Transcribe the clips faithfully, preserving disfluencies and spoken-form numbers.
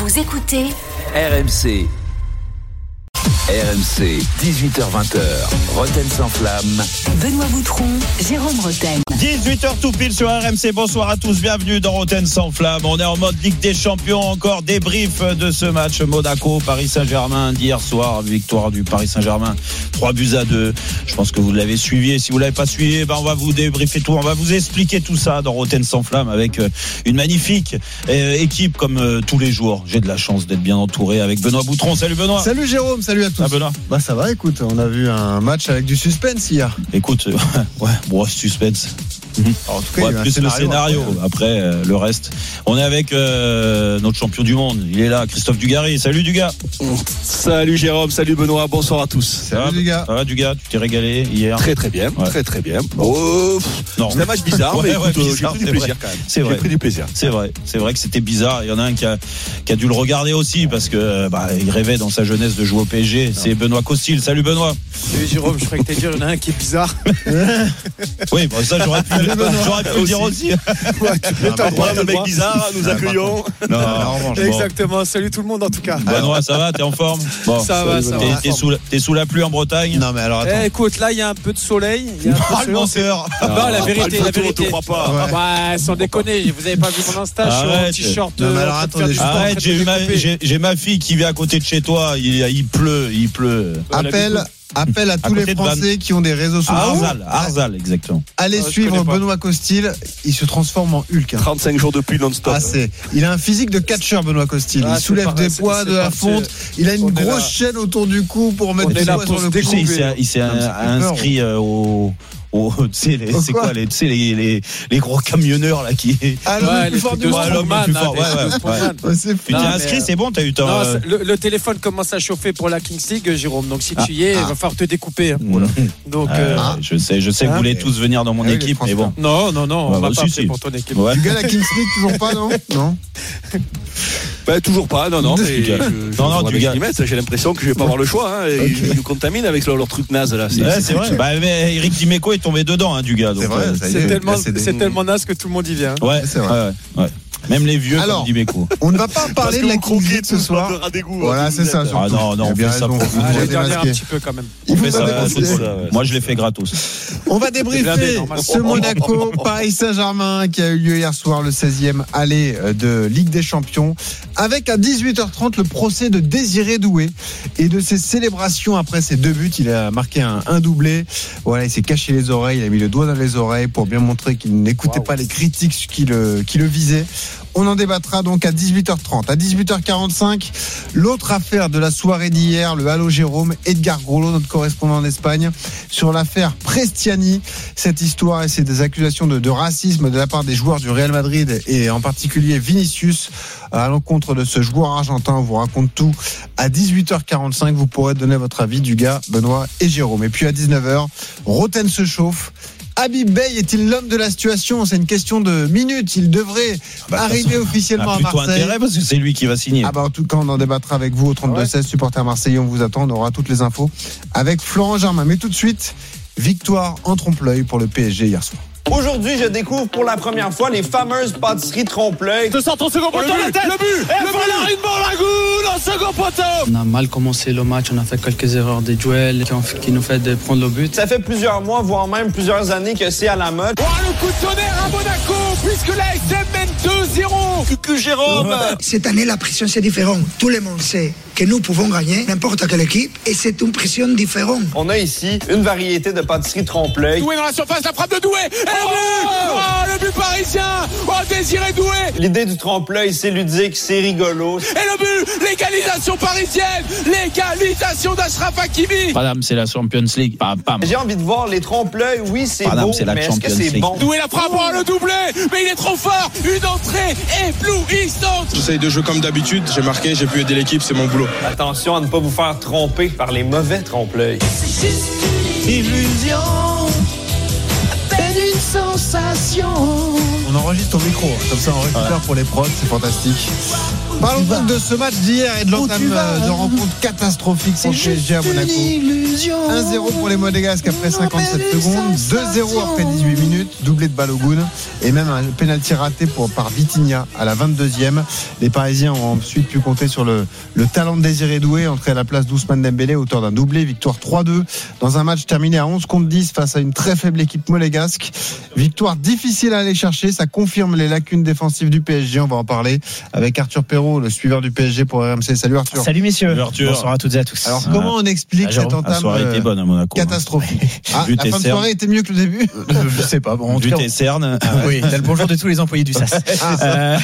Vous écoutez R M C. R M C, dix-huit heures vingt, Roten sans flamme. Benoît Boutron, Jérôme Roten. dix-huit heures tout pile sur R M C. Bonsoir à tous, bienvenue dans Roten sans flamme. On est en mode Ligue des Champions, encore débrief de ce match Monaco Paris Saint-Germain d'hier soir, victoire du Paris Saint-Germain, trois buts à deux. Je pense que vous l'avez suivi, et si vous l'avez pas suivi, ben on va vous débriefer tout, on va vous expliquer tout ça dans Roten sans flamme avec une magnifique équipe comme euh, tous les jours. J'ai de la chance d'être bien entouré avec Benoît Boutron. Salut Benoît. Salut Jérôme, salut à tous. Ah, Benoît. Bah ça va, écoute, on a vu un match avec du suspense hier. Écoute, ouais, bon, suspense. En tout cas, ouais, il y a plus un scénario, le scénario. Après, après euh, le reste. On est avec euh, notre champion du monde. Il est là, Christophe Dugarry. Salut Dugas. Salut Jérôme, salut Benoît, bonsoir à tous. Salut Dugas. Ça va Dugas, tu t'es régalé hier? Très très bien, ouais. très très bien. Oh, non. C'est un match bizarre, ouais, mais ouais, écoute, bizarre, j'ai pris du plaisir quand même. C'est vrai. J'ai pris du plaisir. C'est vrai, c'est vrai que c'était bizarre. Il y en a un qui a, qui a dû le regarder aussi parce que bah, il rêvait dans sa jeunesse de jouer au P S G. C'est Benoît Costil. Salut Benoît. Salut Jérôme, je croyais que t'allais dire il y en a un qui est bizarre. Oui, bon, ça j'aurais pu, j'aurais pu le dire aussi. Ouais, tu peux t'en prendre un mec bizarre, nous accueillons. Non, en revanche, bon. Exactement, salut tout le monde en tout cas. Benoît, ça va, t'es en forme? Bon, ça va, ça t'es, va. T'es sous, la, t'es sous la pluie en Bretagne? Non mais alors attends. Eh, écoute, là il y a un peu de soleil. Il y a un peu Ah, de le soleil. menteur. Non, la vérité, la vérité. On te croit pas. Ouais. Ouais, sans déconner, vous avez pas vu mon Insta, je suis en Arrête. t-shirt. Non, mais euh, alors, en train de faire attendez, du sport, en Arrête, train de j'ai, eu ma, découper. j'ai, j'ai ma fille qui vit à côté de chez toi. Il, il pleut, il pleut. Appel, appel à tous côté les de Vannes. Français qui ont des réseaux sociaux. Arzal, Arzal, exactement. Allez Ah, je suivre connais pas. Benoît Costil, il se transforme en Hulk. hein. trente-cinq jours de pluie non-stop. Ah, c'est, il a un physique de catcheur Benoît Costil. Ah, il c'est soulève pareil, des c'est- poids, c'est de la parti. fonte. Il a une On est grosse là. chaîne autour du cou pour mettre On des est là doigts pour sur le se cou. Tu sais, il s'est, il s'est Ça me fait peur. inscrit euh, au. au tu sais, les, Au c'est quoi quoi les, tu sais, les, les, les gros camionneurs là qui. Ah, l'homme Ouais, le les plus fort trucs du de monde. Ouais, l'homme le plus Strongman, fort. hein, Ouais, des ouais, trucs de ouais. Strongman. Ouais, c'est fou. Tu t'es Non, inscrit, mais, c'est bon, t'as eu ton. Non, euh, c'est- le, le téléphone commence à chauffer pour la Kings League, Jérôme. Donc si tu y es, il va falloir te découper. hein. Voilà. Donc Euh, euh, Ah. Je sais, je sais que vous Ah, voulez mais- tous venir dans mon Ah oui, les équipe, mais transferts. bon. non, non, non, Ouais, on bah, va pas si, appeler si. pour ton équipe. Ouais. Du gars, la Kings League, toujours pas, non? Non. Bah, toujours pas, non, non. Mais, Dugas. je- je- Non, non, je- Dugas. avec Nimetz, j'ai l'impression que je vais pas avoir le choix. Hein, et ils nous contaminent avec leur, leur truc naze là. Ouais, c'est vrai. Bah, mais Eric Dimeco est tombé dedans, hein, du gars. C'est vrai, ça y est. C'est tellement, là, c'est des- c'est tellement naze que tout le monde y vient. Ouais, C'est vrai. ouais, ouais, ouais. Même les vieux Alors, comme Dimeco. On ne va pas parler de la Kings League ce soir. Voilà, c'est ça, surtout. Ah non, non, Il a on bien fait ça raison, pour vous Ah, devez j'ai dernier un démasquer. petit peu quand même. On Il fait faut ça pas à démasquer. football. Moi, je l'ai fait gratos. On va Blindé, débriefer normal. ce Monaco Paris Saint-Germain qui a eu lieu hier soir, le seizième aller de Ligue des Champions, avec à dix-huit heures trente le procès de Désiré Doué et de ses célébrations après ses deux buts. Il a marqué un, un doublé. Voilà, il s'est caché les oreilles, il a mis le doigt dans les oreilles pour bien montrer qu'il n'écoutait pas les critiques qui le, qui le visaient. On en débattra donc à dix-huit heures trente. À dix-huit heures quarante-cinq, l'autre affaire de la soirée d'hier, le Halo Jérôme, Edgar Grollo, notre correspondant en Espagne, sur l'affaire Prestiani. Cette histoire et c'est des accusations de, de racisme de la part des joueurs du Real Madrid et en particulier Vinicius à l'encontre de ce joueur argentin. On vous raconte tout à dix-huit heures quarante-cinq. Vous pourrez donner votre avis, Dugas, Benoît et Jérôme. Et puis à dix-neuf heures, Roten se chauffe. Habib Beye est-il l'homme de la situation? C'est une question de minutes. Il devrait Bah, arriver officiellement a à plutôt Marseille. intérêt parce que c'est lui qui va signer. Ah bah en tout cas on en débattra avec vous au trente-deux seize, supporter marseillais, on vous attend, on aura toutes les infos avec Florent Germain. Mais tout de suite, victoire en trompe-l'œil pour le P S G hier soir. Aujourd'hui, je découvre pour la première fois les fameuses pâtisseries trompe-l'œil. De centre au second poteau, la tête. Le but, et voilà une balle à goût, au second poteau. On a mal commencé le match, on a fait quelques erreurs des duels qui, ont, qui nous fait de prendre le but. Ça fait plusieurs mois, voire même plusieurs années que c'est à la mode. Oh, le coup de tonnerre à Monaco, puisque la S M mène deux zéro. Cucu Jérôme. Cette année, la pression, c'est différent. Tout le monde sait que nous pouvons gagner n'importe quelle équipe et c'est une pression différente. On a ici une variété de pâtisseries trompe-l'œil. Doué dans la surface, la frappe de Doué. Et le but. Oh, le but parisien. Oh, Désiré Doué. L'idée du trompe-l'œil, c'est ludique, c'est rigolo. Et le but, l'égalisation parisienne, l'égalisation d'Achraf Hakimi. Madame, c'est la Champions League. Pam, pam. J'ai envie de voir les trompe-l'œil, oui, c'est Madame, beau, c'est la mais est-ce que Champions c'est League. bon? Doué la frappe, oh, le doublé, mais il est trop fort. Une entrée éblouissante. J'essaye de jouer comme d'habitude, j'ai marqué, j'ai pu aider l'équipe, c'est mon boulot. Attention à ne pas vous faire tromper par les mauvais trompe-l'œil. Illusion, à peine une sensation. On enregistre au micro, comme ça on récupère Ouais. pour les prods, c'est fantastique. Parlons donc de ce match d'hier et de l'entame de rencontre catastrophique pour le P S G à Monaco. un zéro pour les Monégasques après cinquante-sept secondes, deux zéro après dix-huit minutes, doublé de Balogun et même un pénalty raté pour, par Vitinha à la vingt-deuxième. Les Parisiens ont ensuite pu compter sur le, le talent de Désiré Doué, entré à la place d'Ousmane Dembélé, auteur d'un doublé, victoire trois deux dans un match terminé à onze contre dix face à une très faible équipe monégasque. Victoire difficile à aller chercher, ça confirme les lacunes défensives du P S G. On va en parler avec Arthur Perrault, le suiveur du P S G pour R M C. Salut Arthur. Salut messieurs. Salut Arthur. Bonsoir à toutes et à tous. Alors comment on explique ah, cette entame la soirée était bonne à Monaco, catastrophique ah, la fin de soirée était mieux que le début. Je sais pas. Bon, vu tes cernes. Ah, oui, t'as le bonjour de tous les employés du S A S. Ah, euh,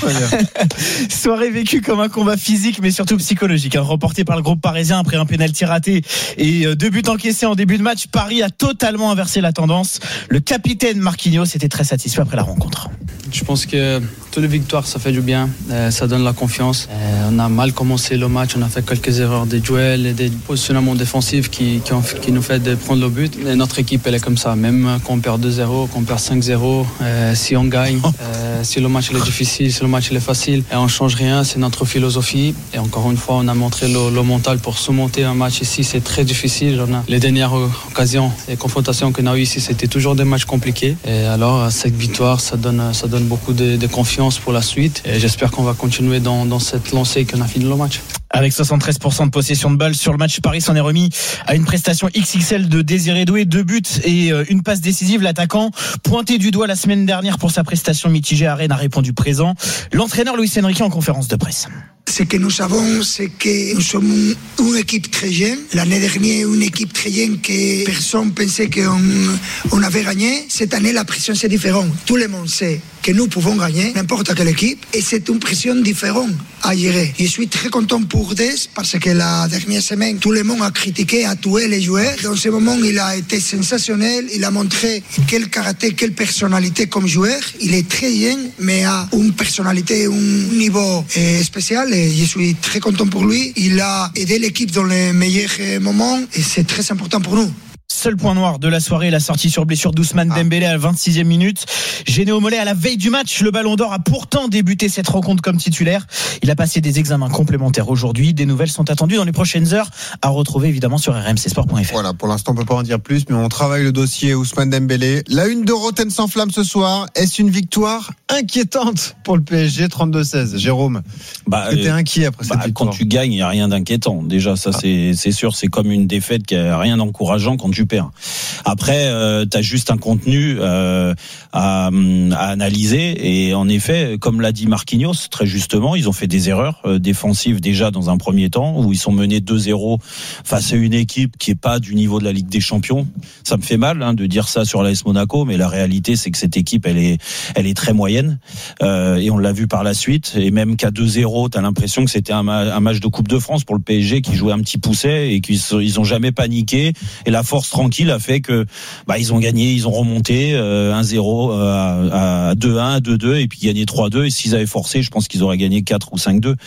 soirée vécue comme un combat physique mais surtout psychologique, hein, remporté par le groupe parisien après un pénalty raté et euh, deux buts encaissés en début de match. Paris a totalement inversé la tendance. Le capitaine Marquinhos était très satisfait après la rencontre. Je pense que toutes les victoires, ça fait du bien, euh, ça donne la confiance. Euh, on a mal commencé le match, on a fait quelques erreurs des duels et des positionnements défensifs qui, qui, ont, qui nous fait de prendre le but. Et notre équipe, elle est comme ça, même quand on perd deux zéro, quand on perd cinq zéro, euh, si on gagne, euh, si le match il est difficile, si le match il est facile, et on ne change rien, c'est notre philosophie. Et encore une fois, on a montré le, le mental pour surmonter un match ici, c'est très difficile. On a, les dernières occasions et confrontations qu'on a eues ici, c'était toujours des matchs compliqués. Et alors, cette victoire, ça donne, ça donne beaucoup de, de confiance pour la suite et j'espère qu'on va continuer dans, dans cette lancée qu'on a fini le match. Avec soixante-treize pour cent de possession de balle sur le match, Paris s'en est remis à une prestation X X L de Désiré Doué, deux buts et une passe décisive. L'attaquant, pointé du doigt la semaine dernière pour sa prestation mitigée à Rennes, a répondu présent. L'entraîneur Luis Enrique en conférence de presse. Ce que nous savons, c'est que nous sommes une équipe très jeune. L'année dernière, une équipe très jeune que personne pensait qu'on on avait gagné. Cette année, la pression, c'est différent. Tout le monde sait que nous pouvons gagner n'importe quelle équipe et c'est une pression différente à gérer. Je suis très content pour Des parce que la dernière semaine, tout le monde a critiqué, a tué les joueurs. Dans ce moment, il a été sensationnel. Il a montré quel karaté, quelle personnalité comme joueur. Il est très jeune, mais a une personnalité, un niveau euh, spécial. Et je suis très content pour lui. Il a aidé l'équipe dans les meilleurs moments et c'est très important pour nous. Seul point noir de la soirée, la sortie sur blessure d'Ousmane Dembélé à la vingt-sixième minute. Gêné au mollet à la veille du match, le Ballon d'Or a pourtant débuté cette rencontre comme titulaire. Il a passé des examens complémentaires aujourd'hui. Des nouvelles sont attendues dans les prochaines heures, à retrouver évidemment sur r m c sport point f r. Voilà, pour l'instant on peut pas en dire plus, mais on travaille le dossier Ousmane Dembélé. La une de Rotten sans flamme ce soir, est-ce une victoire inquiétante pour le P S G trente-deux seize? Jérôme, bah, t'es euh, inquiet après bah, cette victoire? Quand tu gagnes, il n'y a rien d'inquiétant. Déjà, ça ah. c'est, c'est sûr, c'est comme une défaite qui n'a rien d'encourageant quand tu perds. Après, euh, tu as juste un contenu euh, à, à analyser et en effet, comme l'a dit Marquinhos très justement, ils ont fait des erreurs euh, défensives déjà dans un premier temps où ils sont menés deux zéro face à une équipe qui est pas du niveau de la Ligue des Champions. Ça me fait mal hein, de dire ça sur l'A S Monaco, mais la réalité c'est que cette équipe elle est elle est très moyenne euh, et on l'a vu par la suite et même qu'à deux zéro, tu as l'impression que c'était un, ma- un match de Coupe de France pour le P S G qui jouait un petit pousset et qu'ils ils ont jamais paniqué et la force tranquille a fait que bah ils ont gagné, ils ont remonté euh, un zéro à, à deux un, à deux deux et puis gagné trois deux et s'ils avaient forcé, je pense qu'ils auraient gagné quatre ou cinq deux.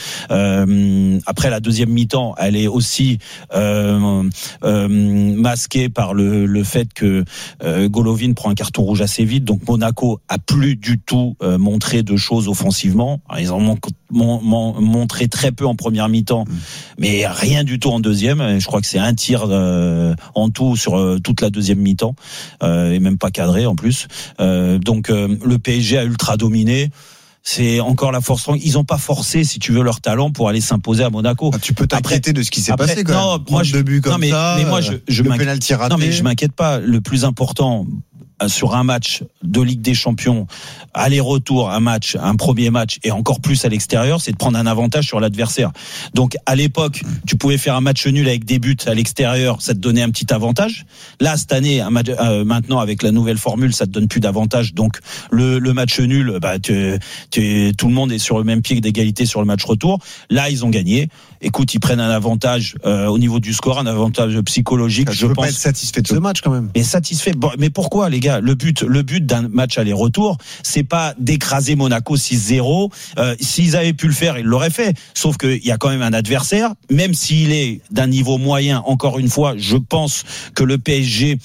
Euh, après la deuxième mi-temps, elle est aussi euh, euh, masquée par le, le fait que euh, Golovin prend un carton rouge assez vite, donc Monaco a plus du tout euh, montré de choses offensivement. Alors, ils ont mon, mon, mon, montré très peu en première mi-temps, mais rien du tout en deuxième. Je crois que c'est un tir euh, en tout sur euh, toute la deuxième mi-temps euh, et même pas cadré en plus. Euh, donc euh, le P S G a ultra dominé. C'est encore la force. Ils n'ont pas forcé, si tu veux, leur talent pour aller s'imposer à Monaco. Ah, tu peux t'inquiéter après, de ce qui s'est après, passé quand non, même. Moi, je, deux buts comme non, mais, ça. Mais moi, je, je le m'inquiète. Penalty raté. Non, mais je m'inquiète pas. Le plus important sur un match de Ligue des Champions, aller-retour, un match, un premier match, et encore plus à l'extérieur, c'est de prendre un avantage sur l'adversaire. Donc, à l'époque, tu pouvais faire un match nul avec des buts à l'extérieur, ça te donnait un petit avantage. Là, cette année, un match, euh, maintenant, avec la nouvelle formule, ça te donne plus d'avantage. Donc, le, le match nul, bah, tu, tu, tout le monde est sur le même pied d'égalité sur le match retour. Là, ils ont gagné. Écoute, ils prennent un avantage euh, au niveau du score, un avantage psychologique. Ça, je peux pense. pas être satisfait de ce match quand même. Mais satisfait. Bon, mais pourquoi, les gars? gars, le but, le but d'un match aller-retour, c'est pas d'écraser Monaco six zéro. Euh, s'ils avaient pu le faire, ils l'auraient fait. Sauf qu'il y a quand même un adversaire, même s'il est d'un niveau moyen, encore une fois, je pense que le P S G,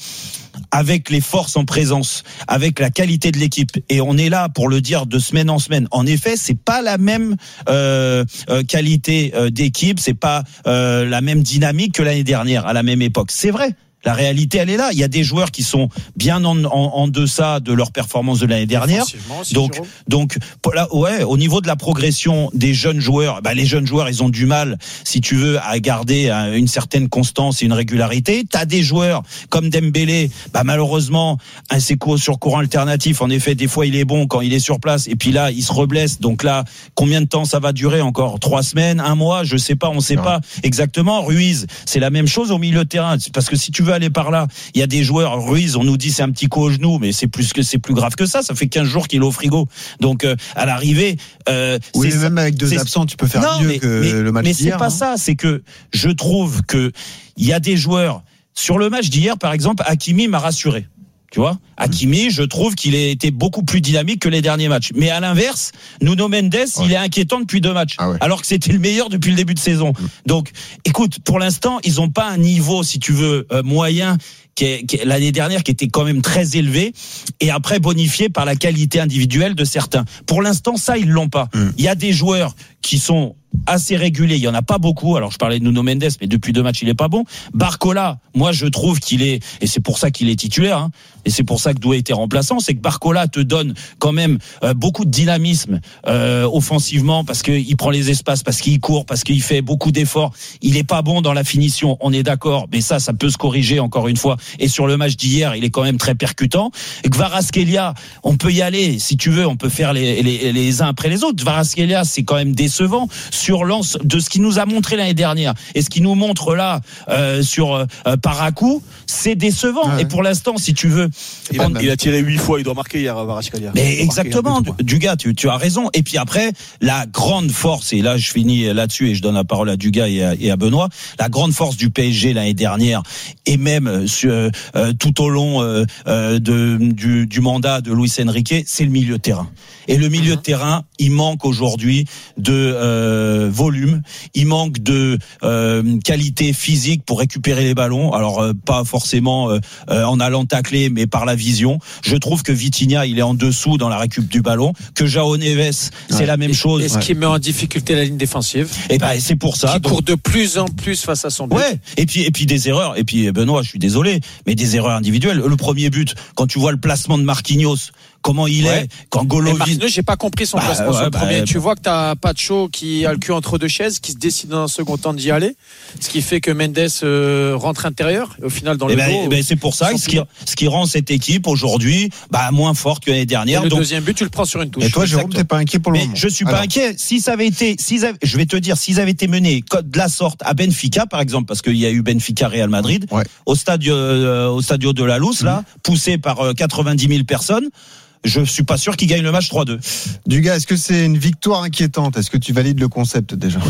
avec les forces en présence, avec la qualité de l'équipe, et on est là pour le dire de semaine en semaine. En effet, c'est pas la même euh, euh, qualité euh, d'équipe, c'est pas euh, la même dynamique que l'année dernière à la même époque. C'est vrai. La réalité, elle est là. Il y a des joueurs qui sont bien en, en, en deçà de leur performance de l'année dernière. Aussi, donc, Jérôme. donc, là, ouais, au niveau de la progression des jeunes joueurs, bah, les jeunes joueurs, ils ont du mal, si tu veux, à garder une certaine constance et une régularité. T'as des joueurs comme Dembélé, bah, malheureusement, un c'est sur courant alternatif. En effet, des fois, il est bon quand il est sur place, et puis là, il se reblesse. Donc là, combien de temps ça va durer encore? Trois semaines, un mois, je sais pas, on sait non. pas exactement. Ruiz, c'est la même chose au milieu de terrain, parce que si tu veux aller par là, il y a des joueurs, Ruiz, on nous dit c'est un petit coup au genou, mais c'est plus que c'est plus grave que ça. Ça fait quinze jours qu'il est au frigo. Donc euh, à l'arrivée, euh, oui, c'est, même avec deux absents, tu peux faire non, mieux mais, que mais, le match mais d'hier. Mais c'est pas hein. ça. C'est que je trouve que il y a des joueurs sur le match d'hier, par exemple, Hakimi m'a rassuré. Tu vois, Hakimi, je trouve qu'il a été beaucoup plus dynamique que les derniers matchs. Mais à l'inverse, Nuno Mendes, ouais. il est inquiétant depuis deux matchs, ah ouais. alors que c'était le meilleur depuis le début de saison. Mmh. Donc, écoute, pour l'instant, ils n'ont pas un niveau, si tu veux, euh, moyen. Qui est, qui est, l'année dernière, qui était quand même très élevé, et après bonifié par la qualité individuelle de certains. Pour l'instant, ça, ils l'ont pas. Mmh. Il y a des joueurs qui sont assez réguliers, il y en a pas beaucoup. Alors je parlais de Nuno Mendes, mais depuis deux matchs il est pas bon. Barcola, moi je trouve qu'il est, et c'est pour ça qu'il est titulaire, hein, et c'est pour ça que Doué était remplaçant, c'est que Barcola te donne quand même euh, beaucoup de dynamisme euh, offensivement, parce qu'il prend les espaces, parce qu'il court, parce qu'il fait beaucoup d'efforts. Il est pas bon dans la finition, on est d'accord, mais ça, ça peut se corriger encore une fois. Et sur le match d'hier, il est quand même très percutant. Et Kvaratskhelia, on peut y aller, si tu veux, on peut faire les, les, les uns après les autres. Kvaratskhelia, c'est quand même décevant sur l'ance de ce qu'il nous a montré l'année dernière et ce qu'il nous montre là euh, sur euh, par à coup, c'est décevant. Ouais. Et pour l'instant, si tu veux, il a, il a tiré huit fois, il doit marquer hier Kvaratskhelia. Mais exactement, Dugas, tu, tu as raison. Et puis après, la grande force, et là je finis là-dessus et je donne la parole à Dugas et à, et à Benoît, la grande force du P S G l'année dernière et même sur, euh, tout au long euh, de, du, du mandat de Luis Enrique, c'est le milieu de terrain. Et le milieu de terrain, il manque aujourd'hui de euh, volume, il manque de euh, qualité physique pour récupérer les ballons. Alors euh, pas forcément euh, euh, en allant tacler, mais par la vision. Je trouve que Vitinha, il est en dessous dans la récup du ballon. Que João Neves, c'est ouais. la même chose. Est-ce ouais. qu'il met en difficulté la ligne défensive? Et ben c'est pour ça. Qui donc... court de plus en plus face à son but. Ouais. Et puis et puis des erreurs. Et puis Benoît, je suis désolé, mais des erreurs individuelles. Le premier but, quand tu vois le placement de Marquinhos. Comment il ouais. est quand Golovin. Marquinhos, j'ai pas compris son bah, placement. Ouais, bah, premier, bah, tu vois que t'as Pacho qui a le cul entre deux chaises, qui se décide dans un second temps d'y aller, ce qui fait que Mendes euh, rentre intérieur. Et au final, dans le bah, dos, bah, c'est pour ça ce qui, ce qui rend cette équipe aujourd'hui bah, moins forte que l'année dernière. Et le donc, deuxième but, tu le prends sur une touche. Et toi, Jérôme, t'es pas inquiet pour le mais moment? Je suis pas Alors. inquiet. Si ça avait été, si ça, je vais te dire, s'ils avaient été menés de la sorte à Benfica, par exemple, parce qu'il y a eu Benfica Real Madrid, ouais. au stadio, euh, au stadio de la Luz, mmh. là, poussé par euh, quatre-vingt-dix mille personnes. Je suis pas sûr qu'il gagne le match trois deux. Dugas, est-ce que c'est une victoire inquiétante? Est-ce que tu valides le concept déjà?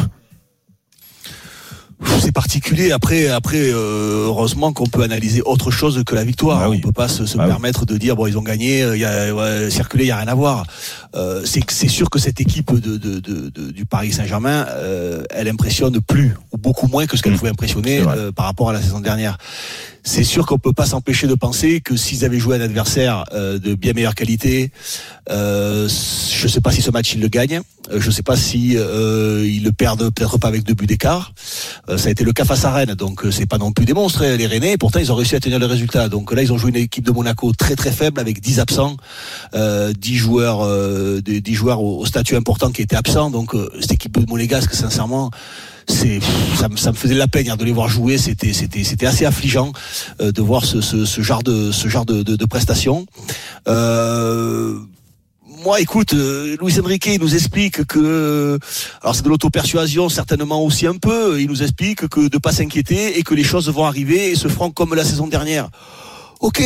C'est particulier. Après, après, euh, heureusement qu'on peut analyser autre chose que la victoire. Ah oui. On peut pas se, se ah permettre oui. de dire bon, ils ont gagné, il y a ouais, circulé, il y a rien à voir. Euh, c'est c'est sûr que cette équipe de, de, de, de du Paris Saint-Germain, euh, elle impressionne plus ou beaucoup moins que ce qu'elle mmh. pouvait impressionner euh, par rapport à la saison dernière. C'est sûr qu'on peut pas s'empêcher de penser que s'ils avaient joué un adversaire euh, de bien meilleure qualité, euh, je sais pas si ce match ils le gagnent, je sais pas si euh, ils le perdent peut-être pas avec deux buts d'écart. Euh, ça a été le cas face à Rennes, donc c'est pas non plus des monstres les Rennais. Et pourtant ils ont réussi à tenir le résultat. Donc là ils ont joué une équipe de Monaco très très faible avec dix absents, euh, dix joueurs, euh, dix joueurs au, au statut important qui étaient absents. Donc euh, cette équipe de Monégasque, sincèrement. C'est, ça me, ça me faisait de la peine de les voir jouer. C'était, c'était, c'était assez affligeant euh, de voir ce, ce, ce genre de, ce genre de, de, de prestations. Euh, moi, écoute, euh, Luis Enrique il nous explique que, alors c'est de l'auto-persuasion certainement aussi un peu. Il nous explique que de pas s'inquiéter et que les choses vont arriver et se feront comme la saison dernière. Ok,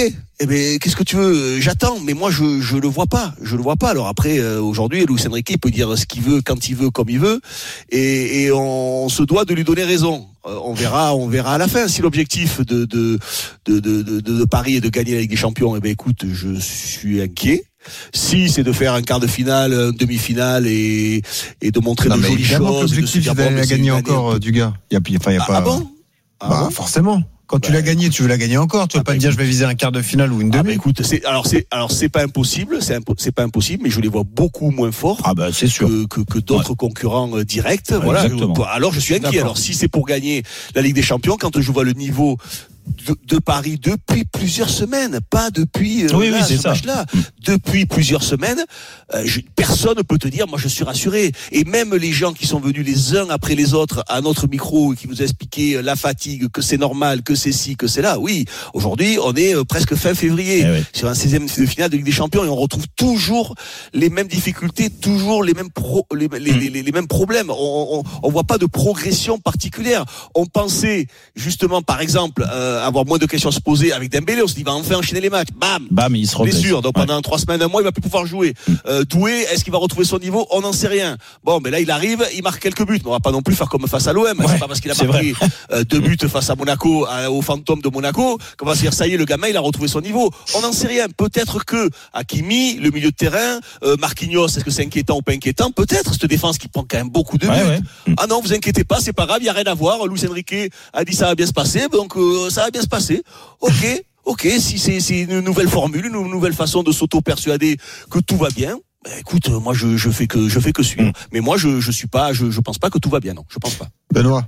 Eh ben, qu'est-ce que tu veux? J'attends, mais moi je je le vois pas, je le vois pas. Alors après, euh, aujourd'hui, Luis Enrique il peut dire ce qu'il veut, quand il veut, comme il veut, et, et on, on se doit de lui donner raison. Euh, on verra, on verra à la fin si l'objectif de de de de de, de Paris est de gagner la Ligue des Champions. Eh ben, écoute, je suis inquiet. Si c'est de faire un quart de finale, une demi-finale et et de montrer non, de jolies choses, l'objectif c'est d'aller la gagner encore, du gars. Il y a, enfin, il y a ah, pas. Ah bon? Ah bah bon forcément. Quand bah, tu l'as gagné, tu veux la gagner encore. Tu vas ah pas bah, te dire écoute, je vais viser un quart de finale ou une demi. Ah bah écoute, c'est alors c'est alors c'est pas impossible, c'est impo, c'est pas impossible, mais je les vois beaucoup moins forts. Ah bah c'est sûr que que, que d'autres ouais. concurrents euh, directs. Ouais, voilà. Exactement. Alors je suis inquiet. Alors si c'est pour gagner la Ligue des Champions, quand je vois le niveau de, de Paris depuis plusieurs semaines, pas depuis euh, oui, là, oui, c'est ce ça. match-là, depuis plusieurs semaines, euh, je, personne ne peut te dire, moi je suis rassuré. Et même les gens qui sont venus les uns après les autres à notre micro et qui nous expliquaient la fatigue, que c'est normal, que c'est ci, que c'est là. Oui, aujourd'hui on est euh, presque fin février, eh oui. sur un seizième de finale de Ligue des Champions et on retrouve toujours les mêmes difficultés, toujours les mêmes pro, les, les, mm. les, les, les mêmes problèmes. On, on, on voit pas de progression particulière. On pensait justement, par exemple. Euh, avoir moins de questions à se poser avec Dembélé, on se dit il va enfin enchaîner les matchs, bam, bam, il se blessure, donc ouais. pendant trois semaines, un mois il va plus pouvoir jouer. Mm. Euh, Doué, est-ce qu'il va retrouver son niveau? On n'en sait rien. Bon, mais là il arrive, il marque quelques buts, mais on va pas non plus faire comme face à l'O M. Ouais, c'est pas parce qu'il a marqué euh, deux buts face à Monaco, à, au fantôme de Monaco, qu'on va se dire ça y est, le gamin il a retrouvé son niveau. On n'en sait rien. Peut-être que Hakimi, le milieu de terrain, euh, Marquinhos, est-ce que c'est inquiétant ou pas inquiétant? Peut-être cette défense qui prend quand même beaucoup de buts. Ouais, ouais. Mm. Ah non, vous inquiétez pas, c'est pas grave, il y a rien à voir. Luis Enrique a dit ça va bien se passer, donc euh, ça va bien se passer. Ok, ok, si c'est, c'est une nouvelle formule, une nouvelle façon de s'auto-persuader que tout va bien, bah écoute, moi je, je fais que je fais que suivre. Mmh. Mais moi je je suis pas, je je pense pas que tout va bien, non, je pense pas. Benoît.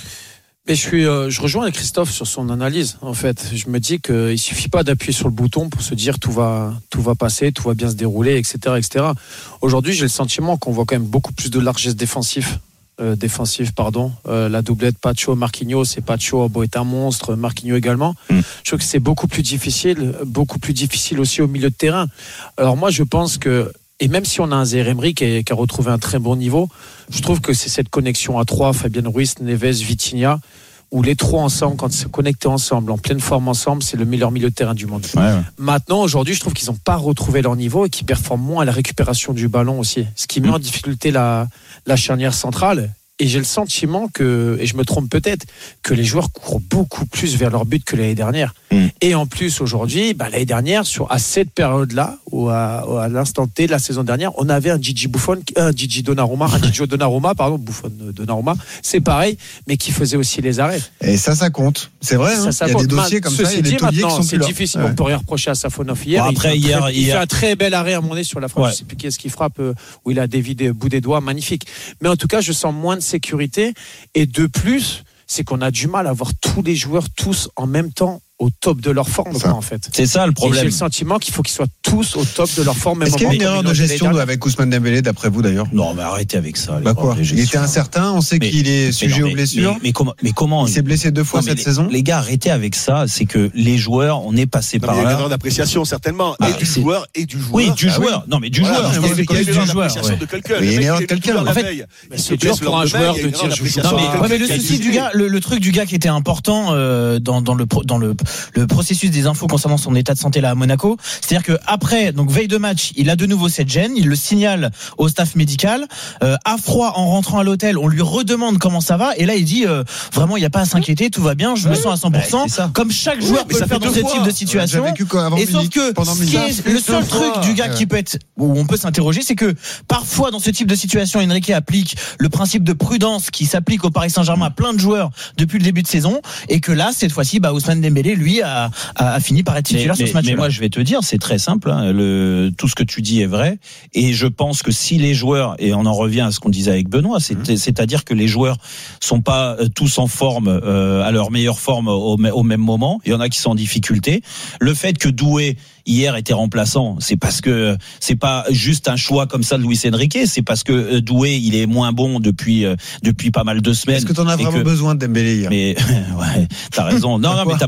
Mais je suis, euh, je rejoins Christophe sur son analyse. En fait, je me dis qu'il suffit pas d'appuyer sur le bouton pour se dire tout va, tout va passer, tout va bien se dérouler, et cetera, et cetera. Aujourd'hui, j'ai le sentiment qu'on voit quand même beaucoup plus de largesse défensive. Euh, défensif, pardon, euh, la doublette Pacho Marquinhos, et Pacho beau est un monstre, Marquinhos également. Mm. Je trouve que c'est beaucoup plus difficile, beaucoup plus difficile aussi au milieu de terrain. Alors moi, je pense que, et même si on a un Zaïre Emery qui, est, qui a retrouvé un très bon niveau, je trouve que c'est cette connexion à trois, Fabien Ruiz, Neves, Vitinha, où les trois ensemble, quand ils se connectent ensemble, en pleine forme ensemble, c'est le meilleur milieu de terrain du monde. Ouais, ouais. Maintenant, aujourd'hui, je trouve qu'ils n'ont pas retrouvé leur niveau et qu'ils performent moins à la récupération du ballon aussi. Ce qui met mmh. en difficulté la, la charnière centrale. Et j'ai le sentiment que, et je me trompe peut-être, que les joueurs courent beaucoup plus vers leur but que l'année dernière. Mmh. Et en plus, aujourd'hui, bah, l'année dernière, sur, à cette période-là, ou à, ou à l'instant T de la saison dernière, on avait un Gigi Buffon, un Gigi Donnarumma, un Gigi Donnarumma, pardon, Buffon Donnarumma, c'est pareil, mais qui faisait aussi les arrêts. Et ça, ça compte. C'est vrai, hein. Ça, ça il y a compte. des dossiers comme ça, il y a des tauliers qui sont c'est plus difficile, là. On peut rien reprocher à Safonov hier. Bon, après, il, hier, très, hier, il fait un très bel arrêt à mon nez sur la frappe, ouais. Je sais plus qui est-ce qui frappe, où il a dévidé le bout des doigts, magnifique. Mais en tout cas, je sens moins de sécurité. Et de plus, c'est qu'on a du mal à voir tous les joueurs tous en même temps au top de leur forme, quoi, en fait. C'est ça le problème. Et j'ai le sentiment qu'il faut qu'ils soient tous au top de leur forme. Est-ce qu'il y a une erreur de gestion avec Ousmane Dembélé, d'après vous d'ailleurs? Non, mais arrêtez avec ça. Bah quoi, il était incertain, on sait mais, qu'il est sujet non, mais, aux blessures. Mais, mais, comment, mais comment il s'est blessé deux fois non, cette les, saison. Les gars, arrêtez avec ça. C'est que les joueurs, on est passé non, par là. Il y a là. une erreur d'appréciation certainement, ah, et du c'est... joueur et du joueur. Oui, du joueur. Non, mais du joueur. Il y a une erreur d'appréciation. Il y a une erreur de quelqu'un. En fait, c'est dur pour un joueur de dire je joue. Mais le souci du gars, le truc du gars qui était important dans dans le dans le le processus des infos concernant son état de santé là à Monaco, c'est-à-dire que après donc veille de match, il a de nouveau cette gêne, il le signale au staff médical, euh, à froid en rentrant à l'hôtel, on lui redemande comment ça va et là il dit euh, vraiment il n'y a pas à s'inquiéter, tout va bien, je me sens à cent pour cent, bah, comme chaque joueur ouais, peut le faire dans ce type de situation. Et sauf que ce qui est le seul truc du gars qui peut être où on peut s'interroger, c'est que parfois dans ce type de situation, Enrique applique le principe de prudence qui s'applique au Paris Saint-Germain à plein de joueurs depuis le début de saison et que là cette fois-ci bah, Ousmane Dembélé lui a, a, a fini par être titulaire sur ce match. Mais moi, je vais te dire, c'est très simple. Hein, le, tout ce que tu dis est vrai. Et je pense que si les joueurs, et on en revient à ce qu'on disait avec Benoît, c'est, mmh. c'est-à-dire que les joueurs sont pas tous en forme, euh, à leur meilleure forme au, au même moment. Il y en a qui sont en difficulté. Le fait que Doué hier était remplaçant, c'est parce que c'est pas juste un choix comme ça de Luis Enrique, c'est parce que Doué il est moins bon depuis depuis pas mal de semaines. Est-ce que t'en as vraiment que... besoin de Dembélé hier? Mais ouais, t'as raison. Non, non, mais t'as pas besoin.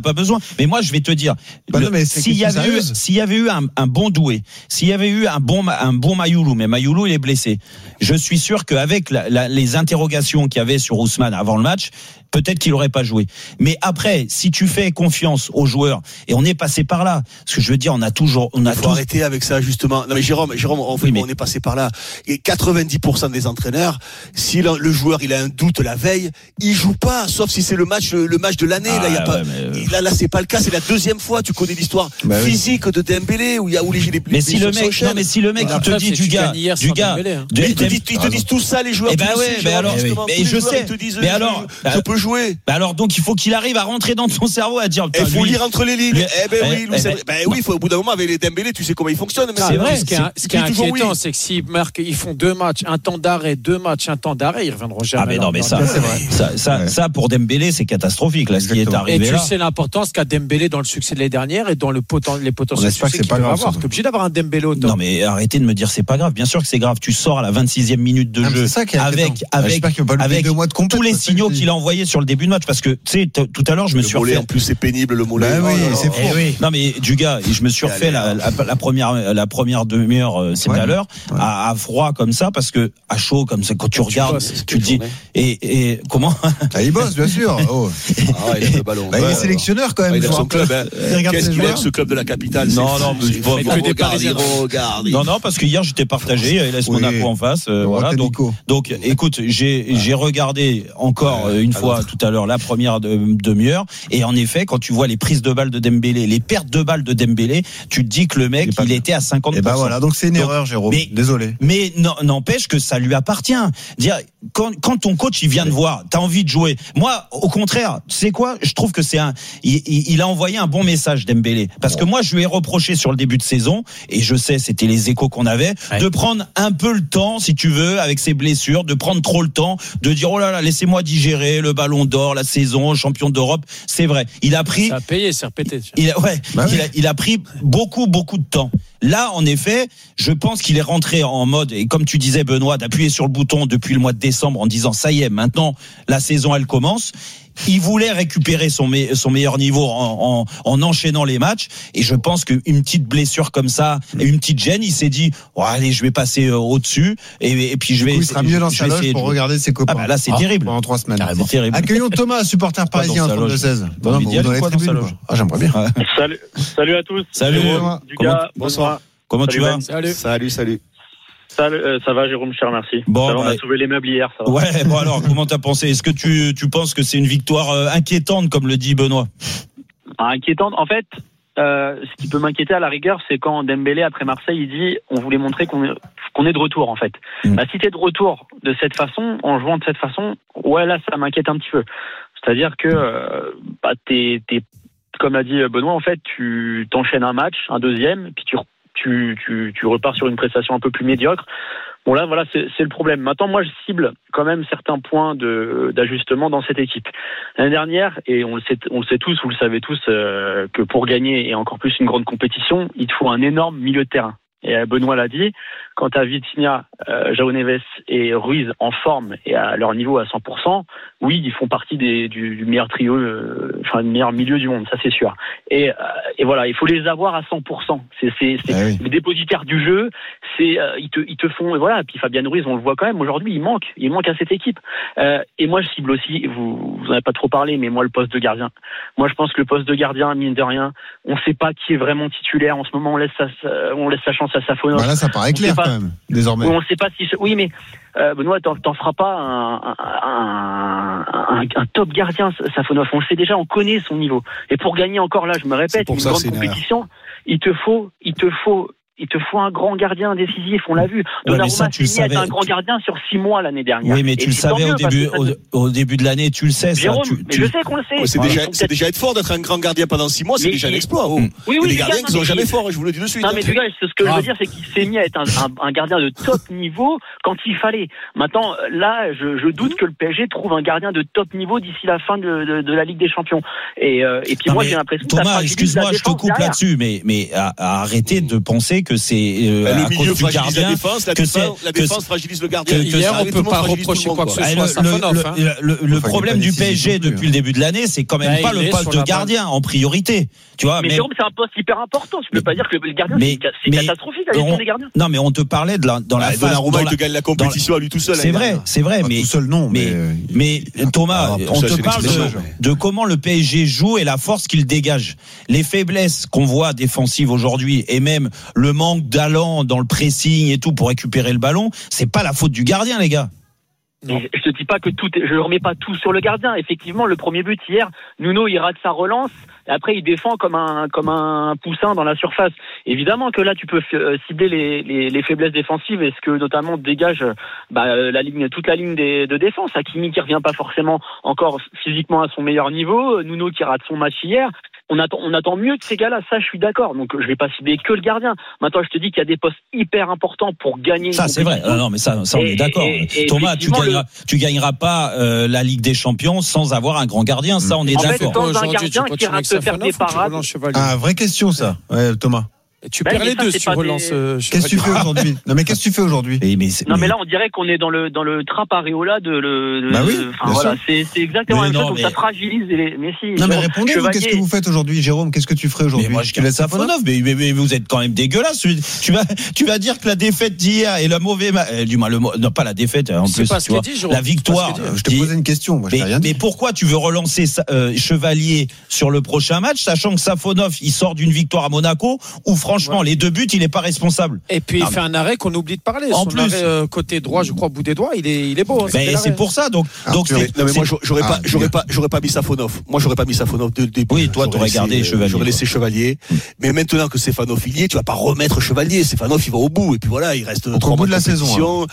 Mais moi, je vais te dire, bah le, non, mais c'est s'il y avait eu, s'il y avait eu un, un bon Doué, s'il y avait eu un bon, un bon Mayoulou, mais Mayoulou, il est blessé. Je suis sûr qu'avec la, la, les interrogations qu'il y avait sur Ousmane avant le match, peut-être qu'il aurait pas joué. Mais après, si tu fais confiance aux joueurs, et on est passé par là, parce que je veux dire, on a toujours, on a Il faut tous... arrêter avec ça, justement. Non, mais Jérôme, Jérôme, on, fait, oui, mais... on est passé par là. Et quatre-vingt-dix pour cent des entraîneurs, si le, le joueur, il a un doute la veille, il joue pas, sauf si c'est le match, le, le match de l'année. Ah, là, il y a ouais, pas, mais... là, là, c'est pas le cas. C'est la deuxième fois. Tu connais l'histoire bah, physique oui. de Dembélé, où il y a, où les, les, mais les si le mec, non, mais si le mec, il te dit du gars, du gars, ils te disent, ils te disent tout ça, les joueurs. Eh ben ouais, mais alors, mais je sais. Mais alors, je peux jouer. Alors, donc il faut qu'il arrive à rentrer dans ton cerveau à dire. Il faut lire entre les lignes. Eh ben oui, Louis, ben, ben oui, faut, au bout d'un moment avec les Dembélé, tu sais comment ils fonctionnent. C'est vrai. Ce qui est, ce qui est inquiétant, oui. c'est que s'ils marquent, ils font deux matchs, un temps d'arrêt, deux matchs, un temps d'arrêt, ils reviendront jamais. Ah mais non, mais ça, c'est vrai. Ça, ça, ouais. ça pour Dembélé, c'est catastrophique là, ce qui est arrivé. Et tu là. sais l'importance qu'a Dembélé dans le succès de l'année dernière et dans le poten, les potentiels succès qu'il va avoir. T'es obligé d'avoir un Dembélé au top. Non mais arrêtez de me dire c'est pas grave. Bien sûr que c'est grave. Tu sors à la vingt-sixième minute de jeu avec avec avec tous les signaux qu'il a envoyés sur le début de match, parce que tu sais tout à l'heure je me suis refait. En plus c'est pénible le mollet. Bah oui, c'est fou. Non mais du gars, je me suis refait la, la, la première la première demi-heure, c'est ouais. à l'heure, ouais. à, à froid comme ça, parce que à chaud comme ça quand tu, tu regardes, bosses, tu te dis et, et comment ah, il bosse bien sûr. Oh. Ah, il a le ballon. Bah, il est sélectionneur quand même. Il a son club. Qu'est-ce qu'il aime ce club de la capitale? Non non, regarde. Non non, parce que hier j'étais partagé, il laisse Monaco en face, voilà. Donc donc écoute, j'ai j'ai regardé encore une fois tout à l'heure la première demi-heure, et en effet quand tu vois les prises de balles de Dembélé, les pertes de balles de Dembélé, tu te dis que le mec il était à cinquante pour cent. Et bah voilà, donc c'est une donc, erreur, Jérôme. Mais, désolé. Mais non, n'empêche que ça lui appartient. Dire quand, quand ton coach il vient de voir, t'as envie de jouer. Moi, au contraire, tu sais quoi, je trouve que c'est un, il, il, il a envoyé un bon message Dembélé, parce que moi je lui ai reproché sur le début de saison, et je sais c'était les échos qu'on avait, ouais. de prendre un peu le temps, si tu veux, avec ses blessures, de prendre trop le temps, de dire oh là là, laissez-moi digérer le Ballon d'Or, la saison, champion d'Europe. C'est vrai, il a pris. Ça a payé, c'est répété. Il a, ouais, bah il, oui. a, il a pris beaucoup beaucoup de temps. Là, en effet, je pense qu'il est rentré en mode, et comme tu disais, Benoît, d'appuyer sur le bouton depuis le mois de décembre en disant ça y est, maintenant la saison elle commence. Il voulait récupérer son, me- son meilleur niveau en, en, en enchaînant les matchs, et je pense qu'une petite blessure comme ça, et une petite gêne, il s'est dit oh, allez, je vais passer euh, au-dessus, et, et puis je vais. Du coup, il sera mieux dans sa loge pour regarder ses copains. Ah bah là, c'est ah, terrible. Pendant trois semaines. C'est terrible. Accueillons Thomas, supporter parisien, trente-deux seize. Dans, dans, dans les tribunes. Ah, j'aimerais bien. Salut, salut à tous. Salut. Comment, bonsoir. Comment tu vas? Salut. Salut, salut. Salut, euh, ça va, Jérôme, je te remercie. Bon, ça va, bah, on a sauvé les meubles hier, ça va. Ouais, bon alors, comment t'as pensé? Est-ce que tu, tu penses que c'est une victoire euh, inquiétante, comme le dit Benoît? Ah, inquiétante, en fait, euh, ce qui peut m'inquiéter à la rigueur, c'est quand Dembélé, après Marseille, il dit on voulait montrer qu'on est, qu'on est de retour, en fait. Mmh. Bah, si t'es de retour de cette façon, en jouant de cette façon, ouais, là, ça m'inquiète un petit peu. C'est-à-dire que euh, bah, t'es, t'es, comme l'a dit Benoît, en fait, tu t'enchaînes un match, un deuxième, puis tu Tu, tu, tu repars sur une prestation un peu plus médiocre. Bon là, voilà, c'est, c'est le problème. Maintenant, moi, je cible quand même certains points de, d'ajustement dans cette équipe. L'année dernière, et on le sait, on le sait tous, vous le savez tous, euh, que pour gagner et encore plus une grande compétition, il te faut un énorme milieu de terrain. Et Benoît l'a dit, quand tu as Vitinha, euh, João Neves et Ruiz en forme et à leur niveau à cent pour cent, oui, ils font partie des, du, du meilleur trio, euh, enfin, du meilleur milieu du monde, ça c'est sûr. Et, euh, et voilà, il faut les avoir à cent pour cent. C'est, c'est, c'est ah oui. les dépositaires du jeu, c'est, euh, ils te, ils te font, voilà. Et puis Fabien Ruiz, on le voit quand même, aujourd'hui, il manque, il manque à cette équipe. Euh, et moi, je cible aussi, vous, vous en avez pas trop parlé, mais moi, le poste de gardien. Moi, je pense que le poste de gardien, mine de rien, on sait pas qui est vraiment titulaire. En ce moment, on laisse sa, on laisse sa chance à Safonov. Bah là, ça paraît clair pas, quand même, désormais. On sait pas si, oui, mais euh, Benoît, t'en, t'en feras pas un, un, un, un, un top gardien, Safonov. On le sait déjà, on connaît son niveau. Et pour gagner encore là, je me répète, une ça, grande compétition, il te faut, il te faut. Il te faut un grand gardien décisif, on l'a vu. Donnarumma est un grand gardien sur six mois l'année dernière. Oui, mais tu et le savais au début, au, au début de l'année, tu le sais. Jérôme, ça. Tu, mais tu... je sais qu'on le sait. Ouais, c'est, déjà, c'est déjà être fort d'être un grand gardien pendant six mois, c'est mais déjà un exploit. Oh. Oui, oui, les gardiens qui sont jamais forts, je vous le dis de suite. Non, mais du gars, ce que je veux dire, c'est qu'il s'est mis à être un, un, un gardien de top niveau quand il fallait. Maintenant, là, je, je doute que le P S G trouve un gardien de top niveau d'ici la fin de, de, de la Ligue des Champions. Et, euh, et puis non, moi, j'ai l'impression Thomas, que ça excuse-moi, je te coupe derrière. là-dessus, mais, mais à, à arrêter de penser que que c'est euh, le à milieu cause du gardien la défense, la que défense, c'est la que défense fragilise le gardien. que- Hier, ça, on tout peut le monde pas fragilise reprocher tout le quoi monde, que ce Ah, soit à Safonov. le, hein. le, le, le Enfin, problème il est du pas P S G décisif non plus, depuis le début de l'année, c'est quand même Bah, pas il le est poste sur de la gardien en priorité. Tu vois, Mais même- Jérôme, c'est un poste hyper important. Je peux pas dire que le gardien, mais- c'est c'est mais- catastrophique la gestion on- des gardiens. non, mais on te parlait de la, dans la Ah, phase. Donnarumma, dans il la- te gagne la compétition à lui tout seul. C'est vrai, c'est vrai, Pas mais tout seul, non. mais, Mais, mais Thomas, Ah, pour on ça, te c'est parle l'exception. de, de comment le P S G joue et la force qu'il dégage. Les faiblesses qu'on voit défensives aujourd'hui et même le manque d'allant dans le pressing et tout pour récupérer le ballon, c'est pas la faute du gardien, les gars. Et je te dis pas que tout, est- je remets pas tout sur le gardien. Effectivement, le premier but hier, Nuno il rate sa relance. Et après, il défend comme un comme un poussin dans la surface. Évidemment que là, tu peux euh, cibler les, les, les faiblesses défensives et ce que notamment dégage bah, la ligne, toute la ligne des, de défense. Hakimi qui revient pas forcément encore physiquement à son meilleur niveau. Nuno qui rate son match hier. On attend, on attend mieux de ces gars-là, ça je suis d'accord. Donc je vais pas cibler que le gardien. Maintenant je te dis qu'il y a des postes hyper importants pour gagner. Une Ça c'est vrai. compétition. Non, non, mais ça, ça on Et- est d'accord. et- et Thomas, tu effectivement, gagneras, le- tu gagneras pas euh, la Ligue des Champions sans avoir un grand gardien. Ça, on est En fait, d'accord. sans un Aujourd'hui, tu gardien qui continues rate avec faire Safonov des ou tu parades. relances Chevalier Ah, vraie question, ça. Ouais, Thomas. Tu Bah, perds mais les ça, deux c'est si tu pas relances. des- euh, Qu'est-ce que tu fais Chevalier. aujourd'hui? Non, mais qu'est-ce que tu fais aujourd'hui? Et mais c'est- Non, mais mais- là, on dirait qu'on est dans le dans le trap aréola de le. de- Bah oui, de- enfin, bien voilà, sûr. c'est c'est exactement Mais la même non, chose. Donc mais- ça fragilise les. Mais si. Non, mais Jérôme, répondez-vous. Chevalier- Qu'est-ce que vous faites aujourd'hui, Jérôme? Qu'est-ce que tu ferais aujourd'hui? Mais moi, je Tu laisses garde Safonov, mais, mais, mais vous êtes quand même dégueulasse. Tu vas, tu vas dire que la défaite d'hier et le mauvais, ma- euh, du moins le, mo- non pas la défaite, en C'est plus, pas ce tu vois, qu'il dit, Jérôme. la C'est pas ce victoire. qu'il dit. Je te Dis- posais une question. Moi, je mais, t'ai rien dit. mais pourquoi tu veux relancer euh, Chevalier sur le prochain match, sachant que Safonov, il sort d'une victoire à Monaco, où franchement, Ouais. les deux buts, il n'est pas responsable. Et puis il Non, fait un arrêt qu'on oublie de parler. En Son plus. arrêt euh, côté droit, je crois, au bout des doigts, il est, il est beau. hein, Mais c'était c'est l'arrêt. pour ça, donc, donc Arthur, c'est- Non mais moi c'est- j'aurais Ah, pas j'aurais bien. pas j'aurais pas mis Safonov. Moi j'aurais pas mis Safonov dès le début. Oui, toi, J'aurais t'aurais laissé, gardé euh, Chevalier, J'aurais laissé quoi. Chevalier. Mais maintenant que Stefanov il y est, tu vas pas remettre Chevalier. Stefanov il va au bout et puis voilà, il reste Donc, trois au bout mois de la saison, compétition.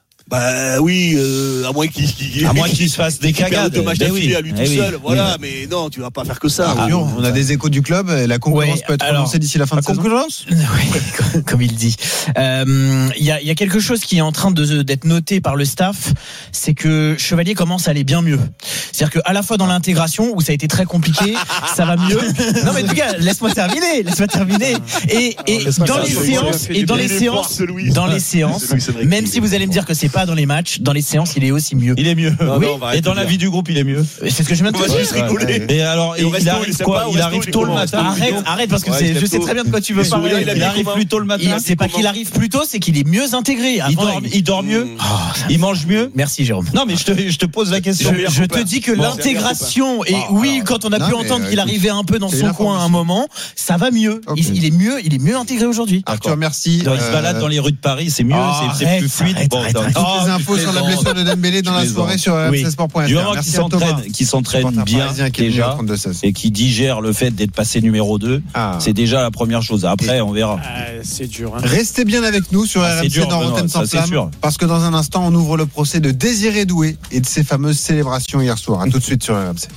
Bah oui, euh, à moins qu'il qu'il- à moins qu'il se fasse des qu'il perde cagades. deux matchs Mais d'affilée oui, à lui tout eh oui, seul. oui. Voilà, mais non, tu vas pas faire que ça. Arthur, on a des échos du club. Et la concurrence Ouais, peut être alors, relancée d'ici la fin de saison. Concurrence Oui, comme il dit. Euh, Il y, a, il y a quelque chose qui est en train de- d'être noté par le staff, c'est que Chevalier commence à aller bien mieux. C'est-à-dire qu'à la fois dans l'intégration, où ça a été très compliqué, ça va mieux. Non mais en tout cas, laisse-moi terminer, laisse-moi terminer. Et, et laisse-moi dans faire, les Louis. séances, et dans les séances, dans les séances, même si vous allez me dire que c'est pas dans les matchs, dans les séances, il est aussi mieux. Il est mieux. Non, Oui. non, on va arrêter Et dans de la dire. vie du groupe, il est mieux. C'est ce que je viens de On va te juste dire. rigoler. Et alors, Et au il resto, il arrive sait quoi pas, au Il resto, arrive il tôt le commence. matin. Arrête, arrête parce que Ouais, c'est, il je lève sais tôt. très bien de quoi tu veux Et celui-là, parler. il a Il mis arrive comment plus tôt le matin. Il- C'est pas qu'il arrive plus tôt, c'est qu'il est mieux intégré. Il Avant, dort, il dort mieux. Mmh. Il mange mieux. Merci Jérôme. Non, mais je te, je te pose la question. Je, je te dis que Bon, l'intégration, et Ah, oui, alors, quand on a non, pu mais, entendre euh, qu'il arrivait un peu dans c'est son une coin à un information. moment, ça va mieux. Ok. Il, il est mieux, il est mieux intégré aujourd'hui. Arthur, merci. Il se Euh, balade dans les rues de Paris, c'est mieux, Oh, c'est, c'est arrête, plus fluide. arrête, Bon, arrête, dans- arrête. Toutes Oh, les infos je sur la plaisante. blessure de Dembélé dans Je la plaisante. soirée sur Oui. r m c sport point f r. Du moment Merci qu'il à Thomas. s'entraîne, qu'il s'entraîne Supporter bien parisien qui est venu au déjà trente-deux seize. et qui digère le fait d'être passé numéro deux, Ah. c'est déjà la première chose. Après, on verra. Ah, c'est dur. Hein. Restez bien avec nous sur Ah, R c'est M C dur, dans Benoît, Rotten ça, sans c'est flamme, sûr. parce que dans un instant on ouvre le procès de Désiré Doué et de ses fameuses célébrations hier soir. À tout de suite sur R M C.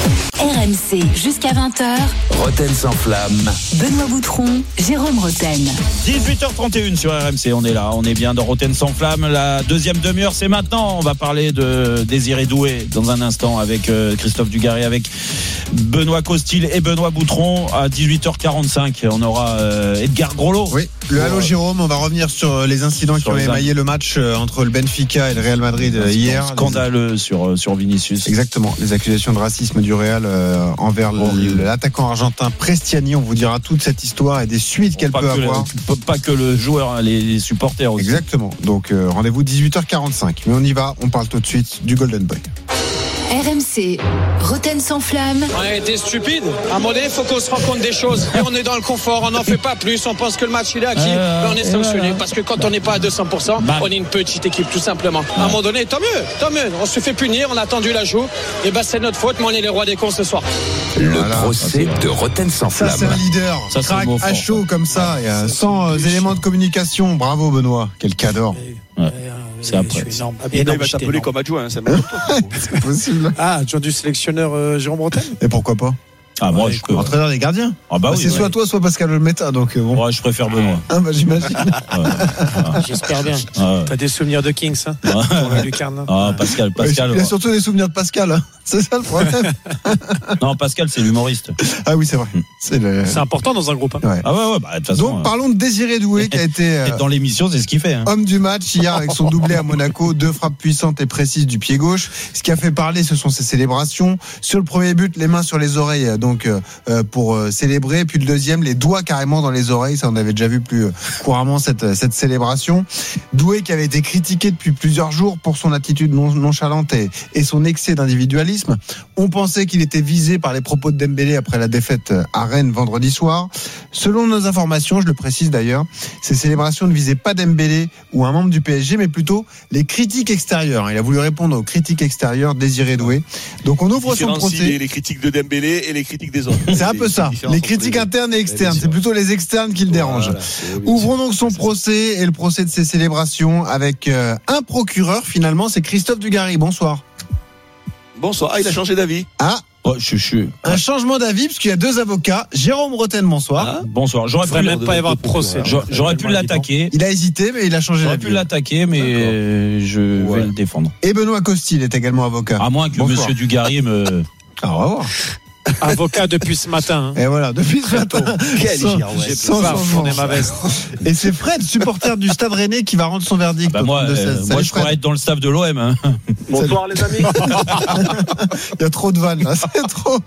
R M C jusqu'à vingt heures. Roten sans flamme. Benoît Boutron, Jérôme Rotten. dix-huit heures trente et une sur R M C, on est là, on est bien dans Roten sans flamme. La deuxième demi-heure, c'est maintenant. On va parler de Désiré Doué dans un instant avec euh, Christophe Dugarry, avec Benoît Costil et Benoît Boutron. À dix-huit heures quarante-cinq, on aura euh, Edgar Groslo. Oui, le Halo Jérôme, on va revenir sur les incidents Sur qui ont les émaillé le match euh, entre le Benfica et le Real Madrid euh, hier. Scandaleux sur, euh, sur Vinicius. Exactement, les accusations de racisme du Real euh, envers Horrible. l'attaquant argentin Prestiani. On vous dira toute cette histoire et des suites qu'elle pas, peut que avoir. le, pas que le joueur, hein, les, les supporters aussi. Exactement, donc euh, rendez-vous dix-huit heures quarante-cinq. Mais on y va, on parle tout de suite du Golden Boy. R M C, Rotten sans flamme. On a été stupide. À un moment donné, il faut qu'on se rende compte des choses. Et on est dans le confort, on n'en fait pas plus. On pense que le match il est acquis. Euh, mais on est sanctionné. voilà. Parce que quand on n'est pas à deux cents pour cent, Bah. on est une petite équipe, tout simplement. À un moment donné, tant mieux, tant mieux. On se fait punir, on a tendu la joue. Et ben c'est notre faute, mais on est les rois des cons ce soir. Le Voilà. procès de Roten sans Ça, c'est flamme. un leader. Ça, c'est le Crac mot à fort. chaud comme ça, et, euh, sans euh, éléments de communication. Bravo Benoît, quel cador. Ouais. C'est après. Je suis énorme. Et Énorme, il va j'étais t'appeler énorme. comme adjoint, hein, c'est même pas toi. C'est possible. Ah, adjoint du sélectionneur euh, Jérôme Bretagne. Et pourquoi pas Ah, moi, Ouais, je peux. Entraîneur des gardiens. Ah, bah oui. c'est ouais. soit toi, soit Pascal Olmeta, donc euh, bon. Ouais, je préfère Benoît. Ah, bah, j'imagine. Ouais. Ah, J'espère bien. ah, T'as des souvenirs de Kings, hein ouais. Pour la lucarne, hein. Ah, Pascal, Pascal. Il a surtout des souvenirs de Pascal. hein. C'est ça le problème. Non, Pascal, c'est l'humoriste. Ah oui, c'est vrai. C'est, le... c'est important dans un groupe. Hein. Ouais. Ah ouais, ouais, bah, de toute façon. Donc, parlons de Désiré Doué qui a été. Euh, dans l'émission, c'est ce qu'il fait. Hein. Homme du match hier avec son doublé à Monaco, deux frappes puissantes et précises du pied gauche. Ce qui a fait parler, ce sont ses célébrations. Sur le premier but, les mains sur les oreilles, donc euh, pour euh, célébrer. Puis le deuxième, les doigts carrément dans les oreilles. Ça, on avait déjà vu plus euh, couramment cette cette célébration. Doué qui avait été critiqué depuis plusieurs jours pour son attitude non, nonchalante et, et son excès d'individualisme. On pensait qu'il était visé par les propos de Dembélé après la défaite à Rennes vendredi soir. Selon nos informations, je le précise d'ailleurs, ces célébrations ne visaient pas Dembélé ou un membre du P S G, mais plutôt les critiques extérieures. Il a voulu répondre aux critiques extérieures, Désiré Doué. Donc on ouvre son procès. Les, les critiques de Dembélé et les critiques des autres. C'est un peu ça. Les critiques internes et externes. C'est plutôt les externes qui le dérangent. Voilà, ouvrons donc son procès et le procès de ces célébrations avec euh, un procureur finalement, c'est Christophe Dugarry. Bonsoir. Bonsoir. Ah, il a changé d'avis. Ah. Oh, je, je... Un changement d'avis parce qu'il y a deux avocats. Jérôme Roten, bonsoir. Ah, bonsoir. J'aurais pu même pas y avoir de procès. J'aurais, j'aurais pu l'attaquer. Il a hésité, mais il a changé j'aurais d'avis. J'aurais pu l'attaquer, mais D'accord. je ouais. vais le défendre. Et Benoît Costil est également avocat. À moins que bonsoir. Monsieur Dugarry me. Ah, on va voir. Avocat depuis ce matin. Hein. Et voilà, depuis ce matin. Quel J'ai pas fourné ma veste. Et c'est Fred, supporter du Stade Rennais, qui va rendre son verdict. Ah bah moi, euh, moi je pourrais être dans le staff de l'O M. Hein. Bonsoir les amis. Il y a trop de vannes là, c'est trop.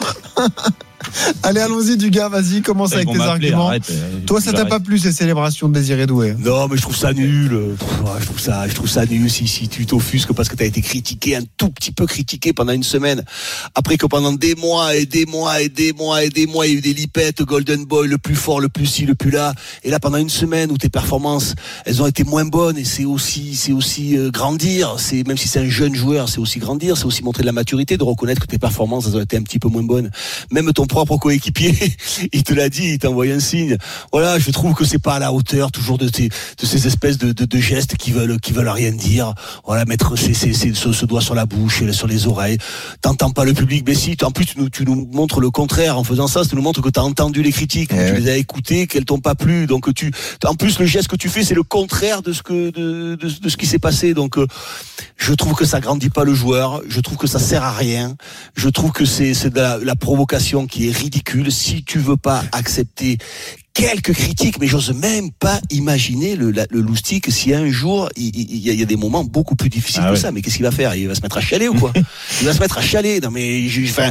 Allez, allons-y, Dugas, vas-y, commence avec tes arguments. Arrête, euh, Toi, ça t'a pas plu ces célébrations de Désiré Doué? Non, mais je trouve ça nul. Je trouve ça, je trouve ça nul si, si tu t'offusques parce que t'as été critiqué, un tout petit peu critiqué pendant une semaine. Après que pendant des mois et des mois et des mois et des mois, il y a eu des lipettes, Golden Boy, le plus fort, le plus ci, le plus là. Et là, pendant une semaine où tes performances, elles ont été moins bonnes et c'est aussi, c'est aussi euh, grandir. C'est, même si c'est un jeune joueur, c'est aussi grandir, c'est aussi montrer de la maturité, de reconnaître que tes performances, elles ont été un petit peu moins bonnes. Même ton propre coéquipier, il te l'a dit, il t'a envoyé un signe. Voilà, je trouve que c'est pas à la hauteur toujours de, tes, de ces espèces de, de, de gestes qui veulent, qui veulent rien dire. Voilà, mettre ses, ses, ses, ce, ce doigt sur la bouche et sur les oreilles. T'entends pas le public, mais si, en plus tu nous, tu nous montres le contraire en faisant ça, ça nous montre que t'as entendu les critiques, que tu les as écoutées, qu'elles t'ont pas plu. Donc tu, en plus le geste que tu fais, c'est le contraire de ce que, de, de, de ce qui s'est passé. Donc je trouve que ça grandit pas le joueur. Je trouve que ça sert à rien. Je trouve que c'est, c'est de la, la provocation qui est ridicule. Si tu veux pas accepter quelques critiques, mais j'ose même pas imaginer le, la, le loustic si un jour il, il, y a, il y a des moments beaucoup plus difficiles ah que ouais. ça. Mais qu'est-ce qu'il va faire? Il va se mettre à chialer ou quoi? Il va se mettre à chialer. Non mais j'ai, enfin,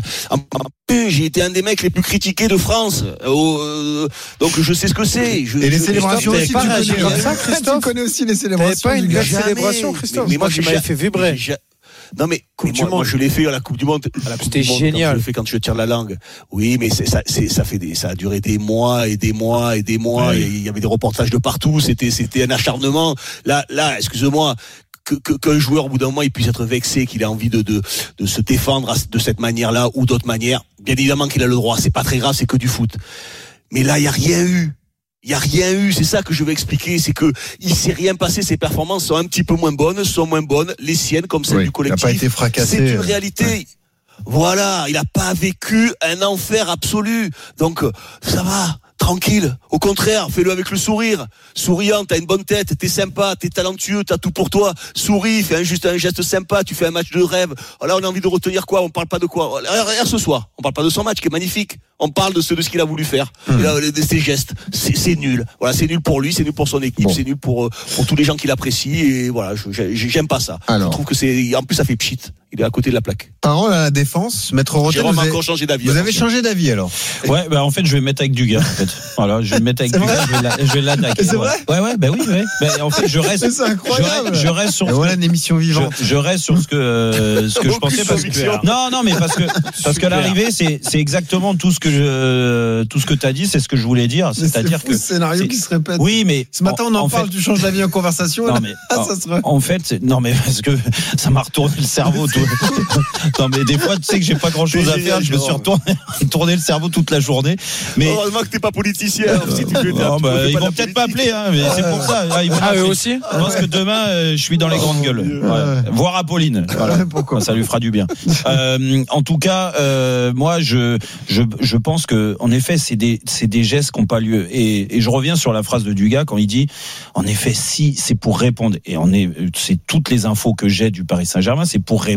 j'ai été un des mecs les plus critiqués de France. Euh, donc je sais ce que c'est. Je, Et les je, célébrations aussi, tu connais, comme ça, Christophe. Tu connais aussi les célébrations. T'avais pas une belle Jamais. célébration, Christophe. Mais, mais moi, moi, je m'avais fait vibrer. Non mais, mais moi, moi je l'ai fait à la Coupe du Monde. À la Coupe C'était du Monde, génial. Je l'ai fait quand je tire la langue. Oui, mais c'est, ça, c'est, ça fait des, ça a duré des mois et des mois et des mois. Oui. Et il y avait des reportages de partout. C'était, c'était un acharnement. Là, là, excuse-moi. Que, que, qu'un joueur au bout d'un moment il puisse être vexé, qu'il ait envie de, de, de se défendre de cette manière-là ou d'autres manières. Bien évidemment qu'il a le droit. C'est pas très grave. C'est que du foot. Mais là, il y a rien eu. Il y a rien eu, c'est ça que je veux expliquer, c'est que il s'est rien passé, ses performances sont un petit peu moins bonnes, sont moins bonnes, les siennes comme celles oui, du collectif. Il n'a pas été fracassé. C'est une réalité. Ouais. Voilà, il n'a pas vécu un enfer absolu. Donc ça va, tranquille. Au contraire, fais-le avec le sourire. Souriant, t'as une bonne tête, t'es sympa, t'es talentueux, t'as tout pour toi. Souris, fais un, juste un geste sympa, tu fais un match de rêve. Là, on a envie de retenir quoi? On parle pas de quoi? Regarde ce soir, on parle pas de son match qui est magnifique. On parle de ce, de ce qu'il a voulu faire. Mmh. Et là, de ses gestes. C'est, c'est nul. Voilà, c'est nul pour lui, c'est nul pour son équipe, bon. c'est nul pour, pour tous les gens qui l'apprécient. Et voilà, je, j'aime pas ça. Alors. Je trouve que c'est, en plus, ça fait pchit. Il est à côté de la plaque. Parole à la défense, Maître Roten. Jérôme vous a avez, encore changé d'avis. Vous alors, avez changé d'avis alors? Ouais, bah en fait, je vais me mettre avec Dugas. En fait. Voilà, je vais me mettre avec Dugas. Je vais, la, je vais l'attaquer. C'est vrai? Ouais, ouais, bah oui, ouais. Bah, en fait, je reste. C'est incroyable. Je reste, je reste sur. Et voilà une émission vivante. Je, je reste sur ce que euh, ce que je pensais parce que. Non, non, mais parce que parce que l'arrivée, c'est c'est exactement tout ce que je, tout ce que t'as dit, c'est ce que je voulais dire. C'est-à-dire c'est que. C'est scénario qui se répète. Oui, mais ce matin on en, en parle. Fait... Tu changes d'avis en conversation. Non mais. Ah, ça serait... En fait, non mais parce que ça m'a retourné le cerveau. Tout. Non mais des fois tu sais que j'ai pas grand chose à faire, je me suis retourné tourné le cerveau toute la journée. Mais heureusement que t'es pas politicien. Euh, si tu veux, non, bah, ils vont peut-être pas appeler, hein, mais c'est pour ça. Là, ils vont ah eux aussi. Je pense que demain euh, je suis dans les grandes gueules. Ouais. Voir Apolline. Voilà. Pourquoi ça lui fera du bien. Euh, en tout cas, euh, moi je je je pense que en effet c'est des c'est des gestes qui n'ont pas lieu. Et, et je reviens sur la phrase de Dugas quand il dit en effet si c'est pour répondre et on est c'est toutes les infos que j'ai du Paris Saint-Germain, c'est pour répondre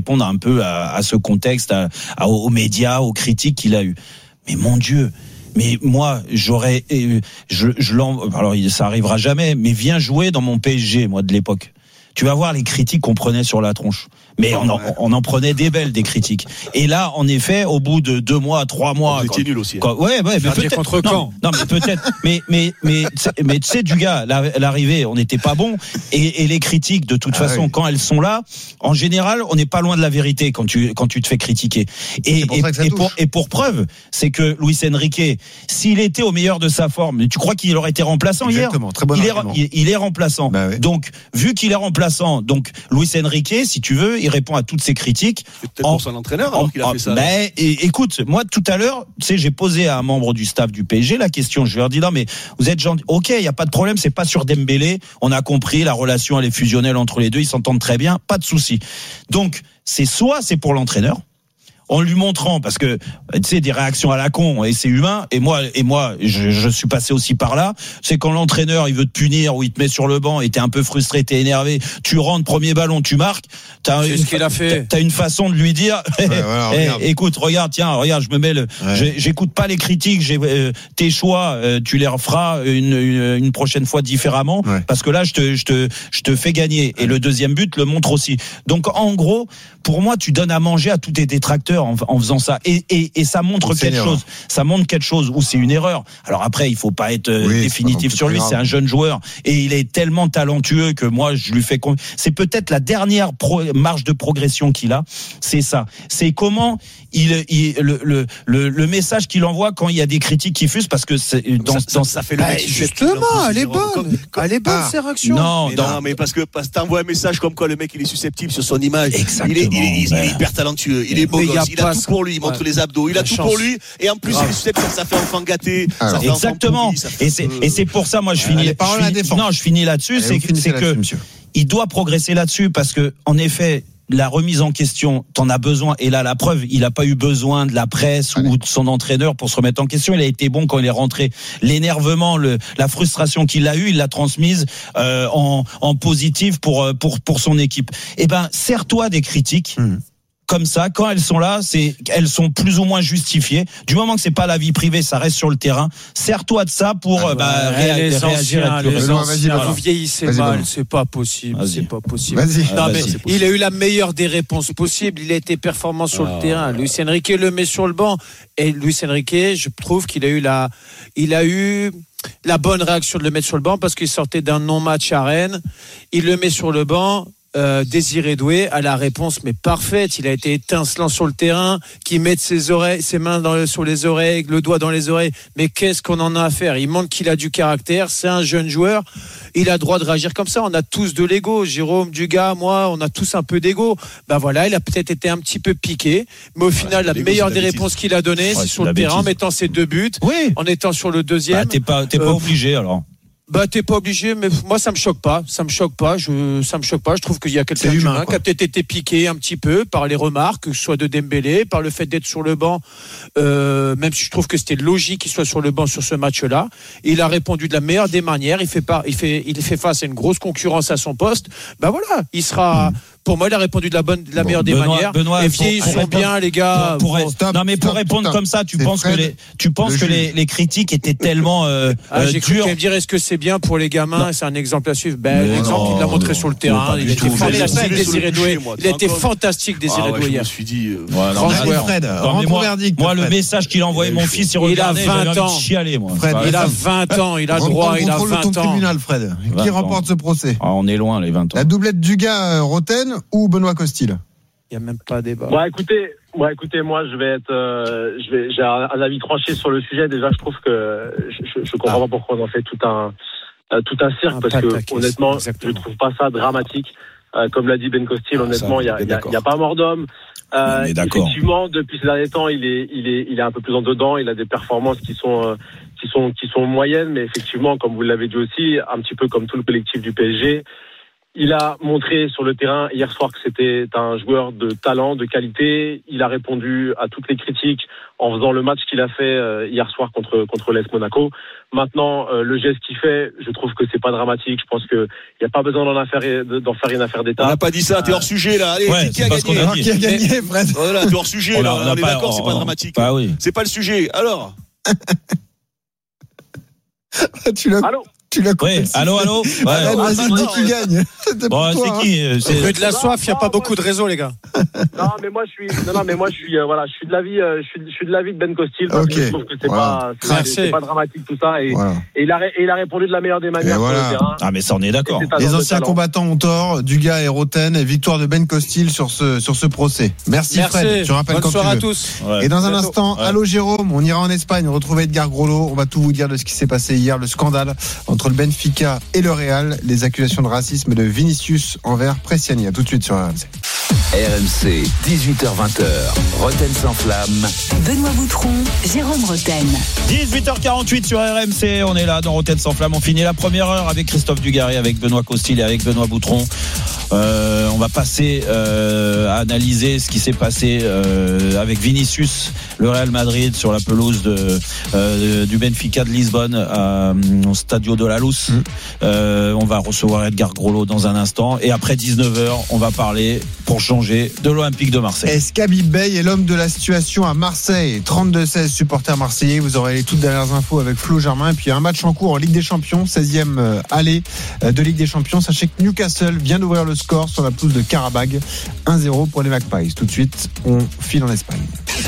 répondre un peu à, à ce contexte, à, à, aux médias, aux critiques qu'il a eu. Mais mon Dieu, mais moi, j'aurais, je, je l'en, alors ça arrivera jamais, mais viens jouer dans mon P S G, moi de l'époque. Tu vas voir les critiques qu'on prenait sur la tronche. Mais on en, on en prenait des belles, des critiques. Et là, en effet, au bout de deux mois, trois mois. C'était nul aussi. Quand, ouais, ouais, mais peut-être. Contre non, quand non, mais peut-être. mais, mais, mais, mais tu sais, du gars, l'arrivée, on n'était pas bon. Et, et les critiques, de toute ah façon, oui. quand elles sont là, en général, on n'est pas loin de la vérité quand tu, quand tu te fais critiquer. Et, pour, et, et, pour, et pour preuve, c'est que Luis Enrique, s'il était au meilleur de sa forme, tu crois qu'il aurait été remplaçant Exactement, hier? Très bon il, est, il, il est remplaçant. Bah oui. Donc, vu qu'il est remplaçant, donc, Luis Enrique, si tu veux, il répond à toutes ces critiques. C'est peut-être en, pour son entraîneur alors en, qu'il a fait ça. Ben, et, écoute, moi tout à l'heure, tu sais, j'ai posé à un membre du staff du P S G la question. Je lui ai dit non, mais vous êtes gentil. Ok, il y a pas de problème, c'est pas sur Dembélé. On a compris, la relation elle est fusionnelle entre les deux, ils s'entendent très bien, pas de souci. Donc c'est soit c'est pour l'entraîneur. En lui montrant, parce que tu sais des réactions à la con et c'est humain, et moi et moi je, je suis passé aussi par là. C'est quand l'entraîneur il veut te punir ou il te met sur le banc et t'es un peu frustré, t'es énervé, tu rentres premier ballon, tu marques. T'as c'est une, ce qu'il a fait. T'as une façon de lui dire, ouais, voilà, hey, écoute, regarde, tiens, regarde, je me mets le, ouais. j'écoute pas les critiques, j'ai euh, tes choix, euh, tu les referas une, une, une prochaine fois différemment, ouais. parce que là je te je te je te fais gagner. Et le deuxième but le montre aussi. Donc en gros, pour moi, tu donnes à manger à tous tes détracteurs en, en faisant ça, et, et, et ça montre quelque chose. Ça montre quelque chose où c'est une erreur. Alors après, il faut pas être oui, définitif sur lui. Grave. C'est un jeune joueur et il est tellement talentueux que moi, je lui fais. Con... C'est peut-être la dernière pro... marge de progression qu'il a. C'est ça. C'est comment il, il le, le, le, le message qu'il envoie quand il y a des critiques qui fusent, parce que c'est dans, ça, dans ça fait le bah, justement, elle est bonne. Elle est bonne, ces réactions. Non, mais dans... non, mais parce que parce que t'envoies un message comme quoi le mec il est susceptible sur son image. Exactement. Il est, il est, il est, il est hyper talentueux. Il est beau gosse. Il a tout pour lui. Il montre les abdos. Il a tout pour lui. Et en plus, il est susceptible. Ça fait enfant gâté. Ça fait exactement. Pourri, ça fait et c'est et c'est pour ça, moi, je finis. Non, je finis là-dessus. C'est c'est que il doit progresser là-dessus, parce que en effet, la remise en question, t'en as besoin. Et là, la preuve, il n'a pas eu besoin de la presse Allez. ou de son entraîneur pour se remettre en question. Il a été bon quand il est rentré. L'énervement, le, la frustration qu'il a eue, il l'a transmise euh, en, en positif pour pour pour son équipe. Eh ben, sers-toi des critiques. Mmh. Comme ça, quand elles sont là, c'est, elles sont plus ou moins justifiées. Du moment que c'est pas la vie privée, ça reste sur le terrain. Sers-toi de ça pour ah, bah, ouais, ré- les réagir. Anciens, les les anciens, vous vieillissez vas-y, mal, c'est pas possible, vas-y. c'est pas possible. Vas-y. Non, ah, mais vas-y. il a eu la meilleure des réponses possibles. Il a été performant sur ah, le terrain. Luis Enrique le met sur le banc, et Luis Enrique, je trouve qu'il a eu la, il a eu la bonne réaction de le mettre sur le banc, parce qu'il sortait d'un non-match à Rennes. Il le met sur le banc. Euh, Désiré Doué a la réponse mais parfaite. Il a été étincelant sur le terrain, qui met ses oreilles, ses mains dans le, sur les oreilles, le doigt dans les oreilles. Mais qu'est-ce qu'on en a à faire? Il montre qu'il a du caractère. C'est un jeune joueur. Il a le droit de réagir comme ça. On a tous de l'ego. Jérôme, Dugas, moi, on a tous un peu d'ego. Ben voilà, il a peut-être été un petit peu piqué, mais au ouais, final, la meilleure des réponses qu'il a données, ouais, c'est sur le terrain, en mettant ses deux buts, oui. en étant sur le deuxième. Bah, t'es pas, t'es pas euh, obligé alors. Bah t'es pas obligé, mais moi ça me choque pas, ça me choque pas, je ça me choque pas. Je trouve qu'il y a quelqu'un d'humain qui a peut-être été piqué un petit peu par les remarques, que ce soit de Dembélé, par le fait d'être sur le banc, euh, même si je trouve que c'était logique qu'il soit sur le banc sur ce match-là. Il a répondu de la meilleure des manières. Il fait pas, il fait, il fait face à une grosse concurrence à son poste. Bah voilà, il sera. Mmh. Pour moi, il a répondu de la bonne, de la bon, meilleure des Benoît, manières. Benoît, les filles sont bien, les gars. Pour, pour, stop, non, mais pour stop, répondre stop. comme ça, tu c'est penses Fred, que les, tu penses que les, les critiques étaient tellement euh, ah, j'ai euh, cru me dire, est-ce que c'est bien pour les gamins? Non. C'est un exemple à suivre. Ben, mais l'exemple, non, il l'a montré non, sur le terrain. Il était fantastique, Désiré Doué. Il était fantastique, Désiré Doué. Je me suis dit, grand joueur. Moi, le message qu'il a envoyé mon fils, il a vingt ans. Il a vingt ans. Il a droit. Il a vingt ans. Tribunal, Fred. Qui remporte ce procès? On est loin, les vingt ans. La doublette Dugas-Roten ou Benoît Costil? Il n'y a même pas débat. Bon, écoutez, bon, écoutez, moi, je vais être, euh, je vais, j'ai un, un avis tranché sur le sujet. Déjà, je trouve que je, je, je comprends ah. pas pourquoi on en fait tout un, euh, tout un cirque, ah, parce que honnêtement, exactement. Je trouve pas ça dramatique. Euh, comme l'a dit Ben Costil, ah, honnêtement, il y a, y, a, y a pas mort d'homme. Euh, effectivement, depuis ces derniers temps, il est, il est, il est un peu plus en dedans. Il a des performances qui sont, euh, qui sont, qui sont moyennes, mais effectivement, comme vous l'avez dit aussi, un petit peu comme tout le collectif du P S G. Il a montré sur le terrain hier soir que c'était un joueur de talent, de qualité. Il a répondu à toutes les critiques en faisant le match qu'il a fait euh, hier soir contre contre l'A S Monaco. Maintenant, euh, le geste qu'il fait, je trouve que c'est pas dramatique. Je pense que il y a pas besoin d'en faire d'en faire une affaire d'État. On n'a pas dit ça. T'es hors sujet là. Allez, ouais, qui a gagné a Qui a gagné, Fred? Voilà, t'es hors sujet on là. a, on, on est pas, d'accord, on, c'est pas on, dramatique. Bah oui. C'est pas le sujet. Alors. tu l'as. Allô. Tu l'as coupé. Oui, allô, allô. Ouais. Ah, vas-y, dis qui gagne. Bon, c'est qui c'est... Rue de la soif, il n'y a pas beaucoup de réseaux, les gars. Non, mais moi, je suis, non, non, mais moi, je suis, euh, voilà, je suis de l'avis, euh, je suis, je suis de l'avis de Ben Costil. Parce okay. que je trouve que c'est voilà. pas, c'est, c'est pas dramatique tout ça, et, voilà. et il a, et il a répondu de la meilleure des manières voilà. sur le terrain. Ah, mais ça, on est d'accord. Les anciens combattants ont tort. Dugas et Roten, victoire de Ben Costil sur ce, sur ce procès. Merci, Merci. Fred. Tu rappelles Bonne quand tu veux. à tous. Ouais. Et dans un instant, ouais. Allô Jérôme, on ira en Espagne retrouver Edgar Grollo. On va tout vous dire de ce qui s'est passé hier, le scandale entre le Benfica et le Real. Les accusations de racisme de Vinicius envers Prestiani. À tout de suite sur R M C. R M C, dix-huit heures vingt, Roten sans flamme. Benoît Boutron, Jérôme Roten. dix-huit heures quarante-huit sur R M C. On est là dans Roten sans flamme. On finit la première heure avec Christophe Dugarry, avec Benoît Costil et avec Benoît Boutron. Euh, on va passer euh, à analyser ce qui s'est passé euh, avec Vinicius, le Real Madrid sur la pelouse de, euh, du Benfica de Lisbonne euh, au Stadio de la Luz. Mmh. Euh, on va recevoir Edgar Grollo dans un instant et après dix-neuf heures, on va parler pour changer de l'Olympique de Marseille. Est-ce qu'Habib Beye est l'homme de la situation à Marseille? Trente-deux seize supporters marseillais. Vous aurez les toutes dernières infos avec Flo Germain. Et puis un match en cours en Ligue des Champions, seizième allée de Ligue des Champions. Sachez que Newcastle vient d'ouvrir le score sur la pelouse de Karabag, un zéro pour les Magpies. Tout de suite, on file en Espagne.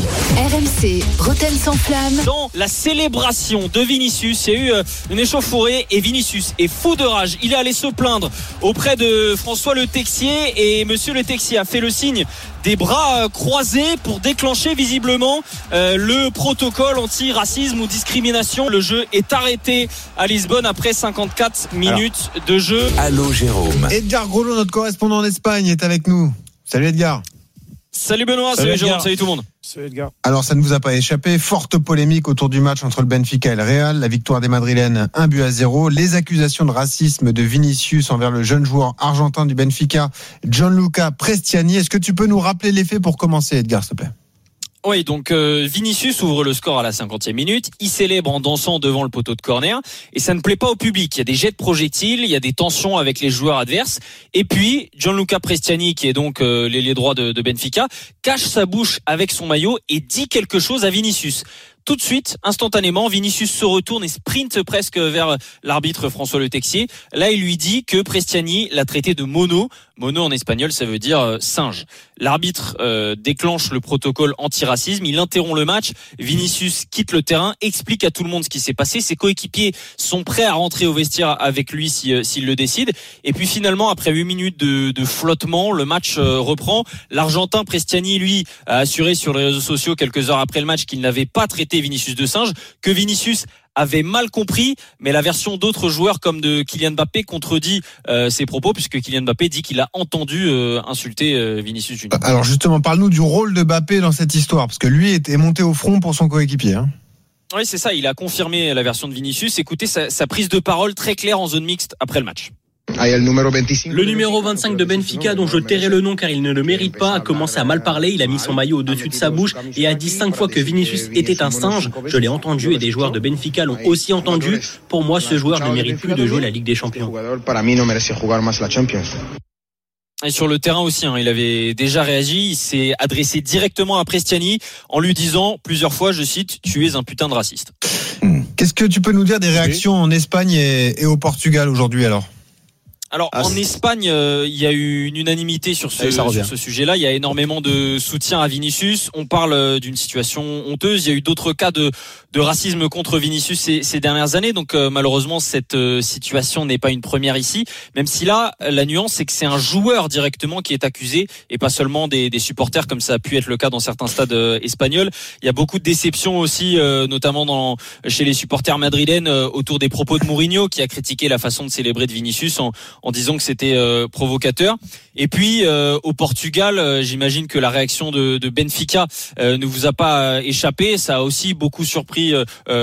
R M C, Roten sans flamme. Dans la célébration de Vinicius, il y a eu une échauffourée et Vinicius est fou de rage. Il est allé se plaindre auprès de François Le Texier et Monsieur Le Texier a fait le signe des bras croisés pour déclencher visiblement euh, le protocole anti-racisme ou discrimination. Le jeu est arrêté à Lisbonne après cinquante-quatre minutes Alors. de jeu. Allô Jérôme. Edgar Grollo, notre correspondant en Espagne, est avec nous. Salut Edgar. Salut Benoît, salut, salut Jérôme, salut tout le monde. Salut Edgar. Alors ça ne vous a pas échappé, forte polémique autour du match entre le Benfica et le Real, la victoire des Madrilènes un but à zéro, les accusations de racisme de Vinicius envers le jeune joueur argentin du Benfica, Gianluca Prestiani. Est-ce que tu peux nous rappeler les faits pour commencer, Edgar, s'il te plaît? Oui, donc euh, Vinicius ouvre le score à la cinquantième minute, il célèbre en dansant devant le poteau de corner et ça ne plaît pas au public. Il y a des jets de projectiles, il y a des tensions avec les joueurs adverses et puis Gianluca Prestiani, qui est donc euh, l'ailier droit de, de Benfica, cache sa bouche avec son maillot et dit quelque chose à Vinicius. Tout de suite, instantanément, Vinicius se retourne et sprinte presque vers l'arbitre François Le Texier. Là, il lui dit que Prestiani l'a traité de mono. Mono en espagnol, ça veut dire euh, singe. L'arbitre euh, déclenche le protocole antiracisme, il interrompt le match. Vinicius quitte le terrain, explique à tout le monde ce qui s'est passé. Ses coéquipiers sont prêts à rentrer au vestiaire avec lui si, euh, s'il le décide. Et puis finalement, après huit minutes de, de flottement, le match euh, reprend. L'Argentin Prestiani, lui, a assuré sur les réseaux sociaux quelques heures après le match qu'il n'avait pas traité Vinicius de singe, que Vinicius avait mal compris, mais la version d'autres joueurs comme de Kylian Mbappé contredit euh, ses propos, puisque Kylian Mbappé dit qu'il a entendu euh, insulter euh, Vinicius Junior. Alors justement, parle-nous du rôle de Mbappé dans cette histoire, parce que lui est monté au front pour son coéquipier. Hein. Oui, c'est ça, il a confirmé la version de Vinicius. Écoutez sa, sa prise de parole très claire en zone mixte après le match. Le numéro vingt-cinq de Benfica, dont je tairai le nom car il ne le mérite pas, a commencé à mal parler. Il a mis son maillot au-dessus de sa bouche et a dit cinq fois que Vinicius était un singe. Je l'ai entendu et des joueurs de Benfica l'ont aussi entendu. Pour moi, ce joueur ne mérite plus de jouer la Ligue des Champions. Et sur le terrain aussi, hein, il avait déjà réagi. Il s'est adressé directement à Prestiani en lui disant plusieurs fois, je cite, « Tu es un putain de raciste ». Qu'est-ce que tu peux nous dire des réactions en Espagne et, et au Portugal aujourd'hui alors ? Alors ah, en Espagne, euh, il y a eu une unanimité sur ce, sur ce sujet-là. Il y a énormément de soutien à Vinicius. On parle d'une situation honteuse. Il y a eu d'autres cas de, de racisme contre Vinicius ces, ces dernières années. Donc euh, malheureusement, cette euh, situation n'est pas une première ici. Même si là, la nuance, c'est que c'est un joueur directement qui est accusé et pas seulement des, des supporters, comme ça a pu être le cas dans certains stades euh, espagnols. Il y a beaucoup de déceptions aussi, euh, notamment dans, chez les supporters madrilènes, euh, autour des propos de Mourinho, qui a critiqué la façon de célébrer de Vinicius en en disant que c'était euh, provocateur. Et puis euh, au Portugal, euh, j'imagine que la réaction de, de Benfica euh, ne vous a pas euh, échappé. Ça a aussi beaucoup surpris écrit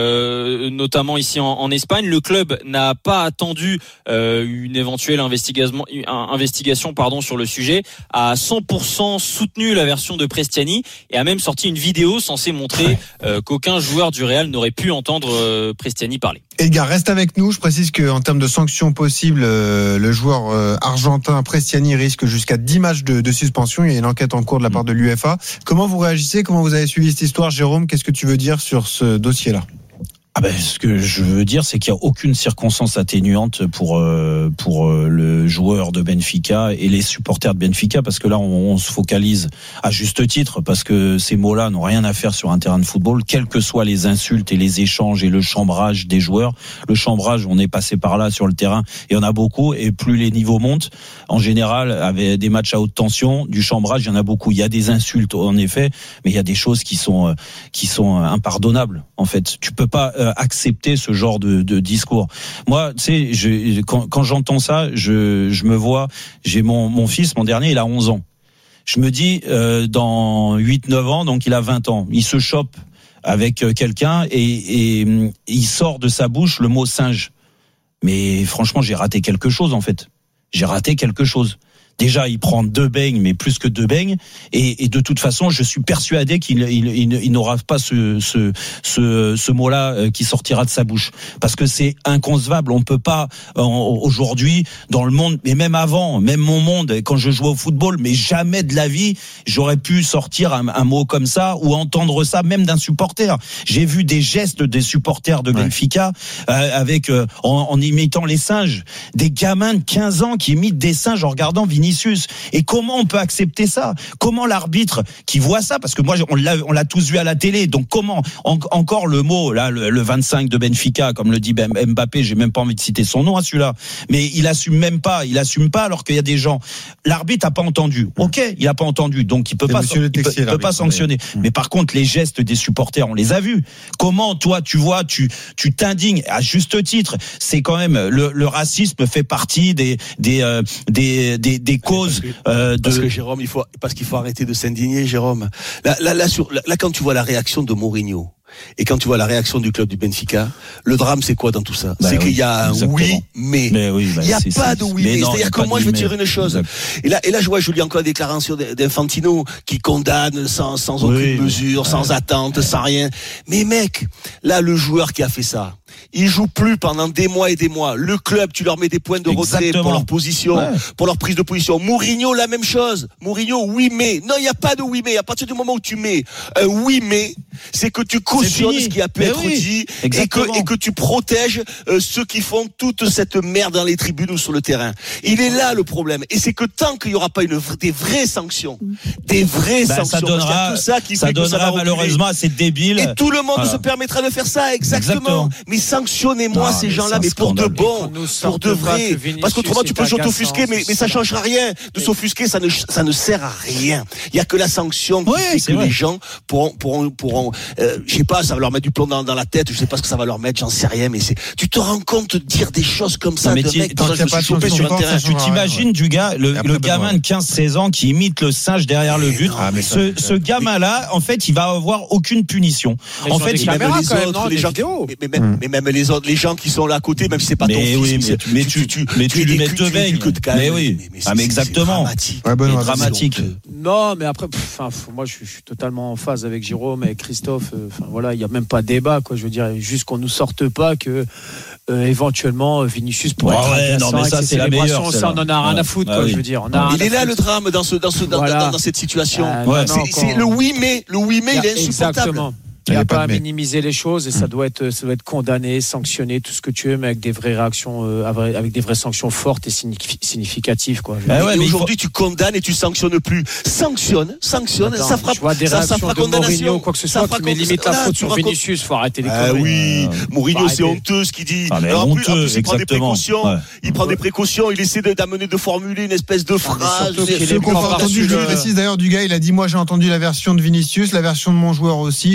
euh, notamment ici en, en Espagne. Le club n'a pas attendu euh, une éventuelle investigation, investigation pardon, sur le sujet, a cent pour cent soutenu la version de Prestiani et a même sorti une vidéo censée montrer euh, qu'aucun joueur du Real n'aurait pu entendre euh, Prestiani parler. Edgar, reste avec nous. Je précise qu'en termes de sanctions possibles, euh, le joueur euh, argentin Prestiani risque jusqu'à dix matchs de, de suspension. Il y a une enquête en cours de la part de l'U F A. Comment vous réagissez? Comment vous avez suivi cette histoire, Jérôme? Qu'est-ce que tu veux dire sur ce dossier-là? Ah ben, ce que je veux dire, c'est qu'il n'y a aucune circonstance atténuante pour euh, pour euh, le joueur de Benfica et les supporters de Benfica, parce que là, on, on se focalise à juste titre, parce que ces mots-là n'ont rien à faire sur un terrain de football, quelles que soient les insultes et les échanges et le chambrage des joueurs. Le chambrage, on est passé par là sur le terrain, et on a beaucoup, et plus les niveaux montent, en général, avec des matchs à haute tension, du chambrage, il y en a beaucoup. Il y a des insultes, en effet, mais il y a des choses qui sont qui sont impardonnables, en fait. Tu peux pas euh, accepter ce genre de, de discours. Moi, tu sais, je, quand, quand j'entends ça, je, je me vois, j'ai mon, mon fils, mon dernier, il a onze ans. Je me dis, euh, dans huit neuf ans, donc il a vingt ans, il se chope avec quelqu'un et, et, et il sort de sa bouche le mot singe. Mais franchement, j'ai raté quelque chose, en fait. J'ai raté quelque chose. Déjà, il prend deux beignes, mais plus que deux beignes, et, et de toute façon, je suis persuadé qu'il il, il, il n'aura pas ce, ce, ce, ce mot-là qui sortira de sa bouche, parce que c'est inconcevable. On peut pas aujourd'hui dans le monde, mais même avant, même mon monde, quand je jouais au football, mais jamais de la vie j'aurais pu sortir un, un mot comme ça ou entendre ça, même d'un supporter. J'ai vu des gestes des supporters de Benfica euh, avec euh, en, en imitant les singes, des gamins de quinze ans qui imitent des singes en regardant Vinicius. Et comment on peut accepter ça? Comment l'arbitre qui voit ça, parce que moi on l'a, on l'a tous vu à la télé, donc comment en, encore le mot là, le, le vingt-cinq de Benfica, comme le dit Mbappé, j'ai même pas envie de citer son nom à celui-là, mais il assume même pas, il assume pas alors qu'il y a des gens. L'arbitre a pas entendu. Ok, il a pas entendu, donc il peut pas, il peut, il peut pas sanctionner. Mais... mais par contre, les gestes des supporters, on les a vus. Comment toi, tu vois, tu tu t'indignes à juste titre. C'est quand même le, le racisme fait partie des des euh, des des, des cause parce que, euh, de... parce que Jérôme, il faut parce qu'il faut arrêter de s'indigner, Jérôme. Là, là, là, sur, là, là, quand tu vois la réaction de Mourinho et quand tu vois la réaction du club du Benfica, le drame, c'est quoi dans tout ça? bah C'est oui, qu'il y a un exactement. oui, mais, mais oui, bah il n'y a pas de oui, mais. mais. C'est-à-dire que moi, je veux dire une chose. Exact. Et là, et là, je vois, je lis encore la déclaration d'Infantino qui condamne sans, sans aucune oui, mesure, ouais. sans attente, ouais. sans rien. Mais mec, là, le joueur qui a fait ça, ils jouent plus pendant des mois et des mois. Le club, tu leur mets des points de retrait Exactement. pour leur position, ouais. pour leur prise de position. Mourinho, la même chose. Mourinho, oui mais. Non, il n'y a pas de oui mais. À partir du moment où tu mets un oui mais, c'est que tu cautionnes ce qui a pu mais être oui. dit et que, et que tu protèges euh, ceux qui font toute cette merde dans les tribunes ou sur le terrain. Il est là le problème. Et c'est que tant qu'il n'y aura pas une, des vraies sanctions, des vraies ben, sanctions, ça donnera, tout ça qui ça fait donnera que ça va malheureusement à ces débiles. Et tout le monde voilà. se permettra de faire ça, exactement. exactement. Mais sanctionnez-moi non, ces gens-là, mais pour de bon, pour de vrai. Parce qu'autrement, tu peux s'offusquer, mais, mais ça ne changera rien. De s'offusquer, ça ne, ça ne sert à rien. Il n'y a que la sanction qui ouais, fait que vrai. les gens pourront, pourront, pourront euh, je sais pas, ça va leur mettre du plomb dans, dans la tête, je sais pas ce que ça va leur mettre, j'en sais rien, mais c'est, tu te rends compte de dire des choses comme ça, non, de mec, quand je me suis chopé sur un terrain. Tu t'imagines du gars, le, le gamin de quinze seize ans qui imite le singe derrière le but. Ah, mais ce, ce gamin-là, en fait, il va avoir aucune punition. En fait, même les autres, les gens, mais même les autres, les gens qui sont là à côté, même si c'est pas ton fils, mais tu, tu, mais tu lui mets deux beignes. Mais oui, ah mais exactement. Dramatique. Non, mais après, enfin, moi, je suis totalement en phase avec Jérôme, avec Christophe. Enfin voilà, il y a même pas débat, quoi. Je veux dire, juste qu'on nous sorte pas que euh, éventuellement Vinicius pourrait oh, ouais, non, mais ça c'est la meilleure. Ça, on en a rien ouais. à foutre, quoi. Ouais, je veux dire. On a il est là le drame dans ce, dans ce, dans, voilà. dans, dans cette situation. Euh, ouais. c'est, c'est le oui mais, le oui mais, il est insupportable. Exactement. Il n'y a, a pas à minimiser les choses et ça doit être, ça doit être condamné, sanctionné, tout ce que tu veux, mais avec des vraies réactions, euh, avec des vraies sanctions fortes et significatives, quoi. Ah ouais, mais aujourd'hui, faut... tu condamnes et tu sanctionnes plus. Sanctionne, sanctionne, Attends, ça fera, je vois des ça, ça fera de Mourinho ou quoi que ce soit, qui met limite la faute sur Vinicius, faut arrêter les conneries. Ah oui, Mourinho, c'est honteux ce qu'il dit. Alors, en plus, en plus, il prend des précautions, il prend des précautions, il essaie d'amener, de formuler une espèce de phrase. Ce qu'on a entendu, je le précise d'ailleurs, du gars, il a dit, moi, j'ai entendu la version de Vinicius, la version de mon joueur aussi, chacun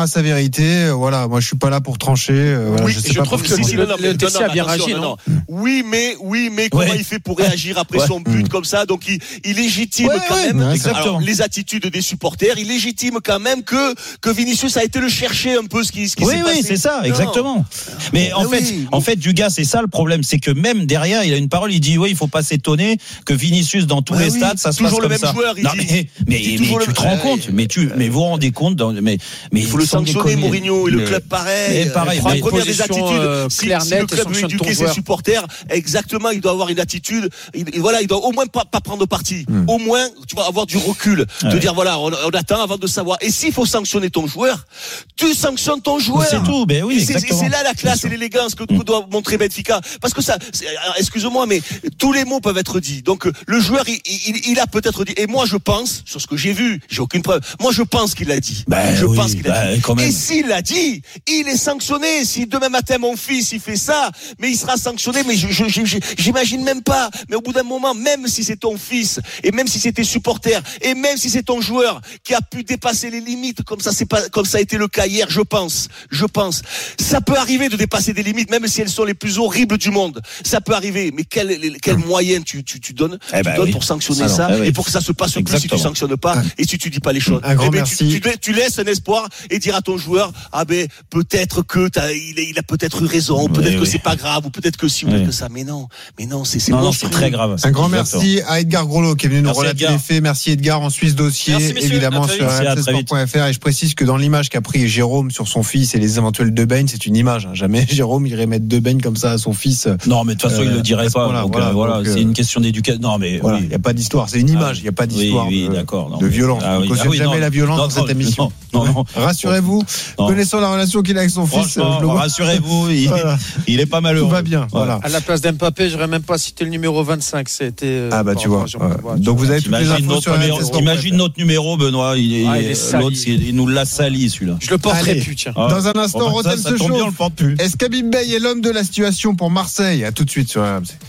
a sa vérité. Voilà, moi je suis pas là pour trancher. Voilà, oui, je sais je pas trouve que si si, le, non, le, le non, T C non, a bien attention, réagi, non, non, non. Oui, mais oui, mais comment ouais. il fait pour réagir après ouais. son but comme ça? Donc il, il légitime ouais, quand ouais, même ouais, alors, les attitudes des supporters. Il légitime quand même que que Vinicius a été le chercher un peu ce qui, ce qui oui, s'est oui, passé. Oui, c'est ça, non. exactement. Mais en fait, oui. en fait, Dugas, c'est ça le problème, c'est que même derrière, il a une parole. Il dit oui, il faut pas s'étonner que Vinicius dans tous bah les oui, stades, ça se passe le comme même ça. Joueur, il non, dit, mais mais, il mais, mais le... tu te rends compte, mais tu, mais vous vous rendez compte, dans, mais mais il faut le sanctionner, Mourinho et le club pareil. Mais pareil, la première des attitudes, euh, si, claire, si nette, le club veut éduquer ses supporters, exactement, il doit avoir une attitude. Il, voilà, il doit au moins pas, pas prendre parti. Mm. Au moins, tu vas avoir du recul, ouais. de dire voilà, on, on attend avant de savoir. Et s'il faut sanctionner ton joueur, tu sanctionnes ton joueur. C'est tout, ben oui, et c'est, exactement. c'est là la classe et l'élégance que, que doit montrer Benfica. Parce que ça, excuse-moi, mais tous les mots peuvent être dits. Donc le joueur, il, il, il a peut-être dit. Et moi, je pense, sur ce que j'ai vu, j'ai aucune preuve. Moi, je pense qu'il l'a dit. Ben je oui, pense qu'il ben a dit. Quand même. Et s'il l'a dit, il est sanctionné. Si demain matin mon fils il fait ça, mais il sera sanctionné. Mais je, je, je, j'imagine même pas. Mais au bout d'un moment, même si c'est ton fils, et même si c'est tes supporters, et même si c'est ton joueur qui a pu dépasser les limites, comme ça c'est pas, comme ça a été le cas hier, je pense, je pense, ça peut arriver de dépasser des limites, même si elles sont les plus horribles du monde. Ça peut arriver. Mais quel, quel moyen tu, tu, tu donnes, eh ben tu donnes oui. pour sanctionner Alors, ça, eh oui. et pour que ça se passe Exactement. plus si tu sanctionnes pas, et si tu dis pas les choses. Un grand eh ben, merci. Tu, tu, tu laisses un espoir et dire à ton joueur, ah ben peut-être que t'as, il, il a peut-être eu raison, peut-être oui, que oui. c'est pas grave, ou peut-être que si, ou oui. peut-être que ça. Mais non, mais non, c'est c'est, non, non, c'est très grave. Un grand Exactement. merci à Edgar Groslo qui est venu nous relater les faits. Merci Edgar en Suisse dossier, merci, évidemment sur r m c sport point f r. Et je précise que dans l'image qu'a pris Jérôme sur son fils et les éventuels deux beignes, c'est une image. Hein. Jamais Jérôme irait mettre deux beignes comme ça à son fils. Non, mais de toute façon, euh, il le dirait pas. Là, donc, voilà, euh, voilà donc, c'est une question d'éducation. Non, mais voilà, il oui. n'y a pas d'histoire. C'est une image. Il n'y a pas d'histoire oui, oui, de, d'accord, non, de violence. Ah, oui. On ne cautionne ah, oui, jamais non, la violence non, dans cette non, émission. Non, non, non. Rassurez-vous, non. connaissant la relation qu'il a avec son fils, je le vois. Rassurez-vous, il, voilà. il est pas malheureux. Tout va bien. Voilà. À la place d'Mbappé, j'aurais même pas cité le numéro vingt-cinq. C'était. Euh, ah bah tu vois. Ouais. Donc vous avez toutes les infos sur numéro, Imagine notre numéro, Benoît. Il est, ah, il est l'autre, il nous l'a sali celui-là. Je le porterai plus. Tiens. Ah. Dans un instant, bon, Rotten se chauffe. Est-ce qu'Habib Beye est l'homme de la situation pour Marseille? À tout de suite sur R M C.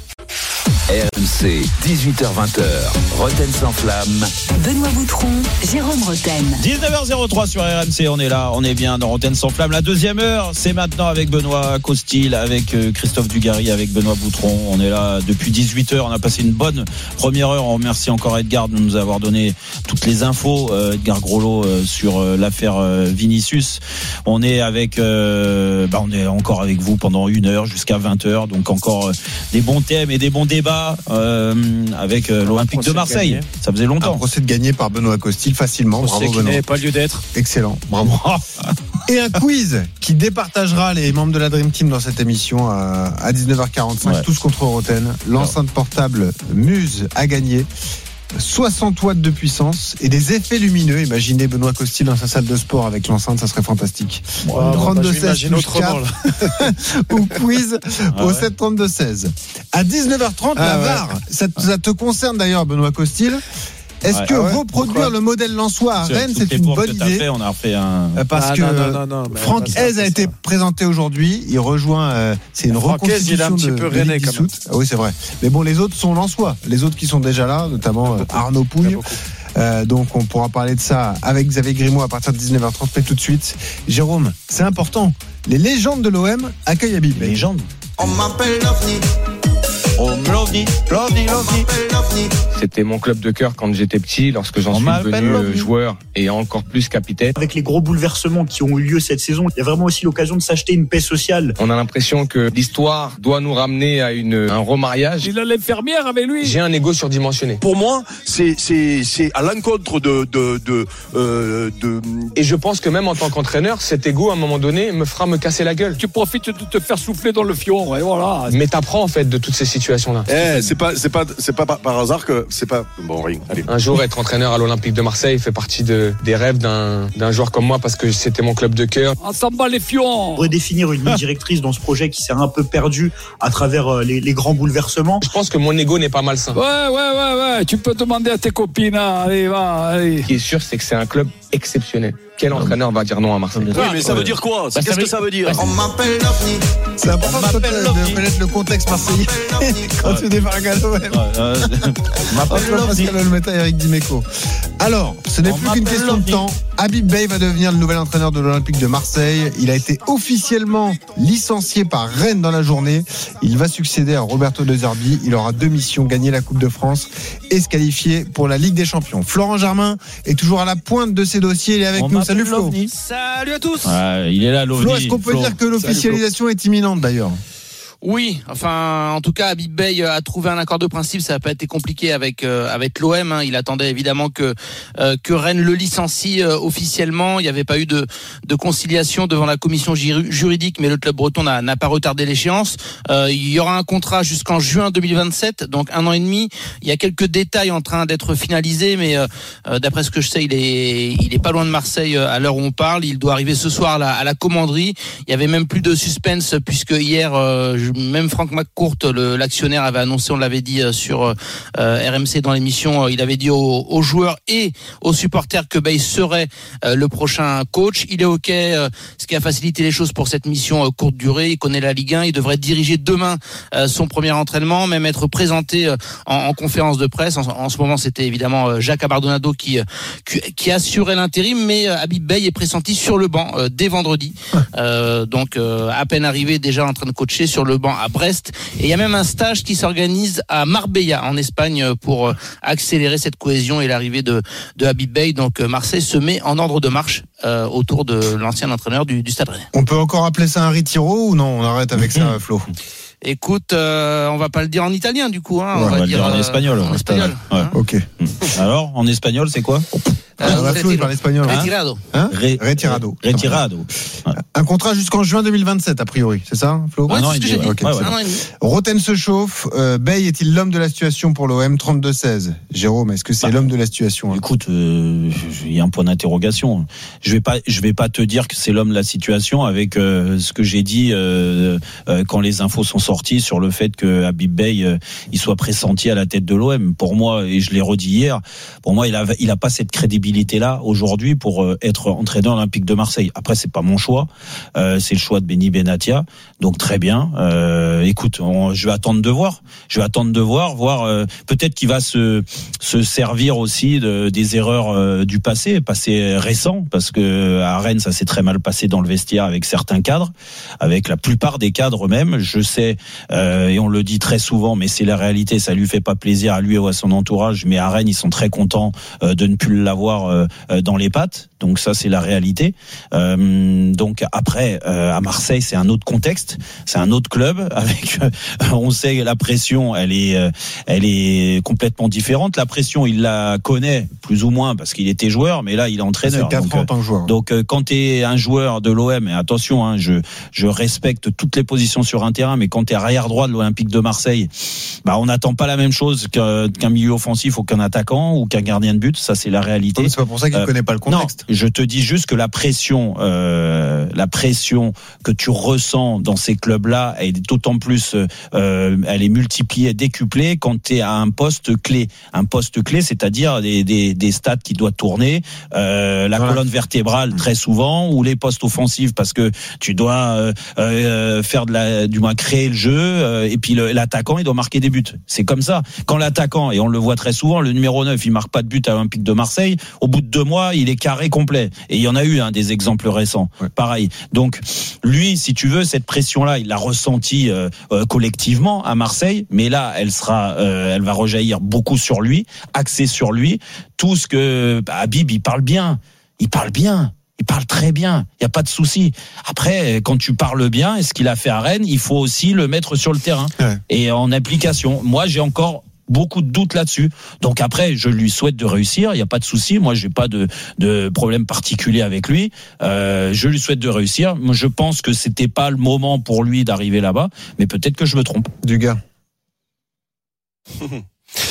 R M C, dix-huit heures vingt, Rotten sans flamme. Benoît Boutron, Jérôme Rotten. dix-neuf heures zéro trois sur R M C, on est là, on est bien dans Rotten sans flamme. La deuxième heure, c'est maintenant avec Benoît Costil, avec Christophe Dugarry, avec Benoît Boutron. On est là depuis dix-huit heures, on a passé une bonne première heure. On remercie encore Edgar de nous avoir donné toutes les infos, euh, Edgar Groslo, euh, sur euh, l'affaire euh, Vinicius. On est avec, euh, bah, on est encore avec vous pendant une heure jusqu'à vingt heures, donc encore euh, des bons thèmes et des bons débats euh, avec euh, l'Olympique de Marseille. Ça faisait longtemps. Un procès de gagné par Benoît Costil facilement. Procès Bravo qui Benoît. n'avait pas lieu d'être. Excellent. Bravo. Et un quiz qui départagera les membres de la Dream Team dans cette émission à, à dix-neuf heures quarante-cinq. Ouais. Tous contre Roten. L'enceinte portable Muse a gagné. soixante watts de puissance et des effets lumineux. Imaginez Benoît Costil dans sa salle de sport avec l'enceinte, ça serait fantastique. Wow, trente-deux seize bah, ou quiz ah, au ouais. sept trente-deux seize. À dix-neuf heures trente, ah, la V A R, ouais. ça, ça te concerne d'ailleurs Benoît Costil. Est-ce ouais, que ah ouais, reproduire pourquoi le modèle lensois à Rennes, c'est une bonne idée? Fait, on a refait un... Parce ah, que non, non, non, non, Franck Hez a été présenté aujourd'hui. Il rejoint. Euh, c'est une Franck reconstitution Hez, il a un petit de, peu de Rennais quand même. Ah oui, c'est vrai. Mais bon, les autres sont lensois. Les autres qui sont déjà là, notamment euh, Arnaud Pouille. Euh, donc on pourra parler de ça avec Xavier Grimaud à partir de dix-neuf heures trente. Mais tout de suite, Jérôme, c'est important. Les légendes de l'O M accueillent Habib. Les légendes. On m'appelle l'OVNI. Oh, l'OVNI, l'OVNI, l'OVNI. C'était mon club de cœur quand j'étais petit, lorsque j'en On suis devenu euh, joueur et encore plus capitaine. Avec les gros bouleversements qui ont eu lieu cette saison, il y a vraiment aussi l'occasion de s'acheter une paix sociale. On a l'impression que l'histoire doit nous ramener à une, un remariage. Il a l'infirmière avec lui. J'ai un ego surdimensionné. Pour moi, c'est, c'est, c'est à l'encontre de, de, de, euh, de... Et je pense que même en tant qu'entraîneur, cet ego, à un moment donné, me fera me casser la gueule. Tu profites de te faire souffler dans le fion, et voilà. Mais t'apprends en fait de toutes ces situations-là. Eh, c'est pas, c'est pas, c'est pas par hasard que c'est pas bon. Rien. Allez. Un jour, être entraîneur à l'Olympique de Marseille fait partie de, des rêves d'un, d'un joueur comme moi parce que c'était mon club de cœur. On s'en bat les fions. On pourrait définir une ligne directrice dans ce projet qui s'est un peu perdu à travers les, les grands bouleversements. Je pense que mon ego n'est pas malsain. Ouais, ouais, ouais, ouais. Tu peux demander à tes copines. Allez, va, allez. Ce qui est sûr, c'est que c'est un club exceptionnel. Quel entraîneur va dire non à Marseille? Oui, mais ça veut dire quoi? Bah, Qu'est-ce que ça veut dire? On m'appelle l'OVNI. C'est important de connaître le contexte marseillais quand tu débarques à l'O M. On m'appelle Pascal Olmeta et Eric Dimeco. Alors, ce n'est plus qu'une question de temps. Habib Beye va devenir le nouvel entraîneur de l'Olympique de Marseille. Il a été officiellement licencié par Rennes dans la journée. Il va succéder à Roberto De Zerbi. Il aura deux missions, gagner la Coupe de France et se qualifier pour la Ligue des Champions. Florent Germain est toujours à la pointe de ses dossiers. Il est avec On nous. Salut Flo. Salut à tous. Ouais, il est là, l'OVNI. Flo, est-ce qu'on peut Flo. dire que l'officialisation est imminente d'ailleurs? Oui, enfin, en tout cas, Habib Beye a trouvé un accord de principe. Ça n'a pas été compliqué avec euh, avec l'O M. Hein. Il attendait évidemment que euh, que Rennes le licencie euh, officiellement. Il n'y avait pas eu de de conciliation devant la commission juridique, mais le club breton n'a, n'a pas retardé l'échéance. Euh, il y aura un contrat jusqu'en juin deux mille vingt-sept, donc un an et demi. Il y a quelques détails en train d'être finalisés, mais euh, d'après ce que je sais, il est il est pas loin de Marseille à l'heure où on parle. Il doit arriver ce soir à la, à la commanderie. Il y avait même plus de suspense puisque hier euh, je même Franck McCourt, le, l'actionnaire, avait annoncé, on l'avait dit sur euh, R M C dans l'émission, il avait dit aux, aux joueurs et aux supporters que Beye serait euh, le prochain coach. Il est OK, euh, ce qui a facilité les choses pour cette mission euh, courte durée. Il connaît la Ligue un, il devrait diriger demain euh, son premier entraînement, même être présenté euh, en, en conférence de presse. En, en ce moment, c'était évidemment euh, Jacques Abardonado qui, euh, qui, qui assurait l'intérim, mais euh, Habib Beye est pressenti sur le banc euh, dès vendredi. Euh, donc, euh, à peine arrivé, déjà en train de coacher sur le banc à Brest. Et il y a même un stage qui s'organise à Marbella en Espagne pour accélérer cette cohésion et l'arrivée de, de Habib Beye. Donc Marseille se met en ordre de marche euh, autour de l'ancien entraîneur du, du Stade Rennais. On peut encore appeler ça un retiro ou non? On arrête avec ça, Flo? Écoute, euh, on va pas le dire en italien du coup. Hein, Ouais, on, on va va le dire dire en espagnol. En espagnol. Ouais. Hein. Ok. Alors, en espagnol, c'est quoi? Ah, Flo, il parle espagnol. Hein? Retirado. Hein? Ré- Retirado. Retirado. Ouais. Un contrat jusqu'en juin deux mille vingt-sept, a priori, c'est ça, Flo? Ouais, Un an c'est ce et que j'ai demi, dit. ouais. Ok, Ouais, c'est ouais. bon. Un an et demi. Roten se chauffe. Euh, Beye est-il l'homme de la situation pour l'O M? Trente-deux seize. Jérôme, est-ce que c'est Bah, l'homme de la situation? Hein? Écoute, euh, il y a un point d'interrogation. Je vais pas, je vais pas te dire que c'est l'homme de la situation avec euh, ce que j'ai dit euh, euh, quand les infos sont sorties sur le fait que Habib Beye euh, il soit pressenti à la tête de l'O M. Pour moi, et je l'ai redit hier, pour moi, il a, il a pas cette crédibilité là aujourd'hui pour euh, être entraîneur olympique de Marseille. Après, c'est pas mon choix, euh, c'est le choix de Benny Benatia. Donc très bien. Euh, écoute, on, je vais attendre de voir. Je vais attendre de voir, voir. Euh, peut-être qu'il va se se servir aussi de, des erreurs euh, du passé, passé récent, parce que à Rennes, ça s'est très mal passé dans le vestiaire avec certains cadres, avec la plupart des cadres même. Je sais, euh, et on le dit très souvent, mais c'est la réalité. Ça lui fait pas plaisir à lui ou à son entourage, mais à Rennes, ils sont très contents euh, de ne plus l'avoir euh, dans les pattes. Donc ça, c'est la réalité. Euh, donc après, euh, à Marseille, c'est un autre contexte, c'est un autre club. Avec, euh, on sait la pression, elle est, euh, elle est complètement différente. La pression, il la connaît plus ou moins parce qu'il était joueur, mais là, il est entraîneur. C'est quatre ans en tant que joueur. Donc euh, quand tu es un joueur de l'O M, et attention, hein, je je respecte toutes les positions sur un terrain, mais quand tu es arrière droit de l'Olympique de Marseille, bah on n'attend pas la même chose qu'un, qu'un milieu offensif ou qu'un attaquant ou qu'un gardien de but. Ça, c'est la réalité. Non, c'est pas pour ça qu'il ne euh, connaît pas le contexte. Non, je te dis juste que la pression, euh, la pression que tu ressens dans ces clubs-là, elle est d'autant plus, euh, elle est multipliée, décuplée quand tu es à un poste clé. Un poste clé, c'est-à-dire des, des, des stats qui doivent tourner, euh, la voilà. colonne vertébrale très souvent, ou les postes offensifs parce que tu dois euh, euh, faire de la, du moins créer le jeu, euh, et puis le, l'attaquant il doit marquer des buts. C'est comme ça. Quand l'attaquant, et on le voit très souvent, le numéro neuf, il marque pas de but à l'Olympique de Marseille, au bout de deux mois, il est carré complet. Et il y en a eu hein, des exemples récents. Ouais. Pareil. Donc lui, si tu veux, cette pression-là, il l'a ressentie euh, euh, collectivement à Marseille, mais là, elle sera, euh, elle va rejaillir beaucoup sur lui, axée sur lui. Tout ce que bah, Habib, il parle bien, il parle bien. Il parle très bien, il n'y a pas de souci. Après, quand tu parles bien, et ce qu'il a fait à Rennes, il faut aussi le mettre sur le terrain ouais. et en application. Moi, j'ai encore beaucoup de doutes là-dessus. Donc après, je lui souhaite de réussir, il n'y a pas de souci. Moi, j'ai pas de, de problème particulier avec lui. Euh, je lui souhaite de réussir. Moi, je pense que c'était pas le moment pour lui d'arriver là-bas, mais peut-être que je me trompe. Du gars.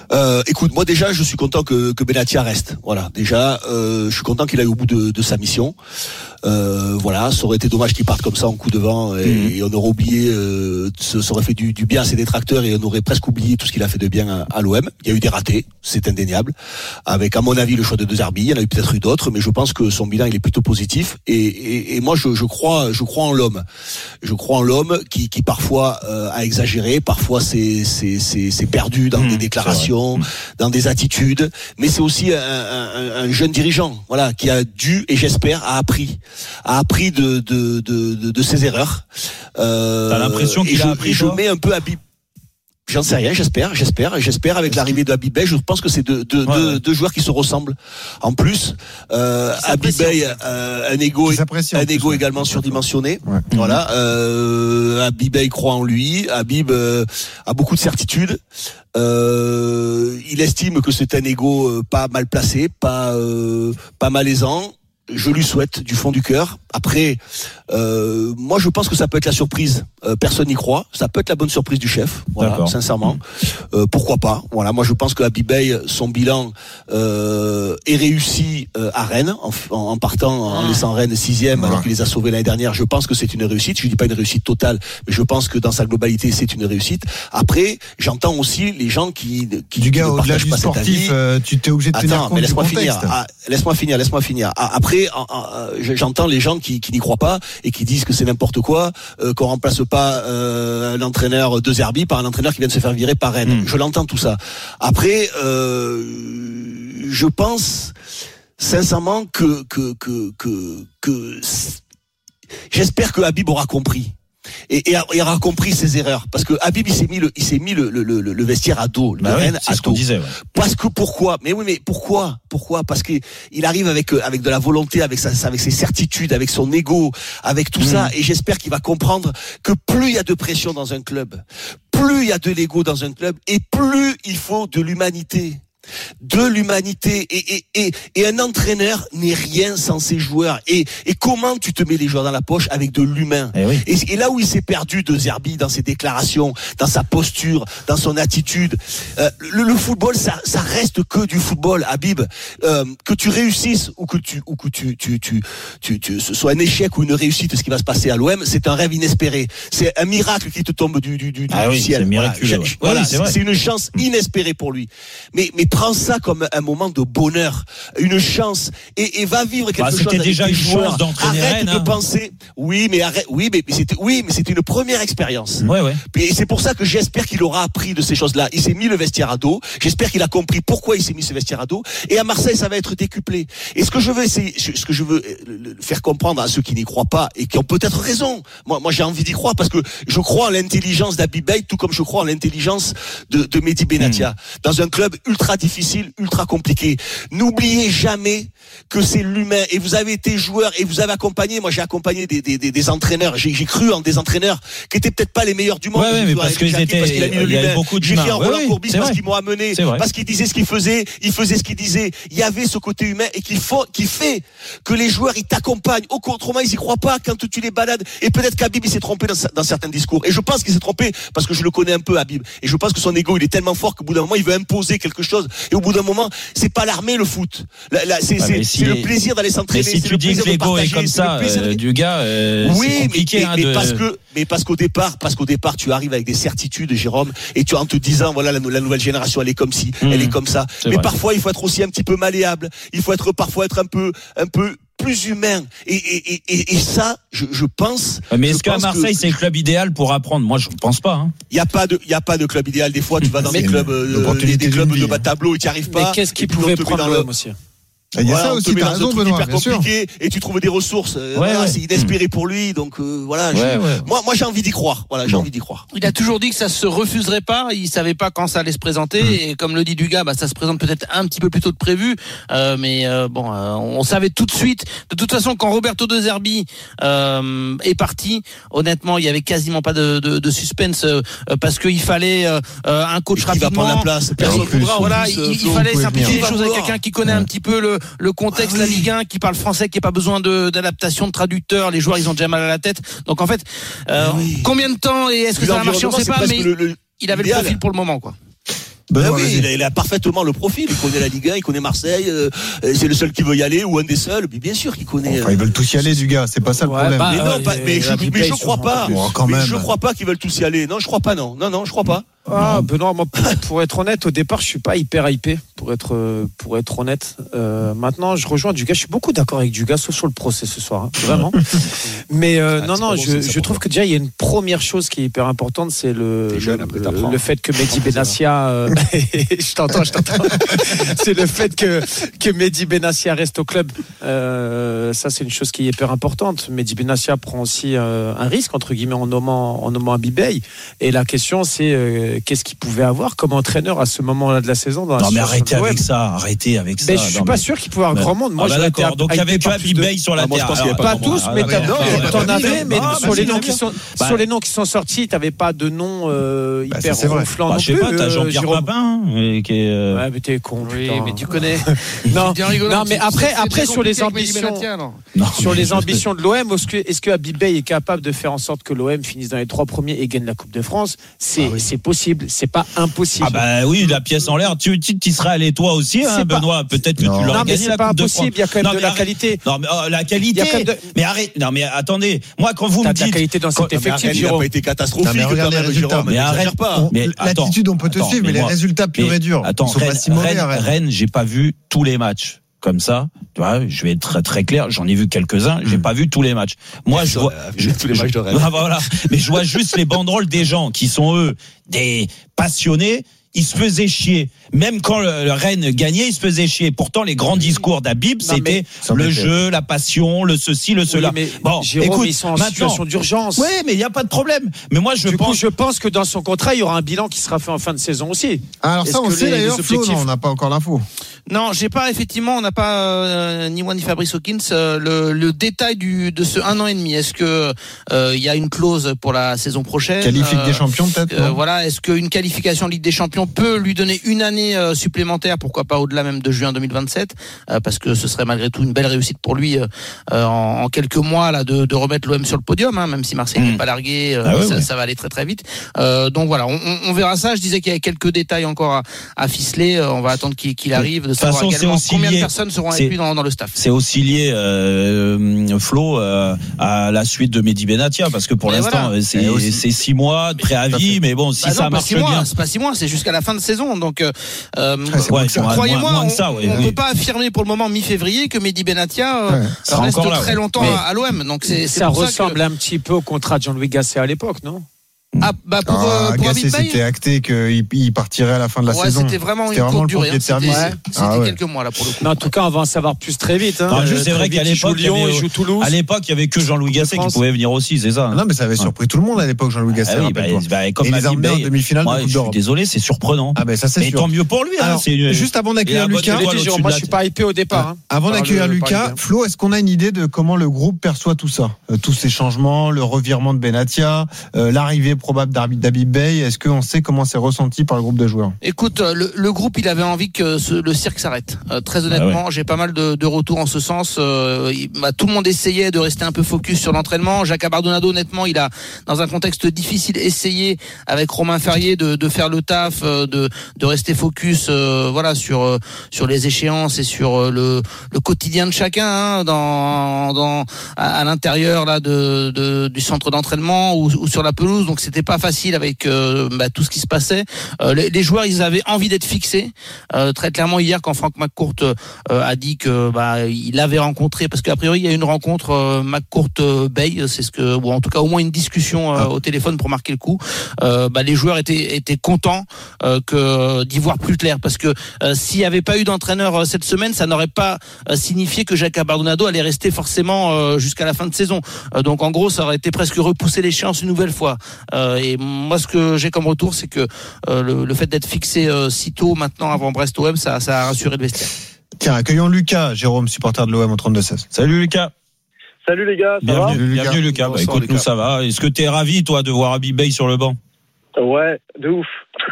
Euh, écoute, moi déjà, je suis content que, que Benatia reste. Voilà, déjà, euh, je suis content qu'il aille au bout de, de sa mission. Euh, voilà, ça aurait été dommage qu'il parte comme ça en coup de vent et, mmh. et on aurait oublié, euh, ça, ça aurait fait du, du bien à ses détracteurs et on aurait presque oublié tout ce qu'il a fait de bien à, à l'O M. Il y a eu des ratés, c'est indéniable. Avec, à mon avis, le choix de De Zerbi, il y en a eu peut-être eu d'autres, mais je pense que son bilan il est plutôt positif. Et, et, et moi, je, je crois, je crois en l'homme. Je crois en l'homme qui, qui parfois euh, a exagéré, parfois c'est, c'est, c'est, c'est perdu dans mmh, des déclarations, dans des attitudes. Mais c'est aussi un, un, un jeune dirigeant, voilà, qui a dû et j'espère a appris. a appris de de de de, de ses erreurs. Euh, T'as l'impression qu'il je, a appris. Et je mets un peu Habib. J'en sais rien, j'espère, j'espère, j'espère avec l'arrivée de Habib Beye, je pense que c'est deux, deux, ouais, deux, ouais. deux joueurs qui se ressemblent. En plus, euh, Habib Beye, euh, un ego, un ego également surdimensionné. Ouais. Voilà, euh, Habib Beye croit en lui. Habib euh, a beaucoup de certitudes. Euh, il estime que c'est un ego euh, pas mal placé, pas euh, pas malaisant. Je lui souhaite du fond du cœur. Après, euh, moi je pense que ça peut être la surprise. Euh, personne n'y croit. Ça peut être la bonne surprise du chef. Voilà, D'accord. sincèrement. Euh, pourquoi pas. Voilà, moi je pense que Habib Beye, son bilan euh, est réussi euh, à Rennes en, en partant, en ah. laissant Rennes sixième ah. alors qu'il les a sauvés l'année dernière. Je pense que c'est une réussite. Je dis pas une réussite totale, mais je pense que dans sa globalité c'est une réussite. Après, j'entends aussi les gens qui qui, du qui gars ne au-delà partagent du pas sportif, cet avis. Euh, tu t'es obligé de tenir Attends, compte mais laisse-moi du contexte. finir. Ah, laisse-moi finir, laisse-moi finir. Ah, après, en, en, j'entends les gens qui, qui n'y croient pas et qui disent que c'est n'importe quoi, euh, qu'on remplace pas euh, l'entraîneur De Zerbi par un entraîneur qui vient de se faire virer par Rennes. Mmh. Je l'entends tout ça. Après, euh, je pense sincèrement que que que que, que j'espère que Habib aura compris. Et, et, et aura compris ses erreurs parce que Habib il s'est mis le il s'est mis le le le, le vestiaire à dos, le bah Rennes oui, à dos. Disait, ouais. Parce que pourquoi Mais oui, mais pourquoi Pourquoi Parce que il arrive avec avec de la volonté, avec sa avec ses certitudes, avec son ego, avec tout mmh. ça. Et j'espère qu'il va comprendre que plus il y a de pression dans un club, plus il y a de l'ego dans un club, et plus il faut de l'humanité. De l'humanité et, et, et, et un entraîneur n'est rien sans ses joueurs et, et comment tu te mets les joueurs dans la poche avec de l'humain et, oui. et, et là où il s'est perdu De Zerbi dans ses déclarations, dans sa posture, dans son attitude, euh, le, le football ça, ça reste que du football. Habib, euh, que tu réussisses ou que tu ou que tu tu tu tu, tu ce soit un échec ou une réussite, ce qui va se passer à l'O M, c'est un rêve inespéré, c'est un miracle qui te tombe du du du, ah du oui, ciel. C'est miraculeux. Voilà, ouais. voilà oui, c'est, c'est, c'est une chance inespérée pour lui. Mais mais prends ça comme un moment de bonheur, une chance, et, et va vivre quelque bah, chose c'était avec déjà tes une joueurs. chance d'entraîner Arrête Rennes, de hein. penser. Oui, mais arrête. Oui, mais, mais c'était oui, mais c'était une première expérience. Ouais, ouais. Et c'est pour ça que j'espère qu'il aura appris de ces choses-là. Il s'est mis le vestiaire à dos. J'espère qu'il a compris pourquoi il s'est mis ce vestiaire à dos. Et à Marseille, ça va être décuplé. Et ce que je veux essayer, ce que je veux faire comprendre à ceux qui n'y croient pas et qui ont peut-être raison. Moi, moi, j'ai envie d'y croire parce que je crois en l'intelligence d'Habib Beye, tout comme je crois en l'intelligence de, de Mehdi Benatia. Mmh. Dans un club ultra difficile, ultra compliqué. N'oubliez jamais que c'est l'humain. Et vous avez été joueur et vous avez accompagné. Moi, j'ai accompagné des, des, des, des entraîneurs. J'ai, j'ai cru en des entraîneurs qui étaient peut-être pas les meilleurs du monde. Ouais, ouais, mais parce qu'ils étaient, parce qu'il a mis il y avait beaucoup J'ai fait un Roland oui, Courbis parce qu'ils m'ont amené, parce qu'ils disaient ce qu'ils faisaient, ils faisaient ce qu'ils disaient. Il y avait ce côté humain et qu'il faut, qui fait que les joueurs, ils t'accompagnent. Autrement, ils y croient pas quand tu les balades. Et peut-être qu'Habib, il s'est trompé dans, dans certains discours. Et je pense qu'il s'est trompé parce que je le connais un peu, Habib. Et je pense que son ego, il est tellement fort qu'au bout d'un moment, il veut imposer quelque chose. Et au bout d'un moment, c'est pas l'armée, le foot. Là, là, c'est, ah, c'est, si c'est le plaisir d'aller s'entraîner. Mais si c'est tu dis que l'ego est comme ça, euh, du gars, euh, oui, c'est compliqué. Mais, hein, mais, de... parce que, mais parce qu'au départ, parce qu'au départ, tu arrives avec des certitudes, Jérôme, et tu en te disant, voilà, la, la nouvelle génération, elle est comme ci, mmh, elle est comme ça. C'est mais vrai. Parfois, il faut être aussi un petit peu malléable. Il faut être parfois être un peu, un peu plus humain. Et, et, et, et ça, je, je pense. Mais est-ce qu'à Marseille, que... c'est le club idéal pour apprendre? Moi, je ne pense pas. Hein. Il y a pas de, il y a pas de club idéal. Des fois, tu vas dans des clubs, euh, des, des clubs de bas tableau, et tu n'y arrives pas. Mais qu'est-ce qui pouvait prendre l'homme aussi? Il y a voilà, ça aussi, t'as raison, Benoît, bien sûr. Et tu trouves des ressources. Ouais, voilà, ouais. C'est inespéré mmh. pour lui, donc euh, voilà. Ouais, je, ouais. Moi, moi, j'ai envie d'y croire. Voilà, j'ai bon. envie d'y croire. Il a toujours dit que ça se refuserait pas. Il savait pas quand ça allait se présenter. Mmh. Et comme le dit Dugas, bah ça se présente peut-être un petit peu plus tôt que prévu. Euh, mais euh, bon, euh, on savait tout de suite. De toute façon, quand Roberto De Zerbi euh, est parti, honnêtement, il y avait quasiment pas de, de, de suspense euh, parce qu'il fallait euh, un coach rapidement. Va prendre la place. Personne ne voudra. Voilà, il, il fallait simplifier les choses avec quelqu'un qui connaît ouais. un petit peu le, le contexte. La Ligue un, qui parle français, qui n'a pas besoin de, d'adaptation, de traducteur. Les joueurs, ils ont déjà mal à la tête. Donc en fait, euh, oui. combien de temps et est-ce que ça va marcher, on ne sait pas, mais le, le, il avait idéal. le profil pour le moment, quoi. Ben oui, il a, il a parfaitement le profil. Il connaît la Ligue un, il connaît Marseille. Euh, c'est le seul qui veut y aller ou un des seuls. Mais bien sûr qu'il connaît. Enfin, ils veulent tous y aller, du gars. C'est pas ça le ouais, problème. Bah, mais non, euh, pas, mais, je, mais je crois pas. Bon, quand mais même. je crois pas qu'ils veulent tous y aller. Non, je crois pas. Non, non, non, je crois pas. Ah, Benoît, moi, pour, pour être honnête, au départ, je suis pas hyper hypé, pour être, pour être honnête. Euh, maintenant, je rejoins Dugas. Je suis beaucoup d'accord avec Dugas, sauf sur le procès ce soir, hein, vraiment. Mais euh, ah, non, non, bon, je, je trouve que déjà, il y a une première chose qui est hyper importante, c'est le, jeune, le, le, le fait que Mehdi Benassia, euh, je t'entends, je t'entends. C'est le fait que, que Mehdi Benassia reste au club. Euh, ça, c'est une chose qui est hyper importante. Mehdi Benassia prend aussi euh, un risque, entre guillemets, en nommant, en nommant Habib Beye. Et la question, c'est euh, qu'est-ce qu'il pouvait avoir comme entraîneur à ce moment-là de la saison dans la Non mais arrêtez avec ça, arrêtez avec ça. Mais je suis non, pas mais... sûr qu'il pouvait avoir grand monde. Moi, ah bah d'accord. Donc il y avait que Habib Beye sur la ah, terre. Alors, pas tous, mais t'en avais. Mais sur les noms qui sont sur les noms qui sont sortis, t'avais pas de noms euh, bah, hyper ronflants. Bah, je sais pas, t'as Jean-Pierre Papin qui est. Euh... Ouais, mais t'es con. Oui, mais tu connais. Non, non, mais après, après sur les ambitions, sur les ambitions de l'O M, est-ce que Habib Beye est capable de faire en sorte que l'O M finisse dans les trois premiers et gagne la Coupe de France? C'est c'est possible, c'est pas impossible. Ah bah oui, la pièce en l'air. Tu tu serais allé toi aussi, hein, Benoît. Peut-être que tu l'aurais gagné la Coupe de France. Il y a quand même de la qualité. Non mais la qualité. Mais arrête. Non mais attendez. Moi quand vous me dites la qualité dans cet effectif, il n'a pas été catastrophique quand même, Jérôme. Mais arrête pas. L'attitude on peut te suivre, mais les résultats purs et durs. Attends, Rennes, j'ai pas vu tous les matchs. Comme ça, tu vois, je vais être très très clair. J'en ai vu quelques-uns. J'ai mmh. pas vu tous les matchs. Moi, je vois je, tous les matchs de Rennes. Ah, voilà. Mais je vois juste les banderoles des gens qui sont eux des passionnés. Ils se faisaient chier. Même quand le, le Rennes gagnait, ils se faisaient chier. Pourtant, les grands discours d'Habib, non, c'était le jeu, la passion, le ceci, le cela. Oui, mais bon, Jérôme, écoute, ils sont en situation d'urgence. Oui, mais il n'y a pas de problème. Mais moi, je du pense. Coup, je pense que dans son contrat, il y aura un bilan qui sera fait en fin de saison aussi. Alors Est-ce ça, on sait les, d'ailleurs, les Flo, non, on n'a pas encore l'info. Non, j'ai pas, effectivement, on n'a pas, euh, ni moi ni Fabrice Hawkins, euh, le, le détail du, de ce un an et demi. Est-ce que, euh, il y a une clause pour la saison prochaine? Qualifique euh, des champions, peut-être? euh, Voilà. Est-ce qu'une qualification en Ligue des Champions peut lui donner une année euh, supplémentaire, pourquoi pas au-delà même de juin deux mille vingt-sept, euh, parce que ce serait malgré tout une belle réussite pour lui, euh, en, en quelques mois, là, de, de remettre l'O M sur le podium, hein, même si Marseille n'est mmh. pas largué, euh, ah ouais, ça, ouais. ça va aller très très vite. Euh, donc voilà, on, on verra ça. Je disais qu'il y avait quelques détails encore à, à ficeler. On va attendre qu'il, qu'il arrive, de savoir façon, également combien lié, de personnes seront avec lui dans, dans le staff. C'est aussi lié, euh, Flo, euh, à la suite de Mehdi Benatia, parce que pour mais l'instant, voilà. c'est, c'est six mois de préavis, mais bon, si bah ça non, marche mois, bien. C'est pas six mois, c'est jusqu'à la fin de saison. Donc, euh, ouais, croyez-moi, moins, moins on, ça, ouais, on oui. peut pas affirmer pour le moment mi-février que Mehdi Benatia euh, ouais. reste là, très ouais. longtemps mais à, à l'O M. Donc c'est, c'est ça pour ressemble ça que... un petit peu au contrat de Jean-Louis Gasset à l'époque, non? Ah, bah pour, ah, euh, pour Gasset, c'était acté qu'il partirait à la fin de la ouais, saison. C'était vraiment c'était une vraiment courte durée. De service. C'était, c'était ah, ouais. quelques mois là pour le coup. Mais en tout cas, on va en savoir plus très vite. Hein. Non, juste, c'est vrai qu'à l'époque, il joue Lyon, il joue Toulouse. À l'époque, il y avait que Jean-Louis Gasset qui pouvait venir aussi, c'est ça. Non, mais ça avait surpris tout le monde à l'époque, Jean-Louis Gasset. Ah oui, bah, bah, comme les emmenés en demi-finale de Coupe d'Europe. Désolé, c'est surprenant. Ah ben ça c'est sûr. Et tant mieux pour lui. Juste avant d'accueillir Lucas, moi je suis pas hypé au départ. Avant d'accueillir Lucas, Flo, est-ce qu'on a une idée de comment le groupe perçoit tout ça, tous ces changements, le revirement de Benatia, l'arrivée probable d'Habib Beye? Est-ce qu'on sait comment c'est ressenti par le groupe de joueurs? Écoute, le, le groupe, il avait envie que ce, le cirque s'arrête. Euh, très honnêtement, ah ouais. j'ai pas mal de, de retours en ce sens. Euh, il, bah, tout le monde essayait de rester un peu focus sur l'entraînement. Jacques Abardonado, honnêtement, il a, dans un contexte difficile, essayé avec Romain Ferrier de, de faire le taf, de, de rester focus, euh, voilà, sur sur les échéances et sur le, le quotidien de chacun, hein, dans, dans à, à l'intérieur là de, de du centre d'entraînement ou, ou sur la pelouse. Donc c'était pas facile avec euh, bah, tout ce qui se passait. Euh, les, les joueurs, ils avaient envie d'être fixés. Euh, très clairement hier, quand Franck McCourt euh, a dit que bah il avait rencontré, parce qu'a priori il y a une rencontre euh, McCourt-Beye, c'est ce que, ou en tout cas au moins une discussion euh, au téléphone pour marquer le coup. Euh, bah les joueurs étaient étaient contents euh, que d'y voir plus clair, parce que euh, s'il y avait pas eu d'entraîneur euh, cette semaine, ça n'aurait pas euh, signifié que Jacques Abardonado allait rester forcément euh, jusqu'à la fin de saison. Euh, donc en gros, ça aurait été presque repousser l'échéance une nouvelle fois. Euh, et moi, ce que j'ai comme retour, c'est que euh, le, le fait d'être fixé euh, si tôt maintenant avant Brest-O M, ça, ça a rassuré le vestiaire. Tiens, accueillons Lucas, Jérôme, supporter de l'O M au trente-deux seize. Salut Lucas. Salut les gars, ça bienvenue, va Lucas. Bienvenue Lucas. Bah, écoute, Lucas. Nous ça va. Est-ce que t'es ravi toi de voir Habib Beye sur le banc? Ouais, de ouf.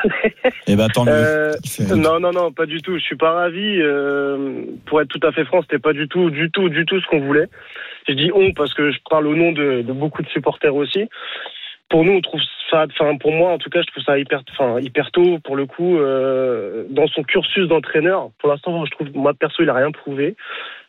Eh ben tant mieux. Euh, non, non, non, pas du tout. Je suis pas ravi. Euh, pour être tout à fait franc, c'était pas du tout, du tout, du tout ce qu'on voulait. Je dis on parce que je parle au nom de, de beaucoup de supporters aussi. Pour nous, on trouve, ça, enfin pour moi en tout cas, je trouve ça hyper, enfin hyper tôt pour le coup euh, dans son cursus d'entraîneur. Pour l'instant, je trouve, moi perso, il a rien prouvé.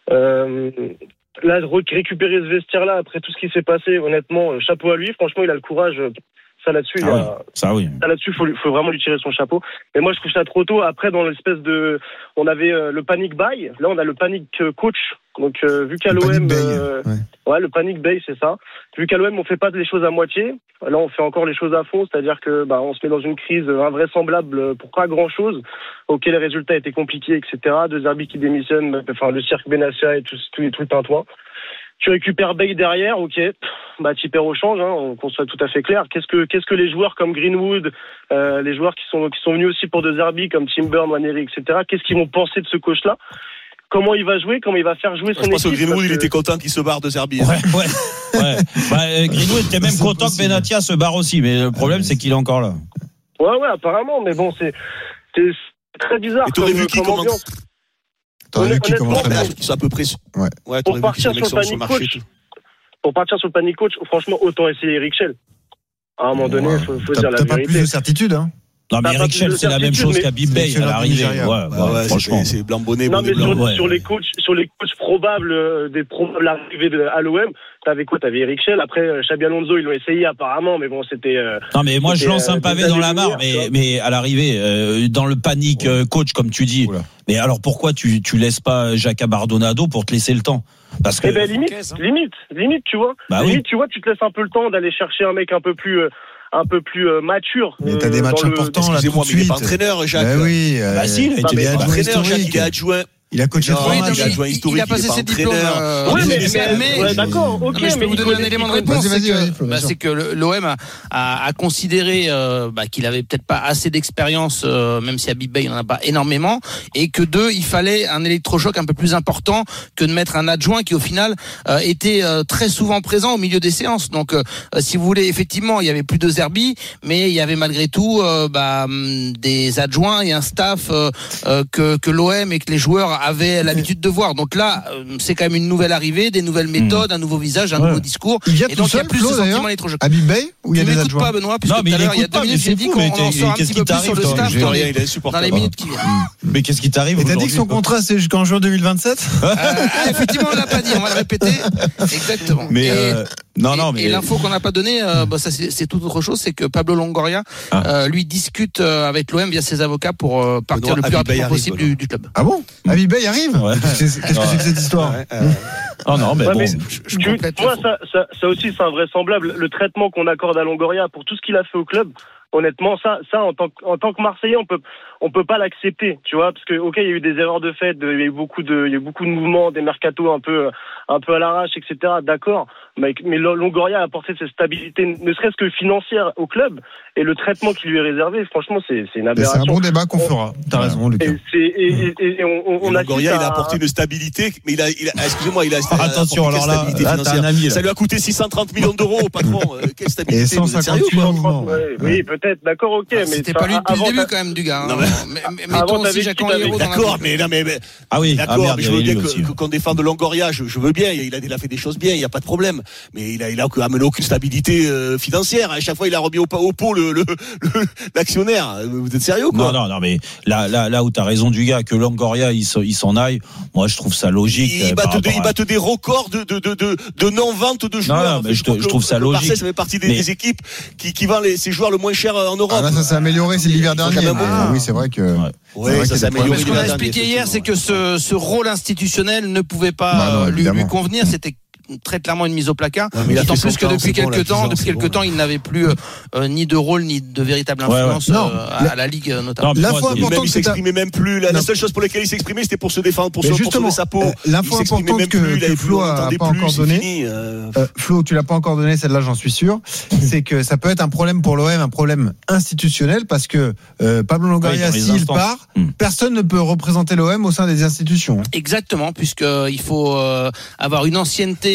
Euh, là, récupérer ce vestiaire-là après tout ce qui s'est passé, honnêtement, chapeau à lui. Franchement, il a le courage. Ça là-dessus, ah il a, oui, ça oui. Ça là-dessus, faut, faut vraiment lui tirer son chapeau. Mais moi, je trouve ça trop tôt. Après, dans l'espèce de, on avait euh, le panic buy. Là, on a le panic coach. Donc, euh, vu qu'à l'O M, euh, ouais. ouais, le panic buy, c'est ça. Vu qu'à l'O M, on fait pas les choses à moitié. Là, on fait encore les choses à fond. C'est-à-dire que, bah, on se met dans une crise invraisemblable pour pas grand-chose. Ok, les résultats étaient compliqués, et cetera. Deux arbitres qui démissionnent, enfin, le cirque Benassia et tout, tout, tout le tintouin. Tu récupères Bay derrière, ok, bah tu perds au change, hein, qu'on soit tout à fait clair. Qu'est-ce que qu'est-ce que les joueurs comme Greenwood, euh, les joueurs qui sont qui sont venus aussi pour De Zerbi comme Timber, Nwaneri, et cetera. Qu'est-ce qu'ils vont penser de ce coach-là? Comment il va jouer? Comment il va faire jouer son équipe? Je pense que Greenwood, il était content qu'il se barre De Zerbi. Ouais, ouais. ouais. Bah, Greenwood était même content que Benatia se barre aussi, mais le problème c'est qu'il est encore là. Ouais, ouais, apparemment, mais bon, c'est c'est très bizarre. Et t'aurais vu qui commence? T'aurais vu qui commence à peu près. Ouais. Ouais, pour partir sur le panic coach. Pour partir sur le panic coach, franchement, autant essayer Eric Schell. À un moment donné, il faut, faut dire la vérité. T'as pas plus de certitude, hein? Non, mais Eric Schell, c'est la même chose qu'Habib Beye à l'arrivée. Ouais, ouais, ouais, franchement. C'est blanc bonnet. Non, mais blanc, sur, ouais. sur les coachs, sur les coachs probables, euh, des probables arrivées de, à l'O M, t'avais quoi? T'avais Eric Schell. Après, euh, Xabi Alonso, ils l'ont essayé apparemment, mais bon, c'était. Euh, non, mais moi, je lance un pavé euh, dans la mare, mais, mais à l'arrivée, euh, dans le panique euh, coach, comme tu dis. Oula. Mais alors, pourquoi tu, tu laisses pas Jacques Abardonado pour te laisser le temps? Parce que. Eh ben, limite, limite, limite, tu vois. Bah limite, oui. tu vois, tu te laisses un peu le temps d'aller chercher un mec un peu plus. Euh, un peu plus euh, mature. Mais t'as des matchs le... importants là tout de suite. Mais il est pas suite. entraîneur, Jacques. Bah oui. Euh, bah si, il est entraîneur, Jacques, il est adjoint. Il a coaché trois matchs. Il a adjoint historique. Il a passé ses diplômes. Euh, oui, mais, mais, mais, ouais, d'accord, ok. Mais je peux mais vous donner un élément de réponse. Vas-y, vas-y, vas-y, c'est que, bah, c'est que l'O M a, a, a considéré euh, bah, qu'il avait peut-être pas assez d'expérience, euh, même si Habib Beye il en a pas énormément, et que deux, il fallait un électrochoc un peu plus important que de mettre un adjoint qui au final euh, était euh, très souvent présent au milieu des séances. Donc, euh, si vous voulez, effectivement, il y avait plus de Zerbi, mais il y avait malgré tout euh, bah, des adjoints et un staff euh, euh, que, que l'O M et que les joueurs avaient l'habitude de voir. Donc là, c'est quand même une nouvelle arrivée, des nouvelles méthodes, mmh. un nouveau visage, un ouais. nouveau discours. Il vient et tout donc seul, il y a plus Flo, de sentiments électrochocs. Habib Beye ou il y a tu des m'écoutes adjoints? pas, Benoît, puisque non, mais tout à l'heure il y a deux minutes, j'ai dit qu'on en sort un petit peu plus sur le staff dans les, dans les minutes qui viennent. Mais qu'est-ce qui t'arrive? Et t'as dit que son contrat c'est jusqu'en juin deux mille vingt-sept? euh, Effectivement, on l'a pas dit, on va le répéter. Exactement. Mais et, euh, non, non, mais et l'info qu'on n'a pas donnée, euh, bah, ça c'est, c'est toute autre chose, c'est que Pablo Longoria, ah. euh, lui discute euh, avec l'O M via ses avocats pour euh, partir Benoît, le plus rapidement possible du, du club. Ah bon? Habib Beye arrive? Ouais. Qu'est-ce que c'est que cette histoire? Ouais, euh... Oh non, mais ouais, bon. Mais je, je tu, moi, ça, ça, ça aussi, c'est invraisemblable. Le traitement qu'on accorde à Longoria pour tout ce qu'il a fait au club, honnêtement, ça, ça en tant que, en tant que Marseillais, on peut, on peut pas l'accepter, tu vois, parce que, ok, il y a eu des erreurs de fait, il y a eu beaucoup de, il y a eu beaucoup de mouvements, des mercatos un peu, un peu à l'arrache, et cetera. D'accord. Mais, mais Longoria a apporté cette stabilité, ne serait-ce que financière au club, et le traitement qui lui est réservé, franchement, c'est, c'est une aberration. C'est un bon débat qu'on fera. T'as raison, Lucas. Et, c'est, et, et, et on, on a Longoria, il a apporté une stabilité, mais il a, il a excusez-moi, il a, ah, attention, alors là, là t'as un ami, là. Ça lui a coûté six cent trente millions d'euros au patron. Quelle stabilité? Et cent cinquante millions. Ouais, oui, peut-être, d'accord, ok, mais c'était pas lui depuis le début quand même du gars. Mettons aussi Jacques Henri. D'accord, mais non, mais ah oui, d'accord, mais je veux bien qu'on défende Longoria, je veux bien, il a, il a fait des choses bien, il y a pas de problème, mais il a, il a amené aucune stabilité euh, financière. À chaque fois, il a remis au, au pot le, le, le, l'actionnaire. Vous êtes sérieux, quoi? Non, non, non, mais là, là, là où t'as raison du gars, que Longoria il, il s'en aille, moi je trouve ça logique. Il battent des, à... des records de, de, de, de, de non-vente de joueurs. Non, non, mais je, te, je trouve ça logique. Marseille, ça fait partie des, mais... des équipes qui, qui vendent les, ces joueurs le moins cher en Europe. Ah, là, ça s'est amélioré, c'est l'hiver dernier. Ah. Oui, c'est vrai que. Ouais. Ouais, vrai ça s'est amélioré. Ce qu'on a expliqué hier, c'est que ce, ce rôle institutionnel ne pouvait pas bah non, lui, lui convenir. C'était très clairement une mise au placard. D'autant plus que depuis quelques temps, bon, depuis quelques bon, temps, il n'avait plus euh, ni de rôle ni de véritable influence ouais, ouais. Euh, à, à la Ligue notamment. Non, l'info importante, il s'exprimait même plus. La, la seule chose pour laquelle il s'exprimait, c'était pour se défendre, pour, se, pour sauver sa peau. Euh, l'info importante que, plus, que Flo a pas encore donnée, euh... euh, Flo, tu l'as pas encore donné, celle-là, j'en suis sûr, c'est que ça peut être un problème pour l'O M, un problème institutionnel, parce que euh, Pablo Longoria, oui, s'il part, hum. personne ne peut représenter l'O M au sein des institutions. Exactement, puisque il faut euh, avoir une ancienneté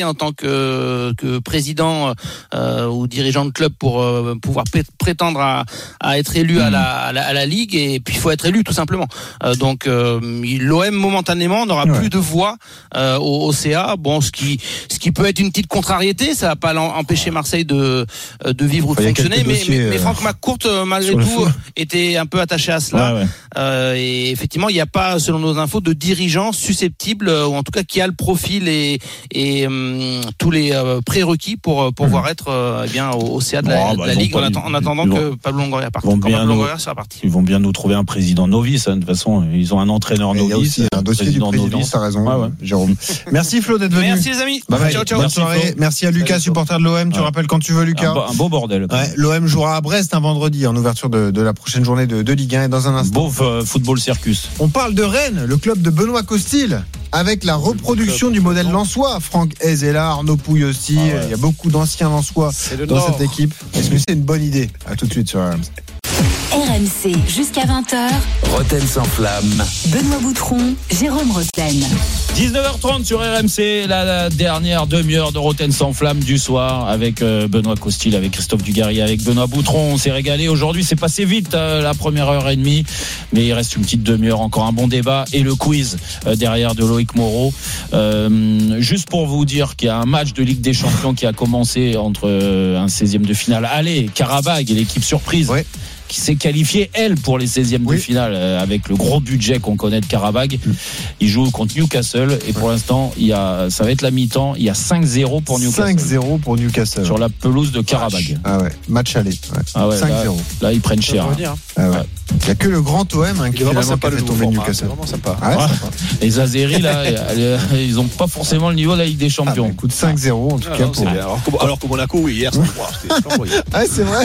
passer en tant que, que président euh, ou dirigeant de club pour euh, pouvoir p- prétendre à, à être élu à la, à la à la ligue, et puis il faut être élu tout simplement. Euh, donc euh, l'O M momentanément n'aura ouais. plus de voix euh, au, au C A. Bon, ce qui ce qui peut être une petite contrariété, ça va pas empêcher Marseille de de vivre ou de fonctionner, mais, mais mais Franck McCourt malgré tout était un peu attaché à cela. Ouais, ouais. Euh, et effectivement, il n'y a pas, selon nos infos, de dirigeants susceptibles, ou en tout cas qui a le profil et et hum, tous les euh, prérequis pour pour pouvoir mmh. être euh, eh bien au, au C A de la, oh, bah, de la Ligue, en, atten- en attendant vont, que Pablo Longoria parte. Quand Pablo Longoria sera parti. Ils vont bien nous trouver un président novice. Hein, de toute façon, ils ont un entraîneur novice. Il y a aussi un dossier président du président. T'as raison, ah ouais. Jérôme. Merci Flo d'être venu. Merci les amis. Bye bye. Ciao ciao. Bonne soirée. Merci à Lucas, supporter de l'O M. Tu ouais. rappelles quand tu veux, Lucas. Un beau, un beau bordel. Ouais, L'O M jouera à Brest un vendredi en ouverture de, de la prochaine journée de, de Ligue un. Et dans un instant, beau euh, football circus. On parle de Rennes, le club de Benoît Costil, avec la reproduction du modèle lensois. Franck Hez est là, Arnaud Pouille aussi. Ah ouais. Il y a beaucoup d'anciens lensois dans Nord. Cette équipe. Est-ce que c'est une bonne idée? À tout de suite sur R M C. R M C jusqu'à vingt heures. Roten sans flamme. Benoît Boutron, Jérôme Roten. dix-neuf heures trente sur R M C, la, la dernière demi-heure de Roten sans flamme du soir avec euh, Benoît Costil, avec Christophe Dugarry, avec Benoît Boutron. On s'est régalé. Aujourd'hui, c'est passé vite euh, la première heure et demie, mais il reste une petite demi-heure, encore un bon débat et le quiz euh, derrière de Loïc Moreau. Euh, juste pour vous dire qu'il y a un match de Ligue des Champions qui a commencé entre euh, un seizième de finale. Allez, Karabag et l'équipe surprise. Ouais. Qui s'est qualifiée, elle, pour les seizièmes oui. de finale, euh, avec le gros budget qu'on connaît de Karabag. Mmh. Il joue contre Newcastle, et pour ouais. l'instant, il y a, ça va être la mi-temps, il y a cinq zéro pour Newcastle. cinq zéro pour Newcastle. Sur la pelouse de Karabag. Ah ouais, match aller. Ouais. Ah ouais, cinq zéro. Là, là, ils prennent cher. Hein. Ah ouais. Il n'y a que le grand O M hein, qui finalement a fait tomber Newcastle. C'est vraiment sympa. Ah ouais, ouais. Sympa. Les Azéris, là, ils n'ont pas forcément le niveau de la Ligue des Champions. Ah bah, écoute, cinq zéro en tout ah, cas. Non, pour... alors, que, alors que Monaco, oui, hier, c'était incroyable. Ah, c'est vrai.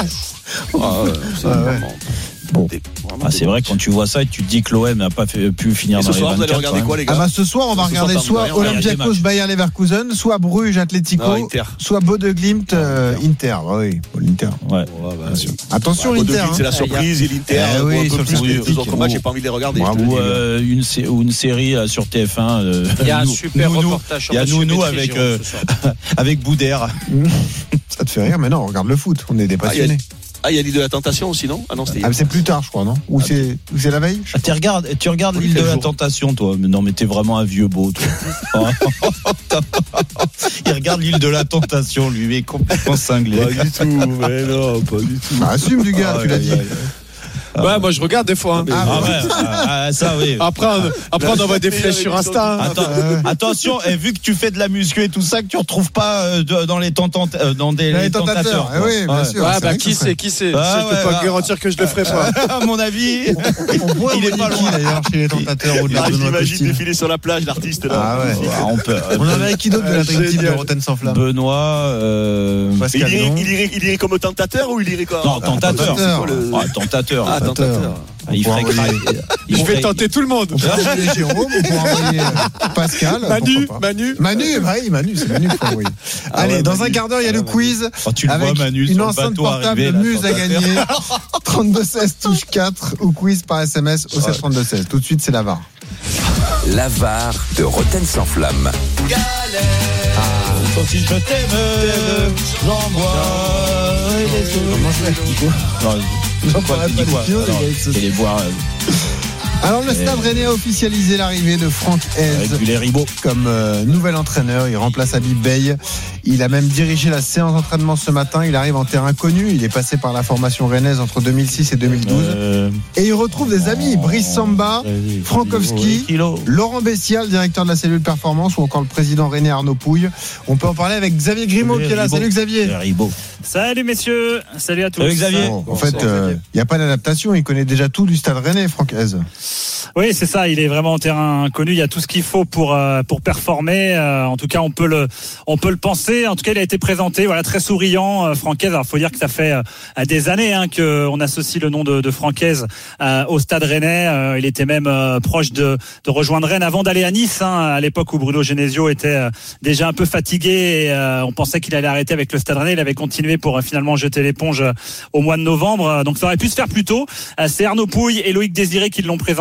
Ah, ouais, c'est ah, ouais. Bon. Ah, c'est vrai que quand tu vois ça et tu te dis que l'O M n'a pas fait, pu finir et dans ce soir, les vingt-quatre. Vous allez regarder quoi, les gars? Ah bah ce soir on va ce regarder soit Olympiakos Bayer Leverkusen, soit Bruges Atlético, non, soit Bodø/Glimt euh, Inter. Ah, oui, l'Inter. Ouais. ouais bah, attention bah, l'Inter. Hein. C'est la surprise et l'Inter. Eh oui, un peu plus que les deux autres matchs, j'ai pas envie de les regarder. Ou euh, une, ou une série euh, sur T F un. Euh, il y a un super reportage. Il y a Nounou avec euh, avec Boudère. Ça te fait rire, mais non, on regarde le foot. On est des passionnés. Ah, il y a l'île de la Tentation aussi, non? Ah non, c'était. Ah, c'est plus tard, je crois, non? Ou ah, c'est, ou c'est la veille? Ah, tu regardes, tu regardes oui, l'île de jour. La Tentation, toi. Mais non, mais t'es vraiment un vieux beau, toi. Il regarde l'île de la Tentation, lui, mais complètement cinglé. Pas du tout, mais non, pas du tout. Bah, assume du gars, ah, tu l'as dit. Ouais, moi je regarde des fois. Hein. Ah, ah ouais, ah, ça oui. Après, on, après on envoie des flèches sur Insta. Attends, euh... Attention, et vu que tu fais de la muscu et tout ça, que tu retrouves pas euh, dans les tentant, euh, dans des les, les tentateurs. tentateurs eh oui, bien ouais. sûr. Ah bah qui c'est, qui c'est ah, Je peux ouais, pas ah, garantir que je le ferai pas. À mon avis, on, on voit il est pas loin d'ailleurs chez les tentateurs au delà de Benoît Costil. J'imagine défiler sur la plage, l'artiste là. Ah ouais. On peut. On en avait qui d'autre de la directive de Roten sans flamme? Benoît. Il irait comme tentateur ou il irait comme non tentateur. Tentateur. Ah tentateur. Il ferait envoyer... il Je vais tenter tout le monde. On peut envoyer Jérôme, on peut envoyer Pascal. Manu, Manu. Manu, bah oui, Manu, c'est Manu qu'il faut envoyer. Ah Allez, ouais, dans Manu. Un quart d'heure, il y a ah, le quiz. Oh, tu avec le vois, Manu, une enceinte portable de Muse à gagner. trente-deux seize touche quatre ou quiz par S M S au sept trente-deux seize. Tout de suite, c'est la V A R. La V A R de Roten sans flamme. Galère. Ah, si je t'aime, j'envoie. Comment je fais du coup? Non, pas les kilos, les les boire. Alors le Stade Rennais a officialisé l'arrivée de Franck Hez comme euh, nouvel entraîneur. Il remplace Habib Beye. Il a même dirigé la séance d'entraînement ce matin. Il arrive en terrain connu. Il est passé par la formation rennaise entre deux mille six et deux mille douze. Euh... Et il retrouve des amis. Brice Samba, Frankowski, Laurent Bessial, directeur de la cellule performance, ou encore le président Rennais Arnaud Pouille. On peut en parler avec Xavier Grimaud qui est là. Salut Xavier. Salut messieurs. Salut à tous. Salut Xavier. Bon, en fait, il euh, n'y a pas d'adaptation. Il connaît déjà tout du Stade Rennais, Franck Hez. Oui, c'est ça. Il est vraiment en terrain connu. Il y a tout ce qu'il faut pour euh, pour performer. Euh, en tout cas, on peut le on peut le penser. En tout cas, il a été présenté, voilà, très souriant, euh, Franck Hez. Alors, faut dire que ça fait euh, des années hein, que on associe le nom de, de Franck Hez euh, au Stade Rennais. Euh, il était même euh, proche de de rejoindre Rennes avant d'aller à Nice. Hein, à l'époque où Bruno Genesio était euh, déjà un peu fatigué. Et, euh, on pensait qu'il allait arrêter avec le Stade Rennais. Il avait continué pour euh, finalement jeter l'éponge euh, au mois de novembre. Donc, ça aurait pu se faire plus tôt. Euh, c'est Arnaud Pouille et Loïc Désiré qui l'ont présenté.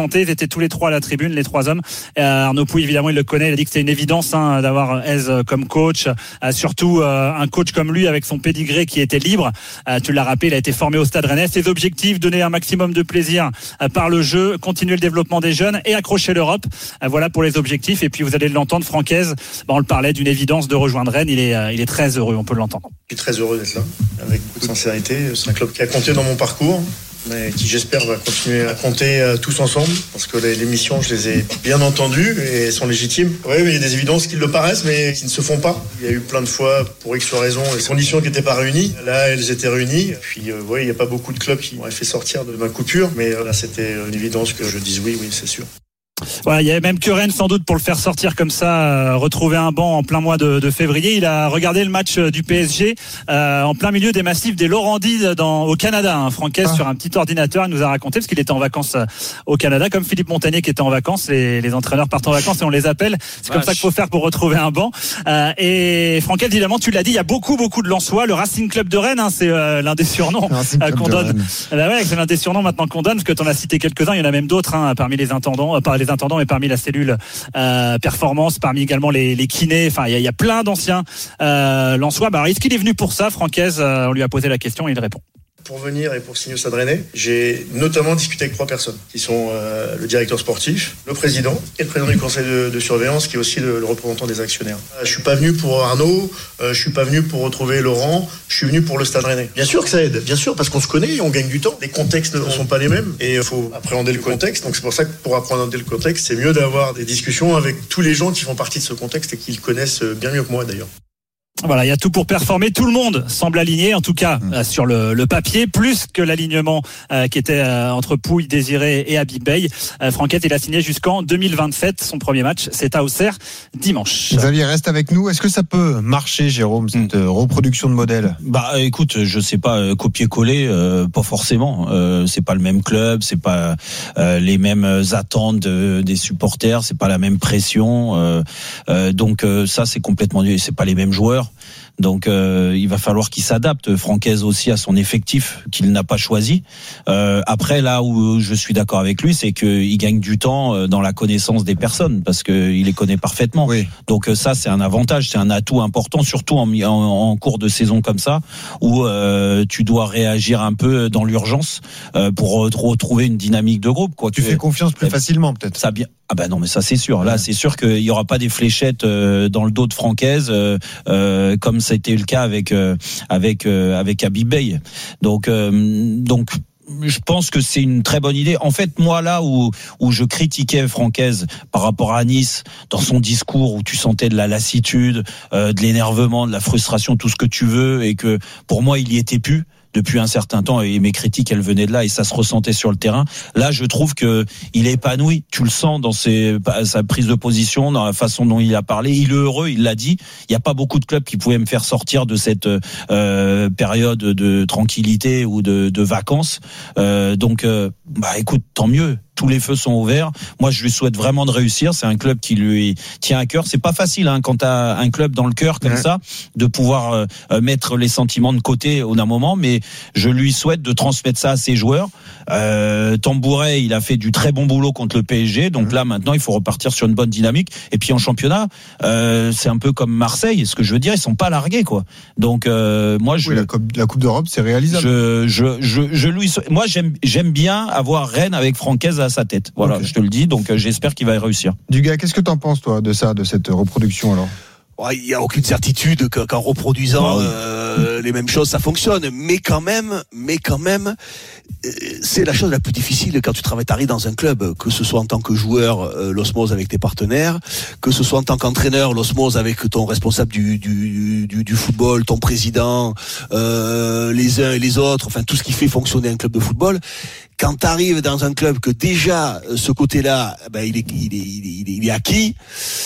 présenté. Ils étaient tous les trois à la tribune, les trois hommes. Euh, Arnaud Pouille, évidemment, il le connaît. Il a dit que c'était une évidence hein, d'avoir Hez comme coach, euh, surtout euh, un coach comme lui avec son pédigré qui était libre. Euh, tu l'as rappelé, il a été formé au Stade Rennais. Ses objectifs, donner un maximum de plaisir euh, par le jeu, continuer le développement des jeunes et accrocher l'Europe. Euh, voilà pour les objectifs. Et puis vous allez l'entendre, Francaise, bah, on le parlait d'une évidence de rejoindre Rennes. Il est, euh, il est très heureux, on peut l'entendre. Je suis très heureux d'être là, avec beaucoup de sincérité. C'est un club qui a compté dans mon parcours, mais qui j'espère va continuer à compter euh, tous ensemble, parce que les, les missions, je les ai bien entendues et elles sont légitimes. Oui, mais il y a des évidences qui le paraissent, mais qui ne se font pas. Il y a eu plein de fois, pour X raisons, les conditions qui n'étaient pas réunies. Là, elles étaient réunies. Puis, euh, ouais, il n'y a pas beaucoup de clubs qui m'auraient fait sortir de ma coupure, mais euh, là, c'était une évidence que je dise oui, oui, c'est sûr. Voilà, il y avait même que Rennes sans doute pour le faire sortir comme ça, euh, retrouver un banc en plein mois de, de février. Il a regardé le match du P S G euh, en plein milieu des massifs des Laurentides dans au Canada. Hein. Francaise ah. sur un petit ordinateur, il nous a raconté parce qu'il était en vacances au Canada, comme Philippe Montagnier qui était en vacances. Les, les entraîneurs partent en vacances et on les appelle. C'est Vache. Comme ça qu'il faut faire pour retrouver un banc. Euh, et Francaise, évidemment, tu l'as dit, il y a beaucoup beaucoup de Lensois. Le Racing Club de Rennes, hein, c'est euh, l'un des surnoms euh, qu'on donne. Bah ouais, c'est l'un des surnoms maintenant qu'on donne, parce que tu en as cité quelques-uns. Il y en a même d'autres hein, parmi les intendants, euh, par les intendants et parmi la cellule euh, performance, parmi également les, les kinés. Enfin, il y, y a plein d'anciens euh, Lensois. Bah, est-ce qu'il est venu pour ça, Francaise? On lui a posé la question et il répond. Pour venir et pour signer au Stade Rennais, j'ai notamment discuté avec trois personnes qui sont euh, le directeur sportif, le président et le président du conseil de, de surveillance qui est aussi le, le représentant des actionnaires. Euh, je suis pas venu pour Arnaud, euh, je suis pas venu pour retrouver Laurent, je suis venu pour le Stade Rennais. Bien sûr que ça aide, bien sûr, parce qu'on se connaît et on gagne du temps. Les contextes ne sont pas les mêmes et il faut appréhender le contexte. Donc c'est pour ça que pour appréhender le contexte, c'est mieux d'avoir des discussions avec tous les gens qui font partie de ce contexte et qui le connaissent bien mieux que moi d'ailleurs. Voilà, il y a tout pour performer. Tout le monde semble aligné, en tout cas mmh. euh, sur le, le papier, plus que l'alignement euh, qui était euh, entre Pouille, Désiré et Habib Beye. Euh, Franquette, il a signé jusqu'en deux mille vingt-sept. Son premier match, c'est à Auxerre dimanche. Xavier, reste avec nous. Est-ce que ça peut marcher, Jérôme, cette mmh. reproduction de modèle? Bah, écoute, je sais pas, euh, copier-coller, euh, pas forcément. Euh, c'est pas le même club, c'est pas euh, les mêmes attentes de, des supporters, c'est pas la même pression. Euh, euh, donc euh, ça, c'est complètement, c'est pas les mêmes joueurs. Donc euh, il va falloir qu'il s'adapte, Francaise aussi à son effectif qu'il n'a pas choisi. Euh, après là où je suis d'accord avec lui, c'est qu'il gagne du temps dans la connaissance des personnes parce qu'il les connaît parfaitement. Oui. Donc ça c'est un avantage, c'est un atout important, surtout en, en, en cours de saison comme ça où euh, tu dois réagir un peu dans l'urgence euh, pour retrouver une dynamique de groupe. Quoi. Tu fais confiance plus facilement peut-être. Ça bien. Ah ben non mais ça c'est sûr. Là c'est sûr qu'il y aura pas des fléchettes euh, dans le dos de Francaise euh, euh, comme ça a été le cas avec euh, avec euh, avec Habib Beye. Donc euh, donc je pense que c'est une très bonne idée. En fait, moi là où où je critiquais Francaise par rapport à Nice dans son discours où tu sentais de la lassitude, euh, de l'énervement, de la frustration, tout ce que tu veux, et que pour moi il y était plus depuis un certain temps, et mes critiques elles venaient de là et ça se ressentait sur le terrain. Là je trouve que il est épanoui, tu le sens dans ses, sa prise de position, dans la façon dont il a parlé, il est heureux, il l'a dit. Il n'y a pas beaucoup de clubs qui pouvaient me faire sortir de cette euh, période de tranquillité ou de, de vacances. Euh, donc euh, bah écoute, tant mieux. Tous les feux sont ouverts. Moi, je lui souhaite vraiment de réussir. C'est un club qui lui tient à cœur. C'est pas facile, hein, quand t'as un club dans le cœur comme ouais. ça, de pouvoir euh, mettre les sentiments de côté au d'un moment. Mais je lui souhaite de transmettre ça à ses joueurs. Euh, Tambouret, il a fait du très bon boulot contre le P S G. Donc mmh. là, maintenant, il faut repartir sur une bonne dynamique. Et puis en championnat, euh, c'est un peu comme Marseille. Ce que je veux dire, ils sont pas largués, quoi. Donc euh, moi, je oui, la coupe, la coupe d'Europe, c'est réalisable. Je, je, je, je lui, moi, j'aime, j'aime bien avoir Rennes avec Francaise à sa tête. Voilà, okay. Je te le dis. Donc, euh, j'espère qu'il va y réussir. Dugas, qu'est-ce que t'en penses, toi, de ça, de cette reproduction, alors? Il n'y a aucune certitude qu'en reproduisant euh, les mêmes choses, ça fonctionne. Mais quand même, mais quand même, euh, c'est la chose la plus difficile quand tu travailles, t'arrives dans un club, que ce soit en tant que joueur, euh, l'osmose avec tes partenaires, que ce soit en tant qu'entraîneur, l'osmose avec ton responsable du, du, du, du football, ton président, euh, les uns et les autres, enfin tout ce qui fait fonctionner un club de football. Quand tu arrives dans un club que déjà ce côté-là, ben, il est, il est, il est, il est, il est acquis.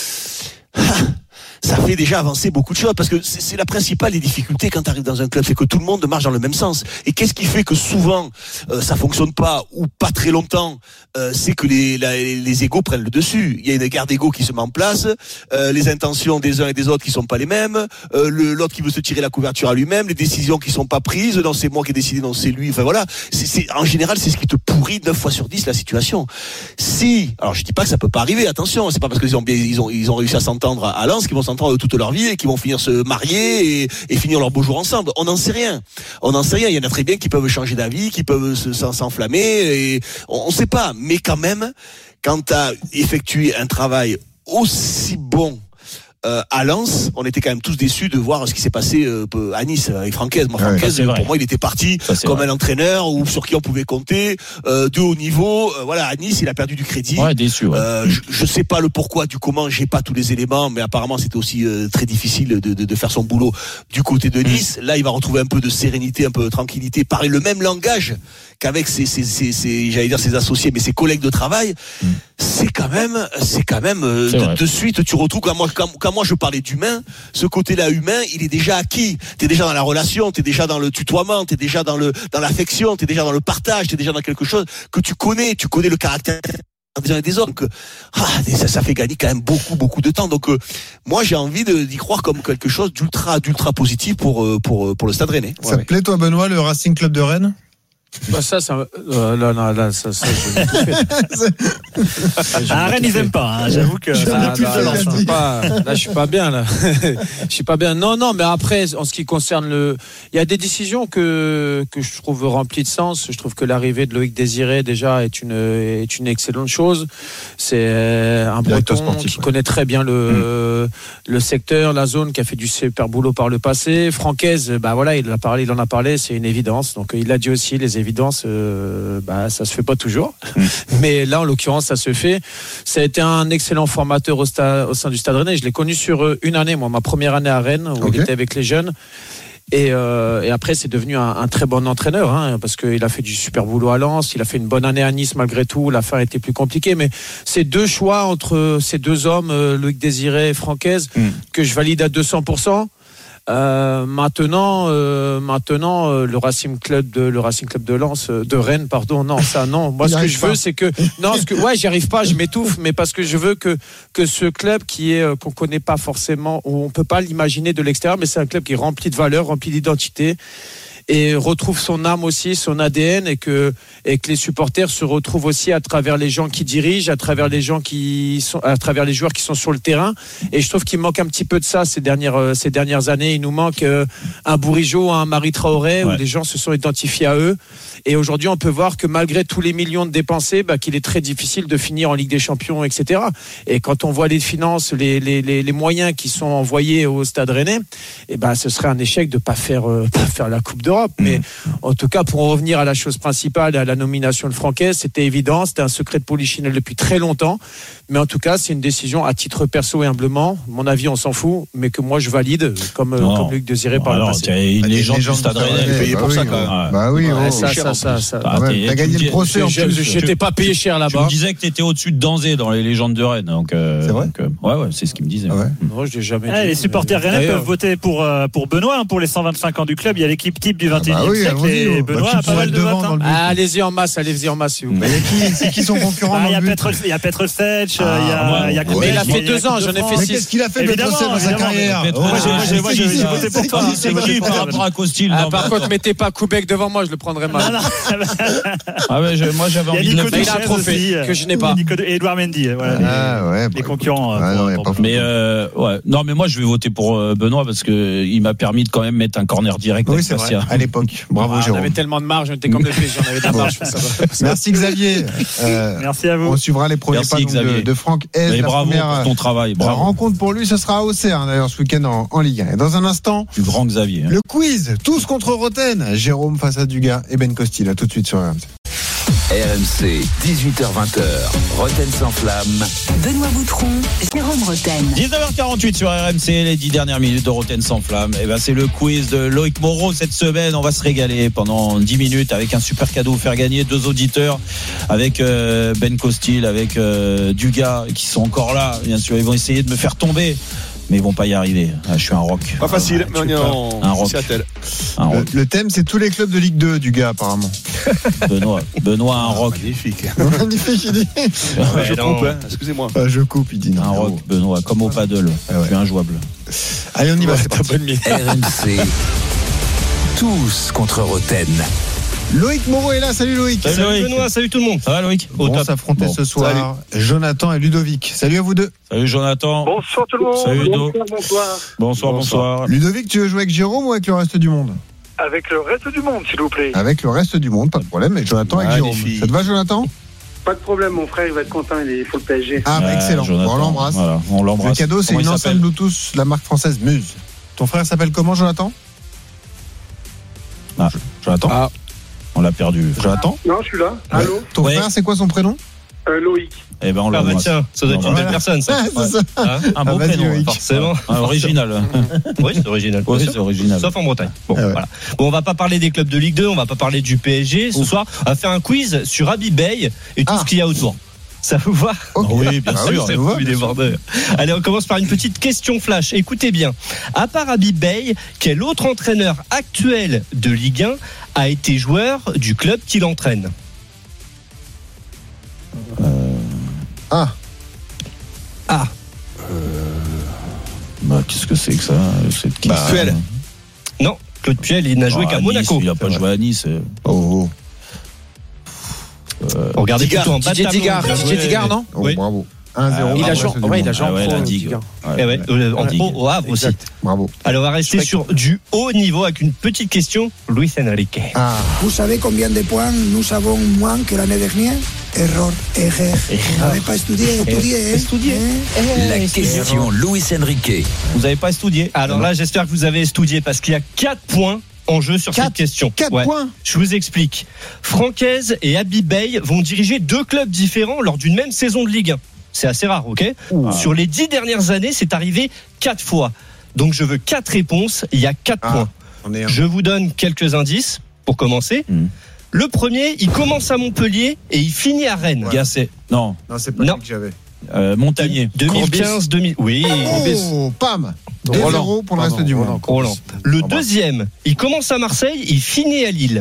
Ça fait déjà avancer beaucoup de choses parce que c'est, c'est la principale des difficultés quand tu arrives dans un club, c'est que tout le monde marche dans le même sens. Et qu'est-ce qui fait que souvent euh, ça fonctionne pas ou pas très longtemps, euh, c'est que les, la, les égos prennent le dessus. Il y a une guerre d'égos qui se met en place, euh, les intentions des uns et des autres qui sont pas les mêmes, euh, le, l'autre qui veut se tirer la couverture à lui-même, les décisions qui sont pas prises, non c'est moi qui ai décidé, non c'est lui. Enfin voilà, c'est, c'est en général c'est ce qui te pousse pourrit neuf fois sur dix la situation. Si, alors je dis pas que ça peut pas arriver, attention, c'est pas parce qu'ils ont, ils ont, ils ont réussi à s'entendre à Lens qu'ils vont s'entendre toute leur vie et qu'ils vont finir se marier et, et finir leur beau jour ensemble. On n'en sait rien. On n'en sait rien. Il y en a très bien qui peuvent changer d'avis, qui peuvent se, s'enflammer et on, on sait pas. Mais quand même, quand t'as effectué un travail aussi bon Euh, à Lens, on était quand même tous déçus de voir ce qui s'est passé euh, à Nice avec Francaise. Moi, Francaise, ouais, pour moi, il était parti ça, comme vrai. un entraîneur ou sur qui on pouvait compter, euh, de haut niveau. Euh, voilà, à Nice, il a perdu du crédit. Ouais, déçu. Ouais. Euh, je, je sais pas le pourquoi, du comment. J'ai pas tous les éléments, mais apparemment, c'était aussi euh, très difficile de, de, de faire son boulot du côté de Nice. Mmh. Là, il va retrouver un peu de sérénité, un peu de tranquillité, parler le même langage qu'avec ses, ses, ses, ses j'allais dire ses associés, mais ses collègues de travail. Mmh. C'est quand même, c'est quand même euh, de, de suite, tu retrouves quand moi, quand, quand moi je parlais d'humain, ce côté-là humain, il est déjà acquis. T'es déjà dans la relation, t'es déjà dans le tutoiement, t'es déjà dans le dans l'affection, t'es déjà dans le partage, t'es déjà dans quelque chose que tu connais, tu connais le caractère des uns et des autres. Donc, ah, ça, ça fait gagner quand même beaucoup, beaucoup de temps. Donc, euh, moi, j'ai envie de, d'y croire comme quelque chose d'ultra, d'ultra positif pour pour pour le Stade Rennais. Ça ouais, te plaît, toi, Benoît, le Racing Club de Rennes? Bah ça, ça, euh, là, là, là, ça, ça, je à Rennes, ils aiment pas. Hein, j'avoue que ça, là, là, là, je suis pas, là, je suis pas bien là. Je suis pas bien. Non, non, mais après, en ce qui concerne le, il y a des décisions que que je trouve remplies de sens. Je trouve que l'arrivée de Loïc Désiré déjà est une est une excellente chose. C'est un Breton sportif, qui ouais. connaît très bien le mmh. le secteur, la zone, qui a fait du super boulot par le passé. Francaise, bah voilà, il en a parlé, il en a parlé, c'est une évidence. Donc il l'a dit aussi, les évidence, euh, bah, ça se fait pas toujours. Mmh. Mais là, en l'occurrence, ça se fait. Ça a été un excellent formateur au, sta- au sein du Stade Rennais. Je l'ai connu sur une année, moi, ma première année à Rennes, où okay. il était avec les jeunes. Et, euh, et après, c'est devenu un, un très bon entraîneur, hein, parce qu'il a fait du super boulot à Lens. Il a fait une bonne année à Nice, malgré tout. La fin était plus compliquée. Mais c'est deux choix entre ces deux hommes, euh, Loïc Désiré et Francaise, mmh. que je valide à deux cents pour cent. Euh, maintenant, euh, maintenant, euh, le Racing Club de le Racing Club de Lens, euh, de Rennes, pardon, non, ça, non. Moi, ce que je veux, c'est que, non, ce que, ouais, j'y arrive pas, je m'étouffe, mais parce que je veux que que ce club qui est euh, qu'on connaît pas forcément, ou on peut pas l'imaginer de l'extérieur, mais c'est un club qui est rempli de valeurs, rempli d'identité. Et retrouve son âme aussi, son A D N, et que et que les supporters se retrouvent aussi à travers les gens qui dirigent, à travers les gens qui sont, à travers les joueurs qui sont sur le terrain. Et je trouve qu'il manque un petit peu de ça ces dernières ces dernières années. Il nous manque euh, un Bourigeaud, un Marie Traoré, ouais. où les gens se sont identifiés à eux. Et aujourd'hui, on peut voir que malgré tous les millions de dépensés, bah, qu'il est très difficile de finir en Ligue des Champions, et cetera. Et quand on voit les finances, les les les, les moyens qui sont envoyés au Stade Rennais, et ben bah, ce serait un échec de pas faire euh, pas faire la Coupe d'Europe. Mais en tout cas, pour en revenir à la chose principale, à la nomination de Francaise, c'était évident, c'était un secret de polichinelle depuis très longtemps. Mais en tout cas, c'est une décision à titre perso et humblement. Mon avis, on s'en fout, mais que moi je valide, comme, comme Luc Désiré par alors, le passé. Il y a une légende du Stade Rennais payé pour ça quand même. Bah oui, ouais, ça, ça, ça, ça. Ah, t'as gagné le procès en plus. Je n'étais pas payé cher là-bas. Tu me disais que t'étais au-dessus de Danzé dans les légendes de Rennes. Donc, euh, c'est vrai. Donc, euh, ouais, ouais, c'est ce qu'il me disait. Ouais. Non, je l'ai jamais ah, dit. Les supporters rennais peuvent voter pour pour Benoît, hein, pour les cent vingt-cinq ans du club. Il y a l'équipe type du vingt et unième ah bah oui, siècle. Et Benoît bah, a pas mal de votes. Hein. Ah, allez-y en masse, allez-y en masse, s'il vous plaît. C'est qui son concurrent? Il y a Petr Setch, il y a, il y a mais il a fait deux ans, j'en ai fait six. Qu'est-ce qu'il a fait Petr Setch dans sa carrière? Moi, j'ai voté pour toi. C'est qui par rapport à Costil? Par contre, mettez pas Koubek devant moi, je le prendrais mal. Ah ouais, moi j'avais envie de le faire. Il a un trophée que je n'ai pas. Et Edouard Mendy, voilà, les concurrents. Mais ouais, non, mais moi je vais voter pour Benoît parce que il m'a permis de quand même mettre un corner direct. Oui, c'est vrai. À l'époque. Bravo, Jérôme. On avait tellement de marge, on était comme le P S G, on avait de la marge. Merci Xavier. Merci à vous. On suivra les premiers pas de, de Franck Hez. Et bravo pour ton travail. Bravo. Rencontre pour lui, ce sera à Auxerre d'ailleurs ce week-end en, en Ligue un. Et dans un instant, du grand Xavier. Hein. Le quiz, tous contre Roten. Jérôme face à Dugas et Ben Costil. À tout de suite sur R M C. R M C, dix-huit heures vingt, Roten sans flamme. Benoît Boutron, Jérôme Roten. dix-neuf heures quarante-huit sur R M C, les dix dernières minutes de Roten sans flamme. Et ben c'est le quiz de Loïc Moreau cette semaine. On va se régaler pendant dix minutes avec un super cadeau, faire gagner deux auditeurs avec euh, Ben Costil, avec euh, Dugas qui sont encore là. Bien sûr, ils vont essayer de me faire tomber. Mais ils vont pas y arriver. Ah, je suis un rock. Pas facile, ah, mais on est en un rock. Un rock. Le, le thème, c'est tous les clubs de Ligue deux du gars, apparemment. Benoît, Benoît, un rock. Magnifique. Magnifique, il dit. Ouais, je coupe, hein. Excusez-moi. Ah, je coupe, il dit. Non, un rock, Benoît, comme au paddle. Ah ouais. Je suis injouable. Allez, on y va. Ouais, c'est R M C. Tous contre Roten. Loïc Moreau est là, salut Loïc. Salut, salut Loïc. Benoît, salut tout le monde. Ça va Loïc? On va s'affronter bon. ce soir. Salut. Jonathan et Ludovic. Salut à vous deux. Salut Jonathan. Bonsoir tout le monde. Salut Ludo. Bonsoir, bonsoir. Bonsoir, bonsoir. Ludovic, tu veux jouer avec Jérôme ou avec le reste du monde? Avec le reste du monde, s'il vous plaît. Avec le reste du monde, pas de problème. Et Jonathan avec Jérôme. Ça te va, Jonathan? Pas de problème, mon frère, il va être content, il faut le P S G. Ah, bah, excellent. Jonathan, Bon, on l'embrasse. Voilà, on l'embrasse. Le cadeau, c'est Comment une il enceinte s'appelle Bluetooth, la marque française Muse. Ton frère s'appelle comment, Jonathan? Ah, Jonathan ah. On l'a perdu. Jonathan? Non, je suis là. Ouais. Allô? Ton ouais. frère, c'est quoi son prénom? euh, Loïc. Eh ben on Ah bah l'embrasse. tiens, ça doit être une belle personne ça. Ah, c'est ça. Hein Un beau Ah, vas-y, prénom, Loïc. Forcément. Un original. Oui, c'est original. Oui, c'est original. Sauf en Bretagne. Bon, Ah ouais. voilà. Bon, on va pas parler des clubs de Ligue deux, on va pas parler du P S G. Ce Ouf. soir, on va faire un quiz sur Habib Beye et tout Ah. ce qu'il y a autour. Ça vous va? Okay. Oui, bien Ah sûr. oui, ça nous va, Oui, bien des sûr. bordels. Allez, on commence par une petite question flash. Écoutez bien. À part Habib Beye, quel autre entraîneur actuel de Ligue un a été joueur du club qu'il entraîne? Ah. Ah. Bah, qu'est-ce que c'est que ça cette Bah, question Puel. Non, Claude Puel, il n'a joué Ah, qu'à Nice, Monaco. Il n'a pas joué à Nice. Oh, Euh, Regardez Digard. plutôt en bas de Didier tableau. Digard, Bien Didier joué. Digard, non? oh, Oui. bravo. un zéro. Ah, Il a pour joué, le reste du ouais, il a monde. joué Ah en ouais, pro, la Digue. Digard. Eh ouais, euh, en Digue. pro au Havre aussi. Exact. Bravo. Alors on va rester sur du haut niveau avec une petite question. Luis Enrique. Ah. Vous savez combien de points nous avons moins que l'année dernière? Erreur, erreur. Vous n'avez pas étudié, étudié. Étudié. La question Luis Enrique. Vous n'avez pas étudié? Alors là, j'espère que vous avez étudié parce qu'il y a quatre points en jeu sur Quatre- cette question. quatre Ouais. points. Je vous explique. Francaise et Habib Beye vont diriger deux clubs différents lors d'une même saison de Ligue un. C'est assez rare, ok? Ouh. Sur les dix dernières années, c'est arrivé quatre fois. Donc je veux quatre réponses. Il y a quatre Ah, points. on est un. Je vous donne quelques indices pour commencer. Mm. Le premier, il commence à Montpellier et il finit à Rennes. Ouais. Gassé. Non. Non, c'est pas Non. lui que j'avais. Euh, Montagnier. deux mille quinze, deux mille. Oui. Oh, pam. deux Roland. zéro pour le Pardon, reste du Roland. monde. Roland. Le Bravo. deuxième, il commence à Marseille, il finit à Lille.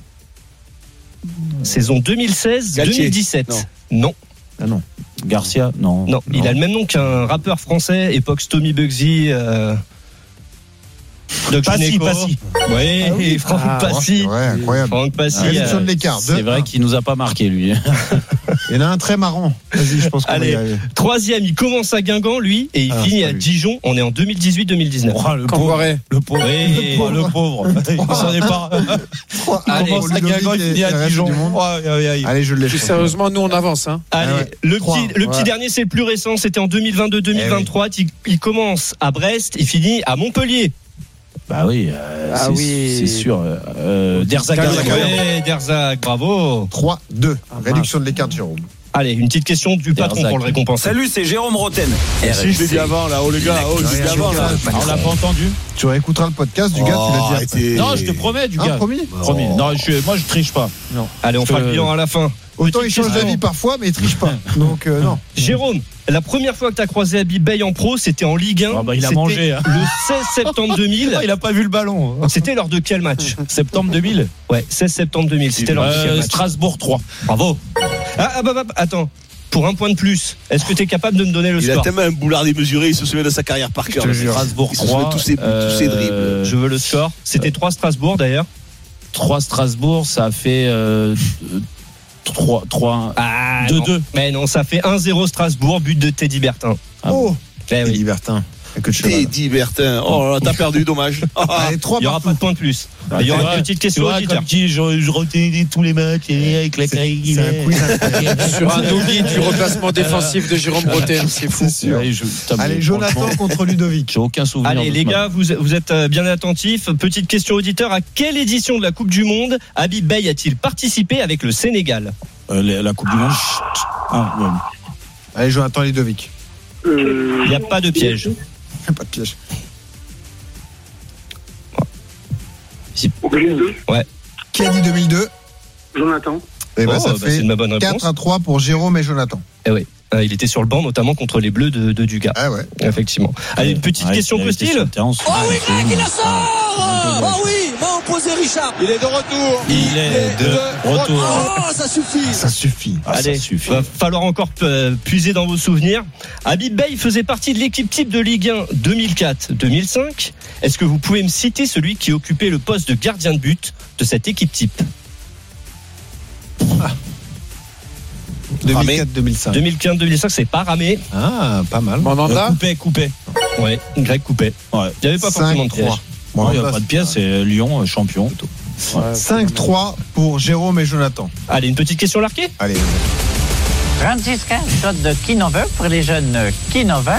Saison deux mille seize deux mille dix-sept. Non. Ah non. Garcia. Non. Non, il a le même nom qu'un rappeur français, époque Stomy Bugsy. Euh... Doc Passy, Gineco. Passy. Oui, Ah oui. et Franck Ah, Passy. c'est vrai, incroyable. Franck Passy. Réduction euh, de l'écart. C'est deux, vrai un. qu'il nous a pas marqué lui. Il y en a un très marrant. Vas-y, je pense qu'on va y Allez, arriver. troisième, il commence à Guingamp, lui, et il Ah, finit c'est à lui. Dijon. On est en deux mille dix-huit deux mille dix-neuf. Oh, le pauvre. Camboiré. Le pauvre. Oui. Oh, le pauvre. Il s'en est pas. Trois, Il un Allez, pour commence à Ludovic Guingamp, il et finit le à reste Dijon. du monde. Oh, aïe, aïe, aïe. Allez, je le laisse. Plus sérieusement, nous on avance. Hein. Allez, Ah ouais. le Trois. petit, le petit Ouais. dernier, c'est le plus récent. C'était en deux mille vingt-deux deux mille vingt-trois. Il, il commence à Brest, il finit à Montpellier. Bah oui. euh, Ah c'est, oui. c'est sûr. Euh, euh, Derzak. Derzak. Ouais, Derzak, bravo. trois deux. Ah, Réduction de l'écart de Jérôme. Allez, une petite question du patron Derzak. pour le récompenser. Salut, c'est Jérôme Roten. Si je l'ai dit avant là, oh les gars, oh je l'ai dit avant là. On l'a pas entendu. Tu réécouteras le podcast du gars, tu l'as dit après. arrêtez. Non, je te promets, du Ah, gars. promis. Promis. Non, je suis- moi je triche pas. Non. Allez, on Je fera te- le bilan à la fin. Autant il Petite change question. d'avis parfois, mais il triche pas. Donc, euh, non. Jérôme, la première fois que tu as croisé Habib Beye en pro, c'était en Ligue un. Ah bah, il a C'était mangé, hein. le seize septembre deux mille. Ah, il a pas vu le ballon. C'était lors de quel match? Septembre deux mille. Ouais, seize septembre deux mille. C'était lors de quel Euh, match? Strasbourg trois. Bravo. Ah, ah bah, bah, attends. Pour un point de plus, est-ce que tu es capable de me donner le Il a score? tellement un boulard démesuré, il se souvient de sa carrière par cœur. te jure. Strasbourg Il se souvient de trois. tous ses, tous ses dribbles. euh, Je veux le score. C'était trois Strasbourg d'ailleurs. trois Strasbourg, ça fait euh, trois trois Ah, deux non. deux. Mais non, ça fait un zéro Strasbourg, but de Teddy Bertin. Oh, Eh oui. Libertin. Que de cheval. Teddy Bertin. Oh là là, t'as perdu, dommage. Allez, trois Il n'y aura partout. pas de point de plus. Ah, Il y aura tu une vois, petite tu question vois, auditeur. comme qui, je, je retenais tous les matchs et avec la carrière. C'est un quiz incroyable. Sur un oubli du replacement défensif de Jérôme Roten, c'est fou. C'est sûr. Ouais, je- putain, Allez, mais Jonathan franchement, contre Ludovic. J'ai aucun souvenir. Allez, de les ce gars, vous, vous êtes euh, bien attentifs. Petite question auditeur. À quelle édition de la Coupe du Monde Habib Beye a-t-il participé avec le Sénégal? match. Euh, la, la Coupe du Monde. Ah, ouais. Allez, Jonathan et Ludovic. Euh, Il n'y a pas de piège. Pas de piège. deux mille deux. Ouais. Qui a dit deux mille deux? Jonathan. Eh ben, Oh, ça bah, c'est fait une bonne réponse. quatre à trois pour Jérôme et Jonathan. Eh oui. Euh, il était sur le banc, notamment contre les Bleus de, de Dugas. Ah ouais. Effectivement. Allez, une petite Ouais, question il a plus été style. sur le terrain, Oh oui, Greg, il la sort. Oh oui, va opposer Richard. Il est de retour. Il est de retour. Oh, ça suffit. Ça suffit. Ah, Allez, ça suffit. va falloir encore euh, puiser dans vos souvenirs. Habib Beye faisait partie de l'équipe type de Ligue un deux mille quatre deux mille cinq. Est-ce que vous pouvez me citer celui qui occupait le poste de gardien de but de cette équipe type? deux mille quatre deux mille cinq. deux mille quatre deux mille cinq, c'est pas ramé. Ah, pas mal. Mandanda. Coupé, coupé. Ouais, Greg Coupé. Ouais. Il n'y avait pas forcément de piège. Bon, il n'y a pas de pièce, c'est Lyon champion. Ouais, cinq trois pour Jérôme et Jonathan. Allez, une petite question larquée. Allez. Franziska, shot de Kinover pour les jeunes Kinover.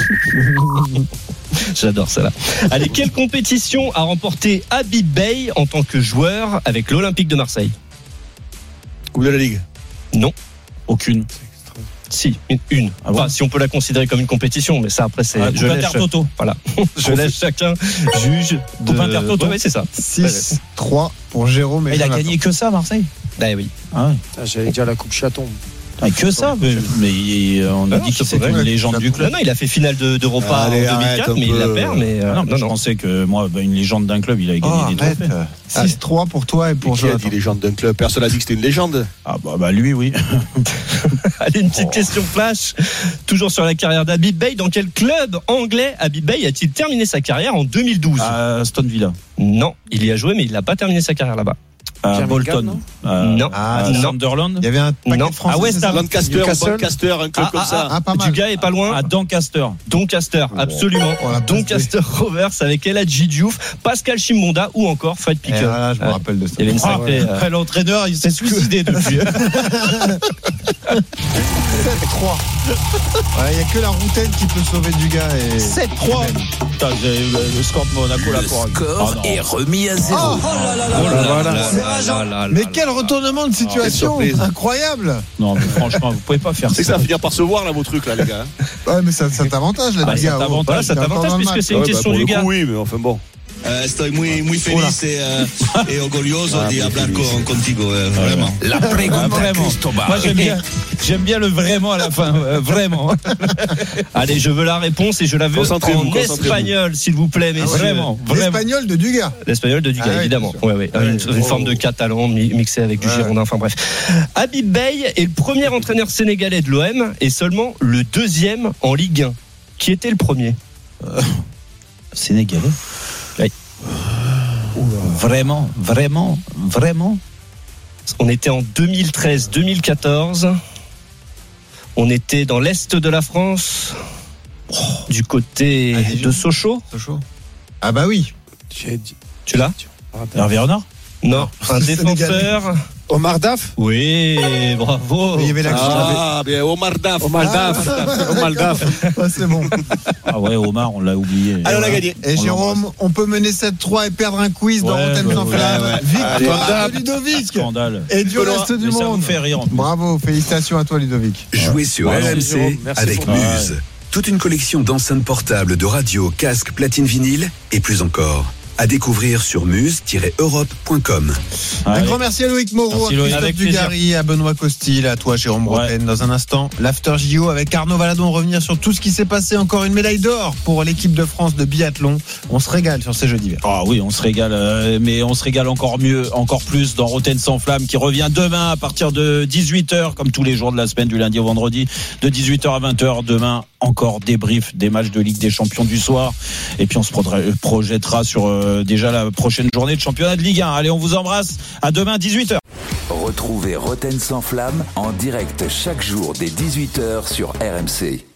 J'adore ça là. Allez, quelle compétition a remporté Habib Beye en tant que joueur avec l'Olympique de Marseille? Coupe de la Ligue? Non. Aucune. Si, une. Ah bon, enfin, si on peut la considérer comme une compétition, mais ça après c'est. Ah, je laisse. Toto. Voilà. Je laisse chacun juge. De... Coupe Intertoto. Oui, c'est ça. six trois pour Jérôme et Il Jonathan. a gagné que ça, Marseille? Ben oui. Ah ouais. Ah, j'allais dire la Coupe Chaton. Ah, que ça, mais, mais on a ah dit non, que c'était une légende du club. Non, non, il a fait finale de, d'Europa Allez, en deux mille quatre, mais il la perd. Mais euh, ah non, non, je non. pensais que moi, bah, une légende d'un club, il avait gagné oh, des trophées. six trois pour toi et pour Jonathan. Qui a dit légende d'un club? Personne n'a dit que c'était une légende. Ah bah, bah lui, oui. Allez, une petite oh. question flash. Toujours sur la carrière d'Habib Beye. Dans quel club anglais Habib Beye a-t-il terminé sa carrière en deux mille douze? À Aston Villa. Non, il y a joué, mais il n'a pas terminé sa carrière là-bas. À Bolton. Non. Euh, non. À Sunderland. Il y avait un paquet de français. À West Ham. Lancaster, Lancaster, un club ah, comme ah, ça. Ah, ah, du gars est pas loin. À Doncaster. Doncaster, absolument. Oh, Doncaster Rovers avec El Hadji Diouf, Pascal Chimbonda ou encore Fred Piquet. Ah, je me rappelle de ça. Il y avait une sacrée. Ah, ouais. euh... L'entraîneur, il s'est suicidé depuis. sept trois. Il n'y a que la routaine qui peut sauver du gars. Et... sept trois. Putain, j'ai le score de Monaco là pour. Le score est remis à zéro. Oh, oh là là là là là là. Mais quel retournement de situation, incroyable. Non, mais franchement, vous pouvez pas faire ça. C'est que ça va finir par se voir là vos trucs là les gars. Ouais, mais ça, ça t'avantage là, bah, les gars. Ça t'avantage, voilà, ça t'avantage puisque c'est une ouais, question bah, du gars. Coup, oui, mais enfin bon. Eh, estoy muy, muy feliz et, uh, et orgulloso ah, de hablar con, contigo, eh, vraiment. La pregunta vraiment. Cristobal. Moi, j'aime bien, j'aime bien le vraiment à la fin, euh, vraiment. Allez, je veux la réponse et je la veux en espagnol, s'il vous plaît, messieurs. Ah, vraiment, vraiment. L'espagnol de Dugas. L'espagnol de Dugas, ah, évidemment. Ouais, ouais. ouais, une, une oh. forme de catalan mixé avec du ouais. girondin, enfin bref. Habib Beye est le premier entraîneur sénégalais de l'O M et seulement le deuxième en Ligue un. Qui était le premier? euh, Sénégalais. Oui. Vraiment, vraiment, vraiment. On était en deux mille treize deux mille quatorze. On était dans l'est de la France, oh, du côté ah, de Sochaux. Sochaux. Ah bah oui. Tu l'as? Hervé Renard? Non, un défenseur. Omar Daf? Oui, bravo. Il y avait l'accent. Ah, bien, Omar Daf. Omar Daf. Ah, Omar Daf. Ah, c'est bon. Ah ouais, Omar, on l'a oublié. Allez, on a gagné. Et on Jérôme, on peut mener sept trois et perdre un quiz ouais, dans Rotten sans flamme. Ouais, ouais. Victoire de Ludovic. Scandale. Et du reste du monde. Ça vous fait rire en plus. Bravo, félicitations à toi Ludovic. Jouez sur R M C avec Muse. Toute une collection d'enceintes portables, de radios, casques, platines vinyles et plus encore. À découvrir sur muse tiret europe point com. Un grand merci à Loïc Moreau, merci à Christophe Dugarry, à Benoît Costil, à toi Jérôme Bretagne. Ouais. Dans un instant, l'After J O avec Arnaud Valadon, revenir sur tout ce qui s'est passé. Encore une médaille d'or pour l'équipe de France de biathlon. On se régale sur ces Jeux d'hiver. Ah oui, on se régale, euh, mais on se régale encore mieux, encore plus dans Rotten sans flamme qui revient demain à partir de dix-huit heures, comme tous les jours de la semaine, du lundi au vendredi, de dix-huit heures à vingt heures. Demain, encore débrief des matchs de Ligue des Champions du soir. Et puis on se projettera sur euh, déjà la prochaine journée de championnat de Ligue un. Allez, on vous embrasse. À demain, dix-huit heures. Retrouvez Rotten sans flamme en direct chaque jour dès dix-huit heures sur R M C.